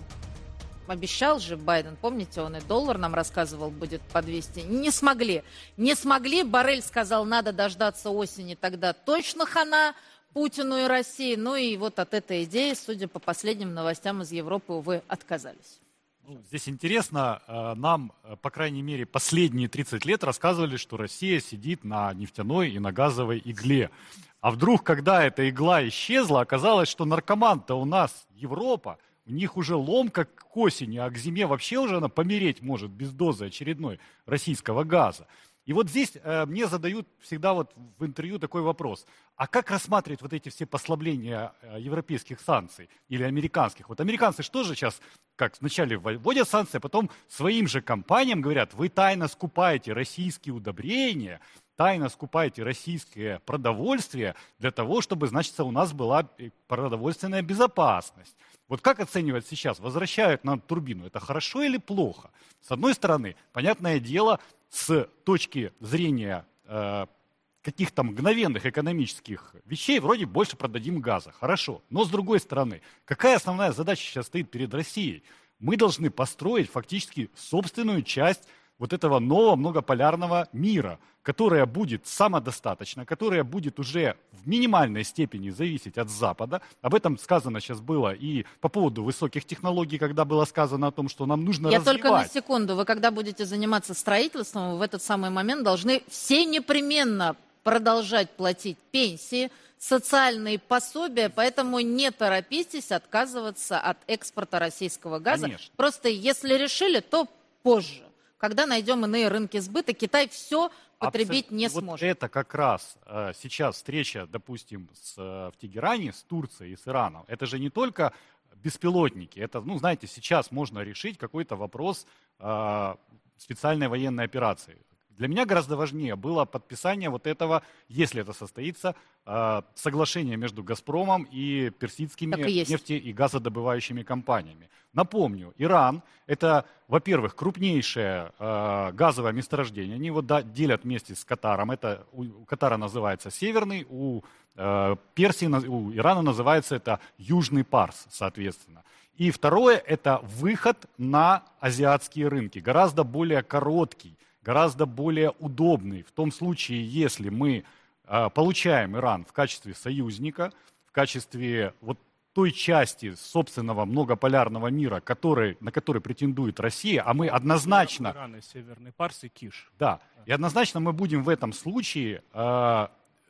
обещал же Байден. Помните, он и доллар нам рассказывал, будет по двести. Не смогли. Не смогли. Боррель сказал, надо дождаться осени, тогда точно хана Путину и России. Ну и вот от этой идеи, судя по последним новостям из Европы, увы, отказались. Ну, здесь интересно, нам, по крайней мере, последние тридцать лет рассказывали, что Россия сидит на нефтяной и на газовой игле. А вдруг, когда эта игла исчезла, оказалось, что наркоман-то у нас Европа, у них уже ломка к осени, а к зиме вообще уже она помереть может без дозы очередной российского газа. И вот здесь э, мне задают всегда вот в интервью такой вопрос. А как рассматривать вот эти все послабления э, европейских санкций или американских? Вот американцы что же сейчас, как вначале вводят санкции, а потом своим же компаниям говорят, вы тайно скупаете российские удобрения, тайно скупаете российское продовольствие для того, чтобы, значит, у нас была продовольственная безопасность. Вот как оценивать сейчас? Возвращают нам турбину. Это хорошо или плохо? С одной стороны, понятное дело, с точки зрения э, каких-то мгновенных экономических вещей, вроде больше продадим газа. Хорошо. Но с другой стороны, какая основная задача сейчас стоит перед Россией? Мы должны построить фактически собственную часть вот этого нового многополярного мира, которая будет самодостаточна, которая будет уже в минимальной степени зависеть от Запада. Об этом сказано сейчас было и по поводу высоких технологий, когда было сказано о том, что нам нужно Я развивать. только на секунду. Вы когда будете заниматься строительством, вы в этот самый момент должны все непременно продолжать платить пенсии, социальные пособия, поэтому не торопитесь отказываться от экспорта российского газа. Конечно. Просто если решили, то позже. Когда найдем иные рынки сбыта, Китай все потребить не вот сможет. Это как раз э, сейчас встреча, допустим, с, э, в Тегеране с Турцией и с Ираном. Это же не только беспилотники. Это, ну, знаете, сейчас можно решить какой-то вопрос э, специальной военной операции. Для меня гораздо важнее было подписание вот этого, если это состоится, э, соглашения между «Газпромом» и персидскими и нефти- и газодобывающими компаниями. Напомню, Иран – это, во-первых, крупнейшее э, газовое месторождение. Они его да, делят вместе с Катаром. Это у, у Катара называется Северный, у э, Персии, у Ирана называется это Южный Парс, соответственно. И второе – это выход на азиатские рынки, гораздо более короткий, гораздо более удобный. В том случае, если мы э, получаем Иран в качестве союзника, в качестве вот той части собственного многополярного мира, который, на который претендует Россия, а мы однозначно... Иран и Северный Парс и Киш. Да, и однозначно мы будем в этом случае э, в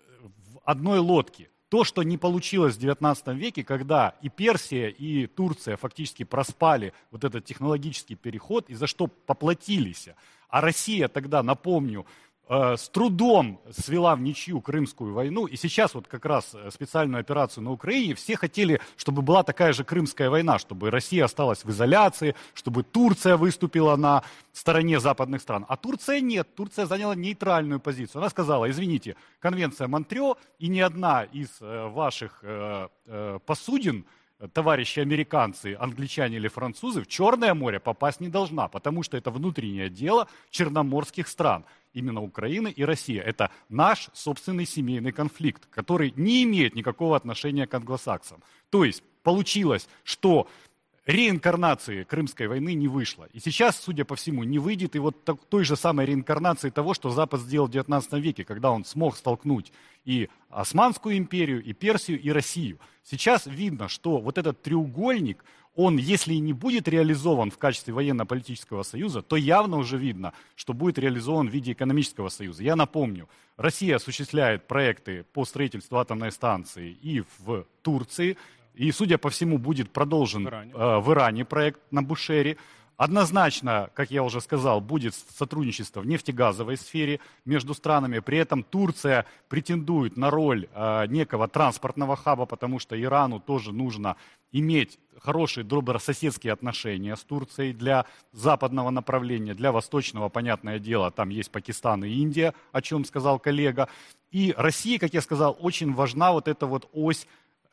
одной лодке. То, что не получилось в девятнадцатом веке, когда и Персия, и Турция фактически проспали вот этот технологический переход, и за что поплатились. А Россия тогда, напомню, э, с трудом свела в ничью Крымскую войну, и сейчас вот как раз специальную операцию на Украине, все хотели, чтобы была такая же Крымская война, чтобы Россия осталась в изоляции, чтобы Турция выступила на стороне западных стран. А Турция нет, Турция заняла нейтральную позицию. Она сказала, извините, конвенция Монтрео, и ни одна из э, ваших э, э, посудин, товарищи американцы, англичане или французы, в Черное море попасть не должна, потому что это внутреннее дело черноморских стран, именно Украины и России. Это наш собственный семейный конфликт, который не имеет никакого отношения к англосаксам. То есть получилось, что реинкарнации Крымской войны не вышло. И сейчас, судя по всему, не выйдет и вот той же самой реинкарнации того, что Запад сделал в девятнадцатом веке, когда он смог столкнуть и Османскую империю, и Персию, и Россию. Сейчас видно, что вот этот треугольник, он, если и не будет реализован в качестве военно-политического союза, то явно уже видно, что будет реализован в виде экономического союза. Я напомню, Россия осуществляет проекты по строительству атомной станции и в Турции, и, судя по всему, будет продолжен в Иране, э, в Иране проект на Бушере. Однозначно, как я уже сказал, будет сотрудничество в нефтегазовой сфере между странами. При этом Турция претендует на роль э, некого транспортного хаба, потому что Ирану тоже нужно иметь хорошие добрососедские отношения с Турцией для западного направления, для восточного, понятное дело, там есть Пакистан и Индия, о чем сказал коллега. И России, как я сказал, очень важна вот эта вот ось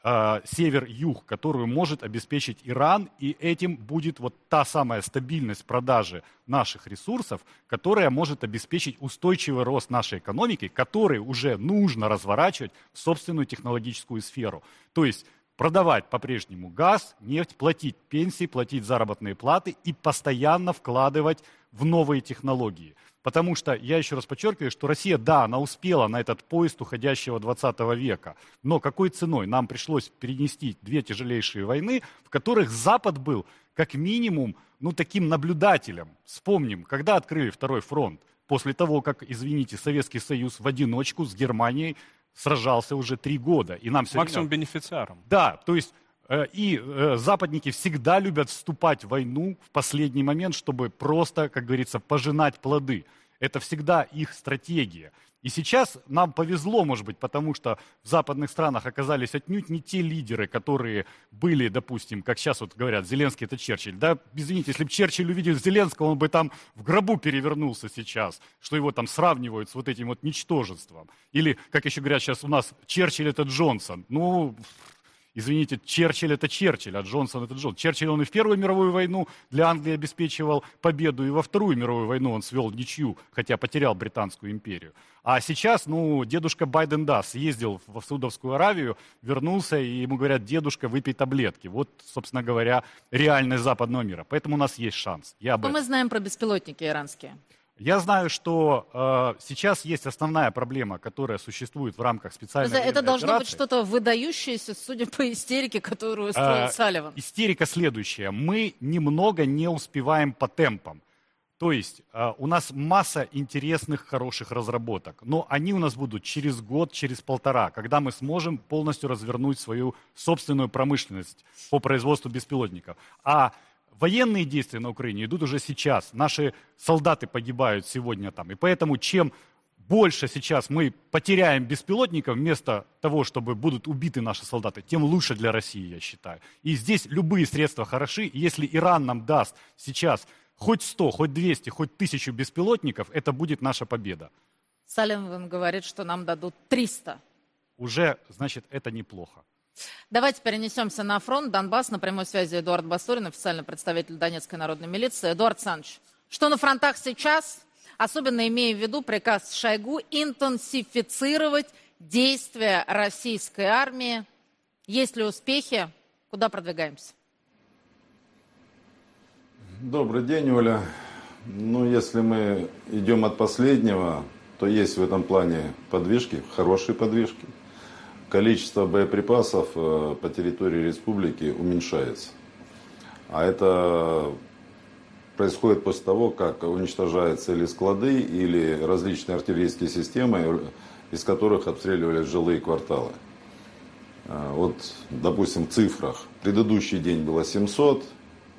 север-юг, которую может обеспечить Иран, и этим будет вот та самая стабильность продажи наших ресурсов, которая может обеспечить устойчивый рост нашей экономики, который уже нужно разворачивать в собственную технологическую сферу. То есть продавать по-прежнему газ, нефть, платить пенсии, платить заработные платы и постоянно вкладывать в новые технологии. Потому что, я еще раз подчеркиваю, что Россия, да, она успела на этот поезд уходящего двадцатого века, но какой ценой? Нам пришлось перенести две тяжелейшие войны, в которых Запад был как минимум, ну, таким наблюдателем. Вспомним, когда открыли Второй фронт, после того, как, извините, Советский Союз в одиночку с Германией сражался уже три года. И нам все максимум время... бенефициаром. Да, то есть э, и э, западники всегда любят вступать в войну в последний момент, чтобы просто, как говорится, пожинать плоды. Это всегда их стратегия. И сейчас нам повезло, может быть, потому что в западных странах оказались отнюдь не те лидеры, которые были, допустим, как сейчас вот говорят, Зеленский это Черчилль. Да, извините, если бы Черчилль увидел Зеленского, он бы там в гробу перевернулся сейчас, что его там сравнивают с вот этим вот ничтожеством. Или, как еще говорят сейчас у нас, Черчилль это Джонсон. Ну... Извините, Черчилль это Черчилль, а Джонсон это Джонсон. Черчилль он и в Первую мировую войну для Англии обеспечивал победу, и во Вторую мировую войну он свел ничью, хотя потерял Британскую империю. А сейчас, ну, дедушка Байден, да, съездил в Саудовскую Аравию, вернулся, и ему говорят, дедушка, выпей таблетки. Вот, собственно говоря, реальность западного мира. Поэтому у нас есть шанс. Я Что мы знаем про беспилотники иранские? Я знаю, что э, сейчас есть основная проблема, которая существует в рамках специальной военной Это должно операции. быть что-то выдающееся, судя по истерике, которую устроил э, Салливан. Истерика следующая. Мы немного не успеваем по темпам. То есть э, у нас масса интересных, хороших разработок, но они у нас будут через год, через полтора, когда мы сможем полностью развернуть свою собственную промышленность по производству беспилотников. А военные действия на Украине идут уже сейчас. Наши солдаты погибают сегодня там. И поэтому чем больше сейчас мы потеряем беспилотников, вместо того, чтобы будут убиты наши солдаты, тем лучше для России, я считаю. И здесь любые средства хороши. И если Иран нам даст сейчас хоть сто, хоть двести, хоть тысячу беспилотников, это будет наша победа. Салливан говорит, что нам дадут триста. Уже, значит, это неплохо. Давайте перенесемся на фронт. Донбасс. На прямой связи Эдуард Басурин, официальный представитель Донецкой народной милиции. Эдуард Александрович, что на фронтах сейчас, особенно имея в виду приказ Шойгу интенсифицировать действия российской армии? Есть ли успехи? Куда продвигаемся? Добрый день, Оля. Ну, если мы идем от последнего, то есть в этом плане подвижки, хорошие подвижки. Количество боеприпасов по территории республики уменьшается. А это происходит после того, как уничтожаются или склады, или различные артиллерийские системы, из которых обстреливались жилые кварталы. Вот, допустим, в цифрах. Предыдущий день было семьсот,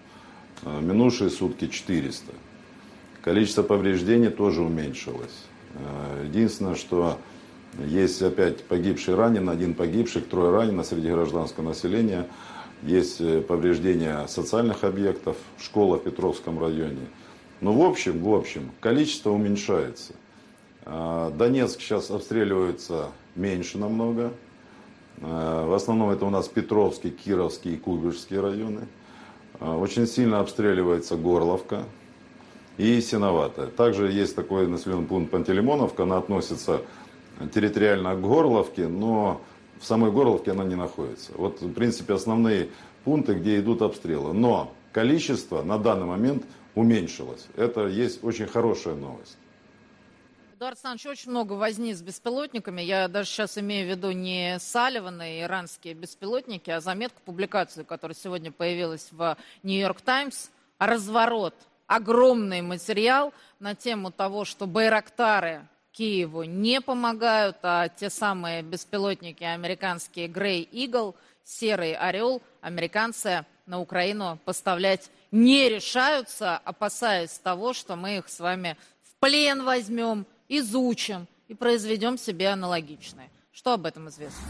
минувшие сутки четыреста. Количество повреждений тоже уменьшилось. Единственное, что есть опять погибший, ранен, один погибший, трое ранено среди гражданского населения. Есть повреждения социальных объектов, школа в Петровском районе. Но в общем, в общем, количество уменьшается. Донецк сейчас обстреливается меньше намного. В основном это у нас Петровский, Кировский и Куйбышевские районы. Очень сильно обстреливается Горловка и Синоватая. Также есть такой населенный пункт Пантелеймоновка, она относится территориально к Горловке, но в самой Горловке она не находится. Вот, в принципе, основные пункты, где идут обстрелы. Но количество на данный момент уменьшилось. Это есть очень хорошая новость. Эдуард Александрович, очень много возни с беспилотниками. Я даже сейчас имею в виду не Салливана и иранские беспилотники, а заметку, публикацию, которая сегодня появилась в Нью-Йорк Таймс. Разворот, огромный материал на тему того, что байрактары Киеву не помогают, а те самые беспилотники американские Grey Eagle, Серый Орел, американцы на Украину поставлять не решаются, опасаясь того, что мы их с вами в плен возьмем, изучим и произведем себе аналогичные. Что об этом известно?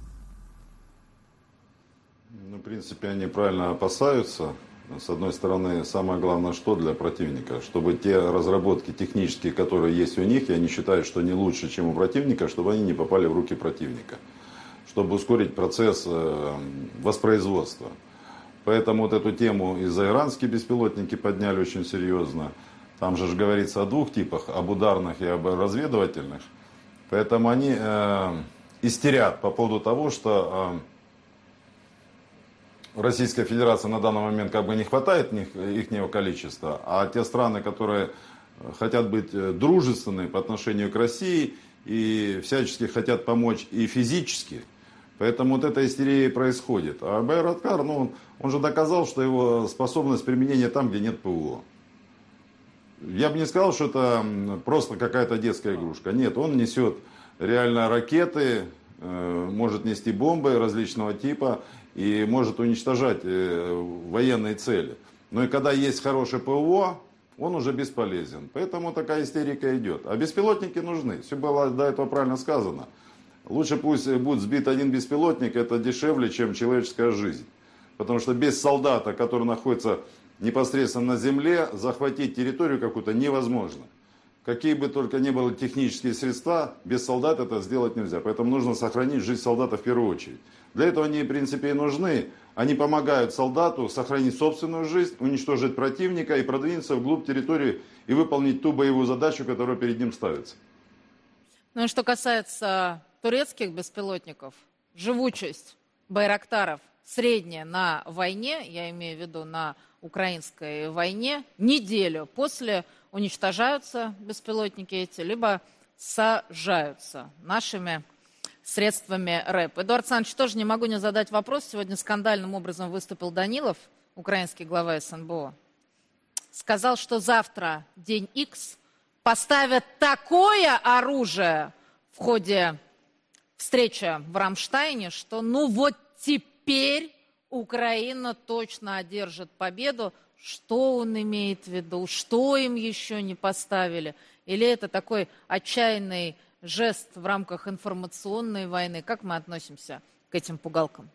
Ну, в принципе, они правильно опасаются. С одной стороны, самое главное, что для противника, чтобы те разработки технические, которые есть у них, и они считают, что они лучше, чем у противника, чтобы они не попали в руки противника, чтобы ускорить процесс воспроизводства. Поэтому вот эту тему из-за иранские беспилотники подняли очень серьезно. Там же говорится о двух типах, об ударных и об разведывательных. Поэтому они э, истерят по поводу того, что э, Российская Федерация на данный момент как бы не хватает их, ихнего количества, а те страны, которые хотят быть дружественны по отношению к России и всячески хотят помочь и физически. Поэтому вот эта истерия происходит. А Байрактар, ну, он, он же доказал, что его способность применения там, где нет ПВО. Я бы не сказал, что это просто какая-то детская игрушка. Нет, он несет реально ракеты, может нести бомбы различного типа и может уничтожать военные цели. Но и когда есть хорошее ПВО, он уже бесполезен. Поэтому такая истерика идет. А беспилотники нужны. Все было до этого правильно сказано. Лучше пусть будет сбит один беспилотник, это дешевле, чем человеческая жизнь. Потому что без солдата, который находится непосредственно на земле, захватить территорию какую-то невозможно. Какие бы только ни были технические средства, без солдат это сделать нельзя. Поэтому нужно сохранить жизнь солдата в первую очередь. Для этого они, в принципе, и нужны. Они помогают солдату сохранить собственную жизнь, уничтожить противника и продвинуться вглубь территории и выполнить ту боевую задачу, которая перед ним ставится. Ну и что касается турецких беспилотников, живучесть байрактаров средняя на войне, я имею в виду на украинской войне, неделю после уничтожаются беспилотники эти, либо сажаются нашими средствами РЭП. Эдуард Александрович, тоже не могу не задать вопрос. Сегодня скандальным образом выступил Данилов, украинский глава СНБО. Сказал, что завтра, день Икс, поставят такое оружие в ходе встречи в Рамштайне, что ну вот теперь Украина точно одержит победу. Что он имеет в виду? Что им еще не поставили? Или это такой отчаянный жест в рамках информационной войны? Как мы относимся к этим пугалкам?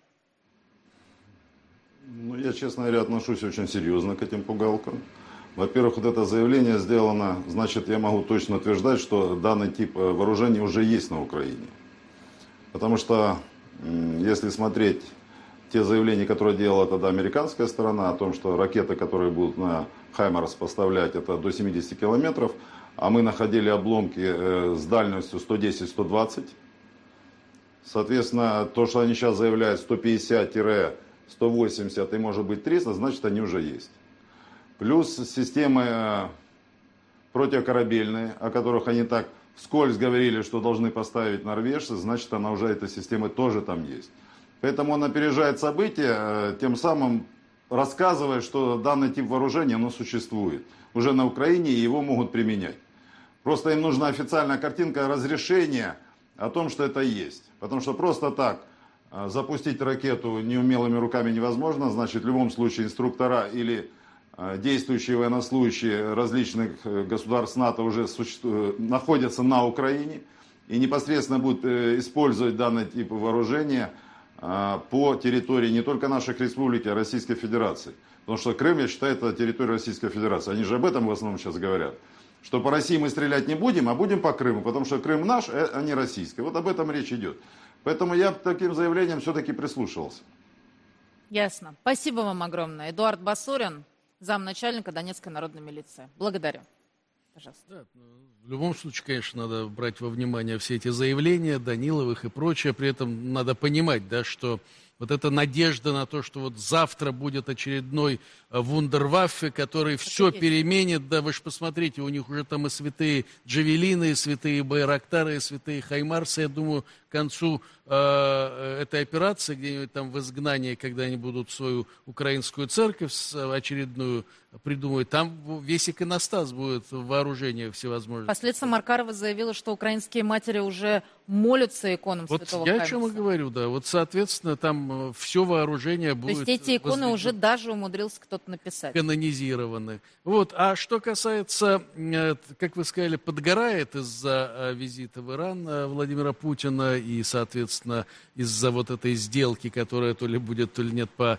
Ну, я, честно говоря, отношусь очень серьезно к этим пугалкам. Во-первых, вот это заявление сделано, значит, я могу точно утверждать, что данный тип вооружений уже есть на Украине. Потому что, если смотреть те заявления, которые делала тогда американская сторона, о том, что ракеты, которые будут на Хаймарс поставлять, это до семидесяти километров, а мы находили обломки с дальностью сто десять - сто двадцать. Соответственно, то, что они сейчас заявляют сто пятьдесят - сто восемьдесят и может быть триста, значит, они уже есть. Плюс системы противокорабельные, о которых они так вскользь говорили, что должны поставить норвежцы, значит, она уже, эта система тоже там есть. Поэтому он опережает события, тем самым рассказывая, что данный тип вооружения, оно существует уже на Украине и его могут применять. Просто им нужна официальная картинка разрешения о том, что это есть. Потому что просто так запустить ракету неумелыми руками невозможно. Значит, в любом случае инструктора или действующие военнослужащие различных государств НАТО уже существуют, находятся на Украине и непосредственно будут использовать данный тип вооружения по территории не только наших республик, а Российской Федерации. Потому что Крым, я считаю, это территория Российской Федерации. Они же об этом в основном сейчас говорят. Что по России мы стрелять не будем, а будем по Крыму, потому что Крым наш, а не российский. Вот об этом речь идет. Поэтому я к таким заявлениям все-таки прислушивался. Ясно. Спасибо вам огромное. Эдуард Басурин, замначальника Донецкой народной милиции. Благодарю. Пожалуйста. Да, в любом случае, конечно, надо брать во внимание все эти заявления Даниловых и прочее. При этом надо понимать, да, что вот эта надежда на то, что вот завтра будет очередной вундерваффе, который все переменит, да, вы же посмотрите, у них уже там и святые джавелины, и святые байрактары, и святые хаймарсы. Я думаю, к концу э, этой операции, где-нибудь там в изгнании, когда они будут свою украинскую церковь очередную придумывать, там весь иконостас будет в вооружении всевозможных. Последствия Маркарова заявила, что украинские матери уже молятся иконам вот святого я Хаймса. о чем и говорю, да. Вот, соответственно, там все вооружение будет... То есть эти иконы возведено, уже даже умудрился кто-то написать. канонизированы. Вот. А что касается, как вы сказали, подгорает из-за визита в Иран Владимира Путина и, соответственно, из-за вот этой сделки, которая то ли будет, то ли нет по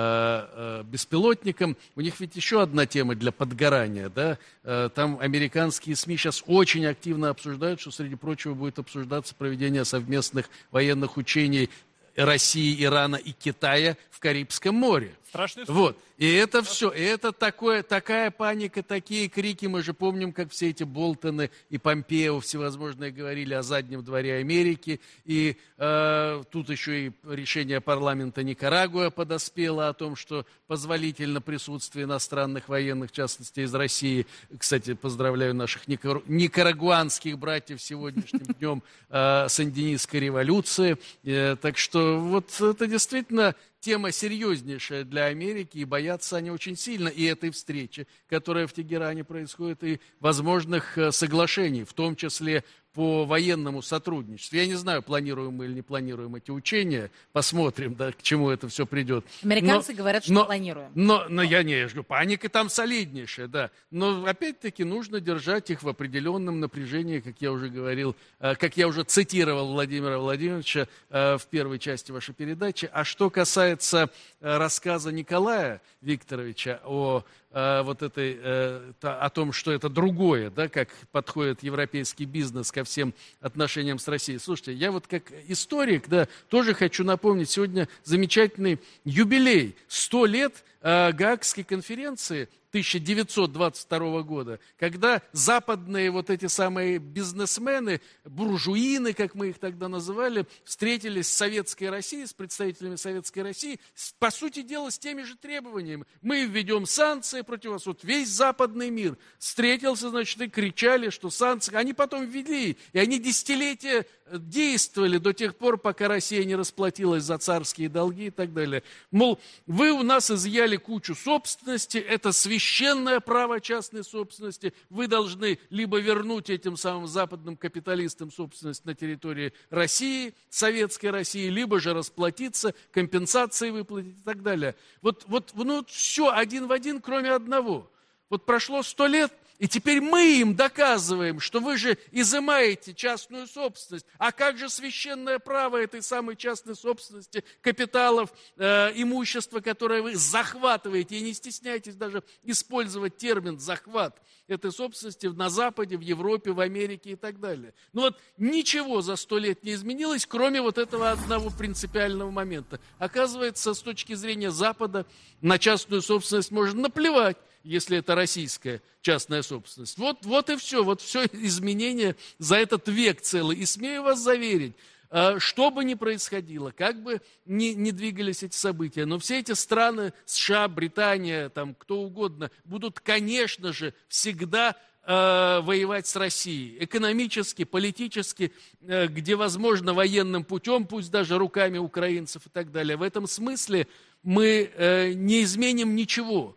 беспилотникам. У них ведь еще одна тема для подгорания. Да? Там американские СМИ сейчас очень активно обсуждают, что, среди прочего, будет обсуждаться проведение совместных военных учений России, Ирана и Китая в Карибском море. Страшный сон. Вот. И это все, и это такое, такая паника, такие крики. Мы же помним, как все эти Болтоны и Помпео всевозможные говорили о заднем дворе Америки. И э, тут еще и решение парламента Никарагуа подоспело о том, что позволительно присутствие иностранных военных, в частности из России. Кстати, поздравляю наших никар... никарагуанских братьев сегодняшним днем э, сандинистской революции. Э, так что вот это действительно тема серьезнейшая для Америки, и боятся они очень сильно и этой встречи, которая в Тегеране происходит, и возможных соглашений, в том числе по военному сотрудничеству. Я не знаю, планируем мы или не планируем эти учения, посмотрим, да, к чему это все придет. Американцы но, говорят, что но, планируем. Но, но я не я говорю, паника там солиднейшая, да. Но опять-таки нужно держать их в определенном напряжении, как я уже говорил, как я уже цитировал Владимира Владимировича в первой части вашей передачи. А что касается рассказа Николая Викторовича о вот этой, о том, что это другое, да, как подходит европейский бизнес ко всем отношениям с Россией. Слушайте, я вот как историк, да, тоже хочу напомнить, сегодня замечательный юбилей, сто лет Гаагской конференции тысяча девятьсот двадцать второго года, когда западные вот эти самые бизнесмены, буржуины, как мы их тогда называли, встретились с Советской Россией, с представителями Советской России, с, по сути дела, с теми же требованиями. Мы введем санкции против вас. Вот весь западный мир встретился, значит, и кричали, что санкции... Они потом ввели, и они десятилетия действовали до тех пор, пока Россия не расплатилась за царские долги и так далее. Мол, вы у нас изъяли кучу собственности, это священное право частной собственности, вы должны либо вернуть этим самым западным капиталистам собственность на территории России, Советской России, либо же расплатиться, компенсации выплатить и так далее. Вот, вот ну, все один в один, кроме одного. Вот прошло сто лет, и теперь мы им доказываем, что вы же изымаете частную собственность. А как же священное право этой самой частной собственности, капиталов, э, имущества, которое вы захватываете, и не стесняйтесь даже использовать термин «захват» этой собственности на Западе, в Европе, в Америке и так далее. Но вот ничего за сто лет не изменилось, кроме вот этого одного принципиального момента. Оказывается, с точки зрения Запада на частную собственность можно наплевать, если это российская частная собственность. Вот, вот и все, вот все изменения за этот век целый. И смею вас заверить, что бы ни происходило, как бы ни, ни двигались эти события, но все эти страны, США, Британия, там, кто угодно, будут, конечно же, всегда э, воевать с Россией. Экономически, политически, э, где возможно военным путем, пусть даже руками украинцев и так далее. В этом смысле мы э, не изменим ничего.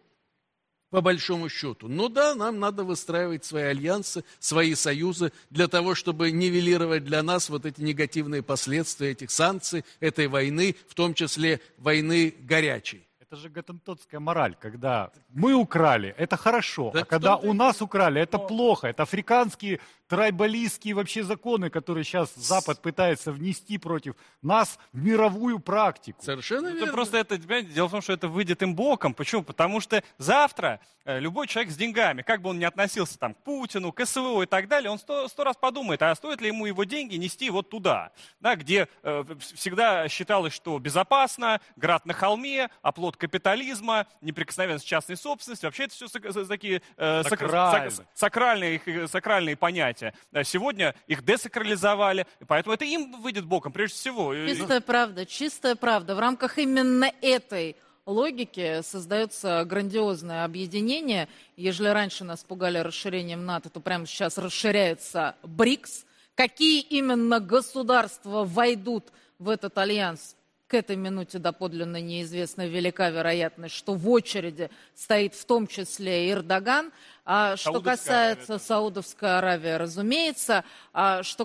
По большому счету. Ну да, нам надо выстраивать свои альянсы, свои союзы для того, чтобы нивелировать для нас вот эти негативные последствия этих санкций, этой войны, в том числе войны горячей. Это же готтентотская мораль, когда мы украли, это хорошо, Да а когда что ты- у нас украли, это плохо. Это африканские, трайбалистские вообще законы, которые сейчас Запад пытается внести против нас в мировую практику. Совершенно Это верно. просто это, понимаете, дело в том, что это выйдет им боком. Почему? Потому что завтра э, любой человек с деньгами, как бы он ни относился там, к Путину, к СВО и так далее, он сто, сто раз подумает, а стоит ли ему его деньги нести вот туда, да, где э, всегда считалось, что безопасно, град на холме, оплот капитализма, неприкосновенность частной собственности. Вообще это все такие э, сак- Сакрально. сак- сакральные, их, э, сакральные понятия. Да, сегодня их десакрализовали, и поэтому это им выйдет боком прежде всего. И- Чистая правда, чистая правда. В рамках именно этой логики создается грандиозное объединение. Ежели раньше нас пугали расширением НАТО, то прямо сейчас расширяется БРИКС. Какие именно государства войдут в этот альянс? К этой минуте доподлинно неизвестна, велика вероятность, что в очереди стоит в том числе Эрдоган. А что Саудовская касается Аравия. Саудовской Аравии, разумеется. А что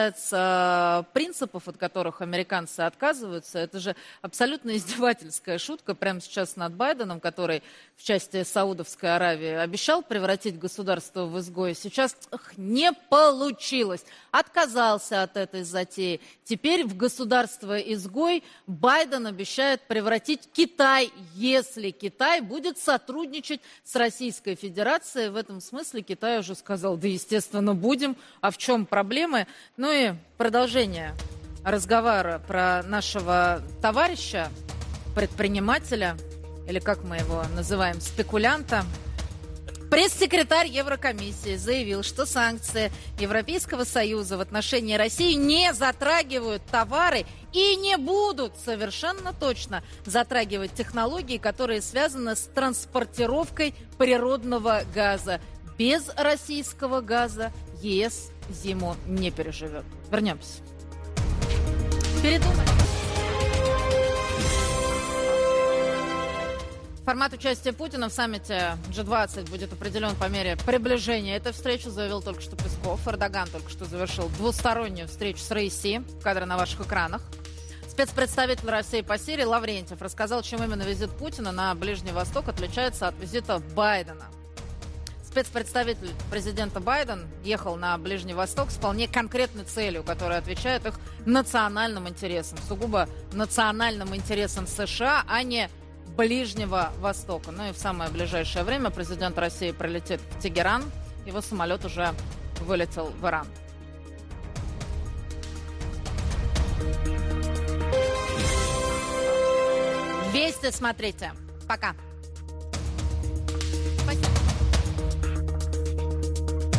касается принципов, от которых американцы отказываются, это же абсолютно издевательская шутка прямо сейчас над Байденом, который в части Саудовской Аравии обещал превратить государство в изгоя. Сейчас эх, не получилось. Отказался от этой затеи. Теперь в государство-изгой Байден обещает превратить Китай, если Китай будет сотрудничать с Российской Федерацией. В этом смысле Китай уже сказал, да, естественно, будем. А в чем проблемы? Ну и продолжение разговора про нашего товарища, предпринимателя, или как мы его называем, спекулянта. Пресс-секретарь Еврокомиссии заявил, что санкции Европейского Союза в отношении России не затрагивают товары и не будут совершенно точно затрагивать технологии, которые связаны с транспортировкой природного газа. Без российского газа ЕС зиму не переживет. Вернемся. Передумали. Формат участия Путина в саммите джи двадцать будет определен по мере приближения этой встречи, заявил только что Песков. Эрдоган только что завершил двустороннюю встречу с Раиси. Кадры на ваших экранах. Спецпредставитель России по Сирии Лаврентьев рассказал, чем именно визит Путина на Ближний Восток отличается от визита Байдена. Спецпредставитель президента Байден ехал на Ближний Восток с вполне конкретной целью, которая отвечает их национальным интересам, сугубо национальным интересам США, а не Ближнего Востока. Ну и в самое ближайшее время президент России прилетит в Тегеран. Его самолет уже вылетел в Иран. Вести смотрите. Пока.